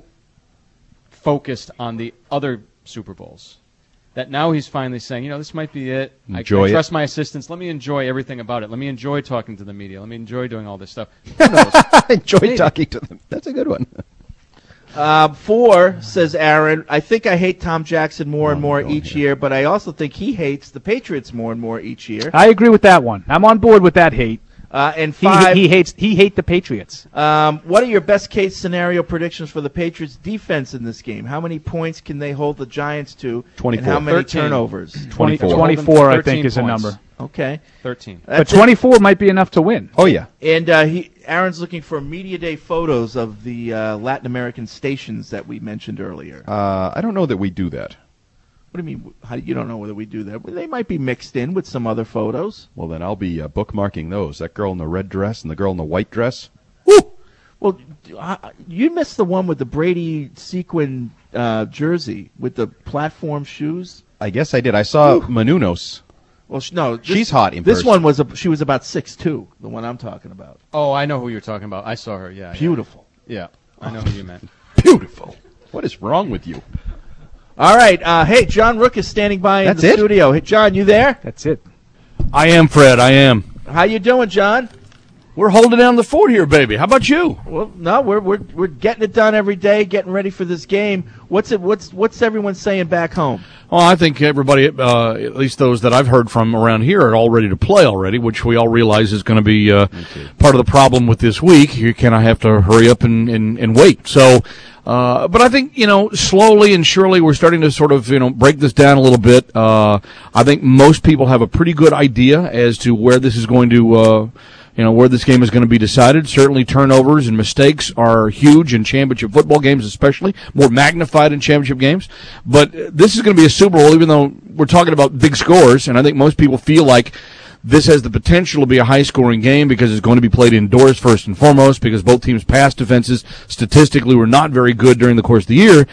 focused on the other Super Bowls that now he's finally saying, this might be it. I trust my assistants. Let me enjoy everything about it. Let me enjoy talking to the media. Let me enjoy doing all this stuff. Who knows? Enjoy talking to them. That's a good one. 4, says Aaron, I think I hate Tom Jackson more and more each year, but I also think he hates the Patriots more and more each year. I agree with that one. I'm on board with that hate. And 5, he hates the Patriots. What are your best case scenario predictions for the Patriots defense in this game? How many points can they hold the Giants to? 24. And how many 13. turnovers? 24, I think, is a points. number. Okay. 13. But 24 might be enough to win. Oh, yeah. And Aaron's looking for Media Day photos of the Latin American stations that we mentioned earlier. I don't know that we do that. What do you mean? You don't know whether we do that? They might be mixed in with some other photos. Well, then I'll be bookmarking those. That girl in the red dress and the girl in the white dress. Woo! Well, you missed the one with the Brady sequin jersey with the platform shoes. I guess I did. I saw Manunos. Well, no, she's hot in this person. one she was about 6'2", the one I'm talking about. Oh, I know who you're talking about. I saw her. Yeah, beautiful. Yeah, I know who you meant. Beautiful. What is wrong with you? All right. Hey, John Rook is standing by in the studio. Hey, John, you there? That's it. I am, Fred. I am. How you doing, John? We're holding down the fort here, baby. How about you? Well, no, we're getting it done every day, getting ready for this game. What's everyone saying back home? Well, I think everybody, at least those that I've heard from around here, are all ready to play already, which we all realize is going to be part of the problem with this week. You kind of have to hurry up and wait. So, but I think, slowly and surely we're starting to sort of, break this down a little bit. I think most people have a pretty good idea as to where this is going to, where this game is going to be decided. Certainly turnovers and mistakes are huge in championship football games, especially more magnified in championship games. But this is going to be a Super Bowl, even though we're talking about big scores, and I think most people feel like this has the potential to be a high-scoring game because it's going to be played indoors first and foremost, because both teams' pass defenses statistically were not very good during the course of the year.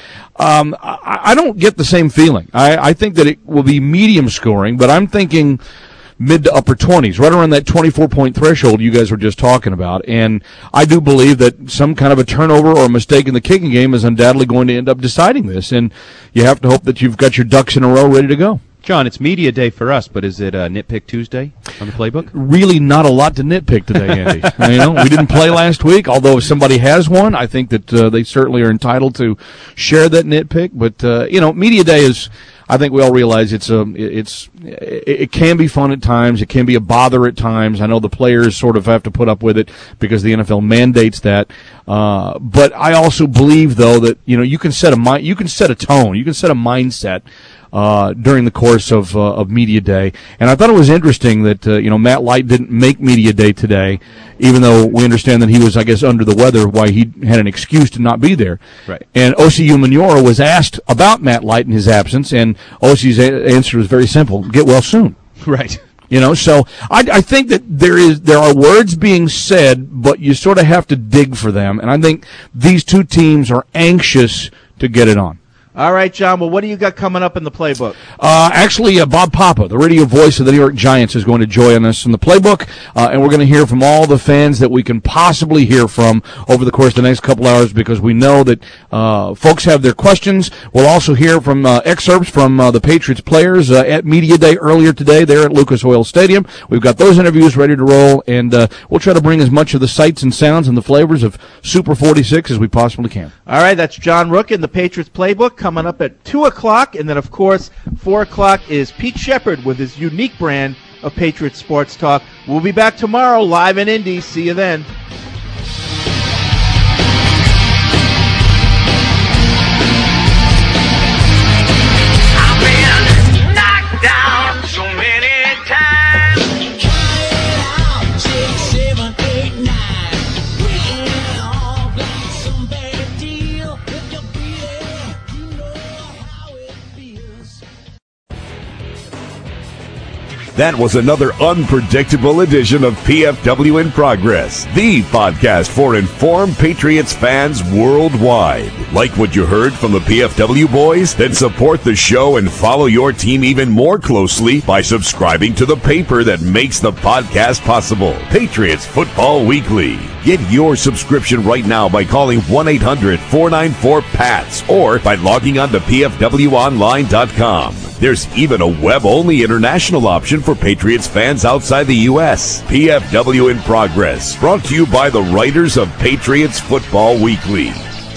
I don't get the same feeling. I think that it will be medium scoring, but I'm thinking mid to upper 20s, right around that 24-point threshold you guys were just talking about. And I do believe that some kind of a turnover or a mistake in the kicking game is undoubtedly going to end up deciding this. And you have to hope that you've got your ducks in a row ready to go. John, it's media day for us, but is it Nitpick Tuesday on the playbook? Really not a lot to nitpick today, Andy. We didn't play last week, although if somebody has one, I think that they certainly are entitled to share that nitpick. But, media day is, I think we all realize it can be fun at times. It can be a bother at times. I know the players sort of have to put up with it because the NFL mandates that. But I also believe, though, that, you can set a tone, you can set a mindset during the course of Media Day. And I thought it was interesting that, Matt Light didn't make Media Day today, even though we understand that he was, I guess, under the weather, why he had an excuse to not be there. Right. And Osi Umenyiora was asked about Matt Light in his absence, and Osi's answer was very simple: get well soon. Right. So I think that there are words being said, but you sort of have to dig for them. And I think these two teams are anxious to get it on. All right, John. Well, what do you got coming up in the playbook? Actually, Bob Papa, the radio voice of the New York Giants, is going to join us in the playbook, and we're going to hear from all the fans that we can possibly hear from over the course of the next couple hours, because we know that folks have their questions. We'll also hear from excerpts from the Patriots players at Media Day earlier today there at Lucas Oil Stadium. We've got those interviews ready to roll, and we'll try to bring as much of the sights and sounds and the flavors of Super 46 as we possibly can. All right, that's John Rook in the Patriots playbook, coming up at 2 o'clock, and then, of course, 4 o'clock is Pete Shepard with his unique brand of Patriots Sports Talk. We'll be back tomorrow live in Indy. See you then. That was another unpredictable edition of PFW in Progress, the podcast for informed Patriots fans worldwide. Like what you heard from the PFW boys? Then support the show and follow your team even more closely by subscribing to the paper that makes the podcast possible, Patriots Football Weekly. Get your subscription right now by calling 1-800-494-PATS or by logging on to pfwonline.com. There's even a web-only international option for Patriots fans outside the U.S. PFW in Progress, brought to you by the writers of Patriots Football Weekly.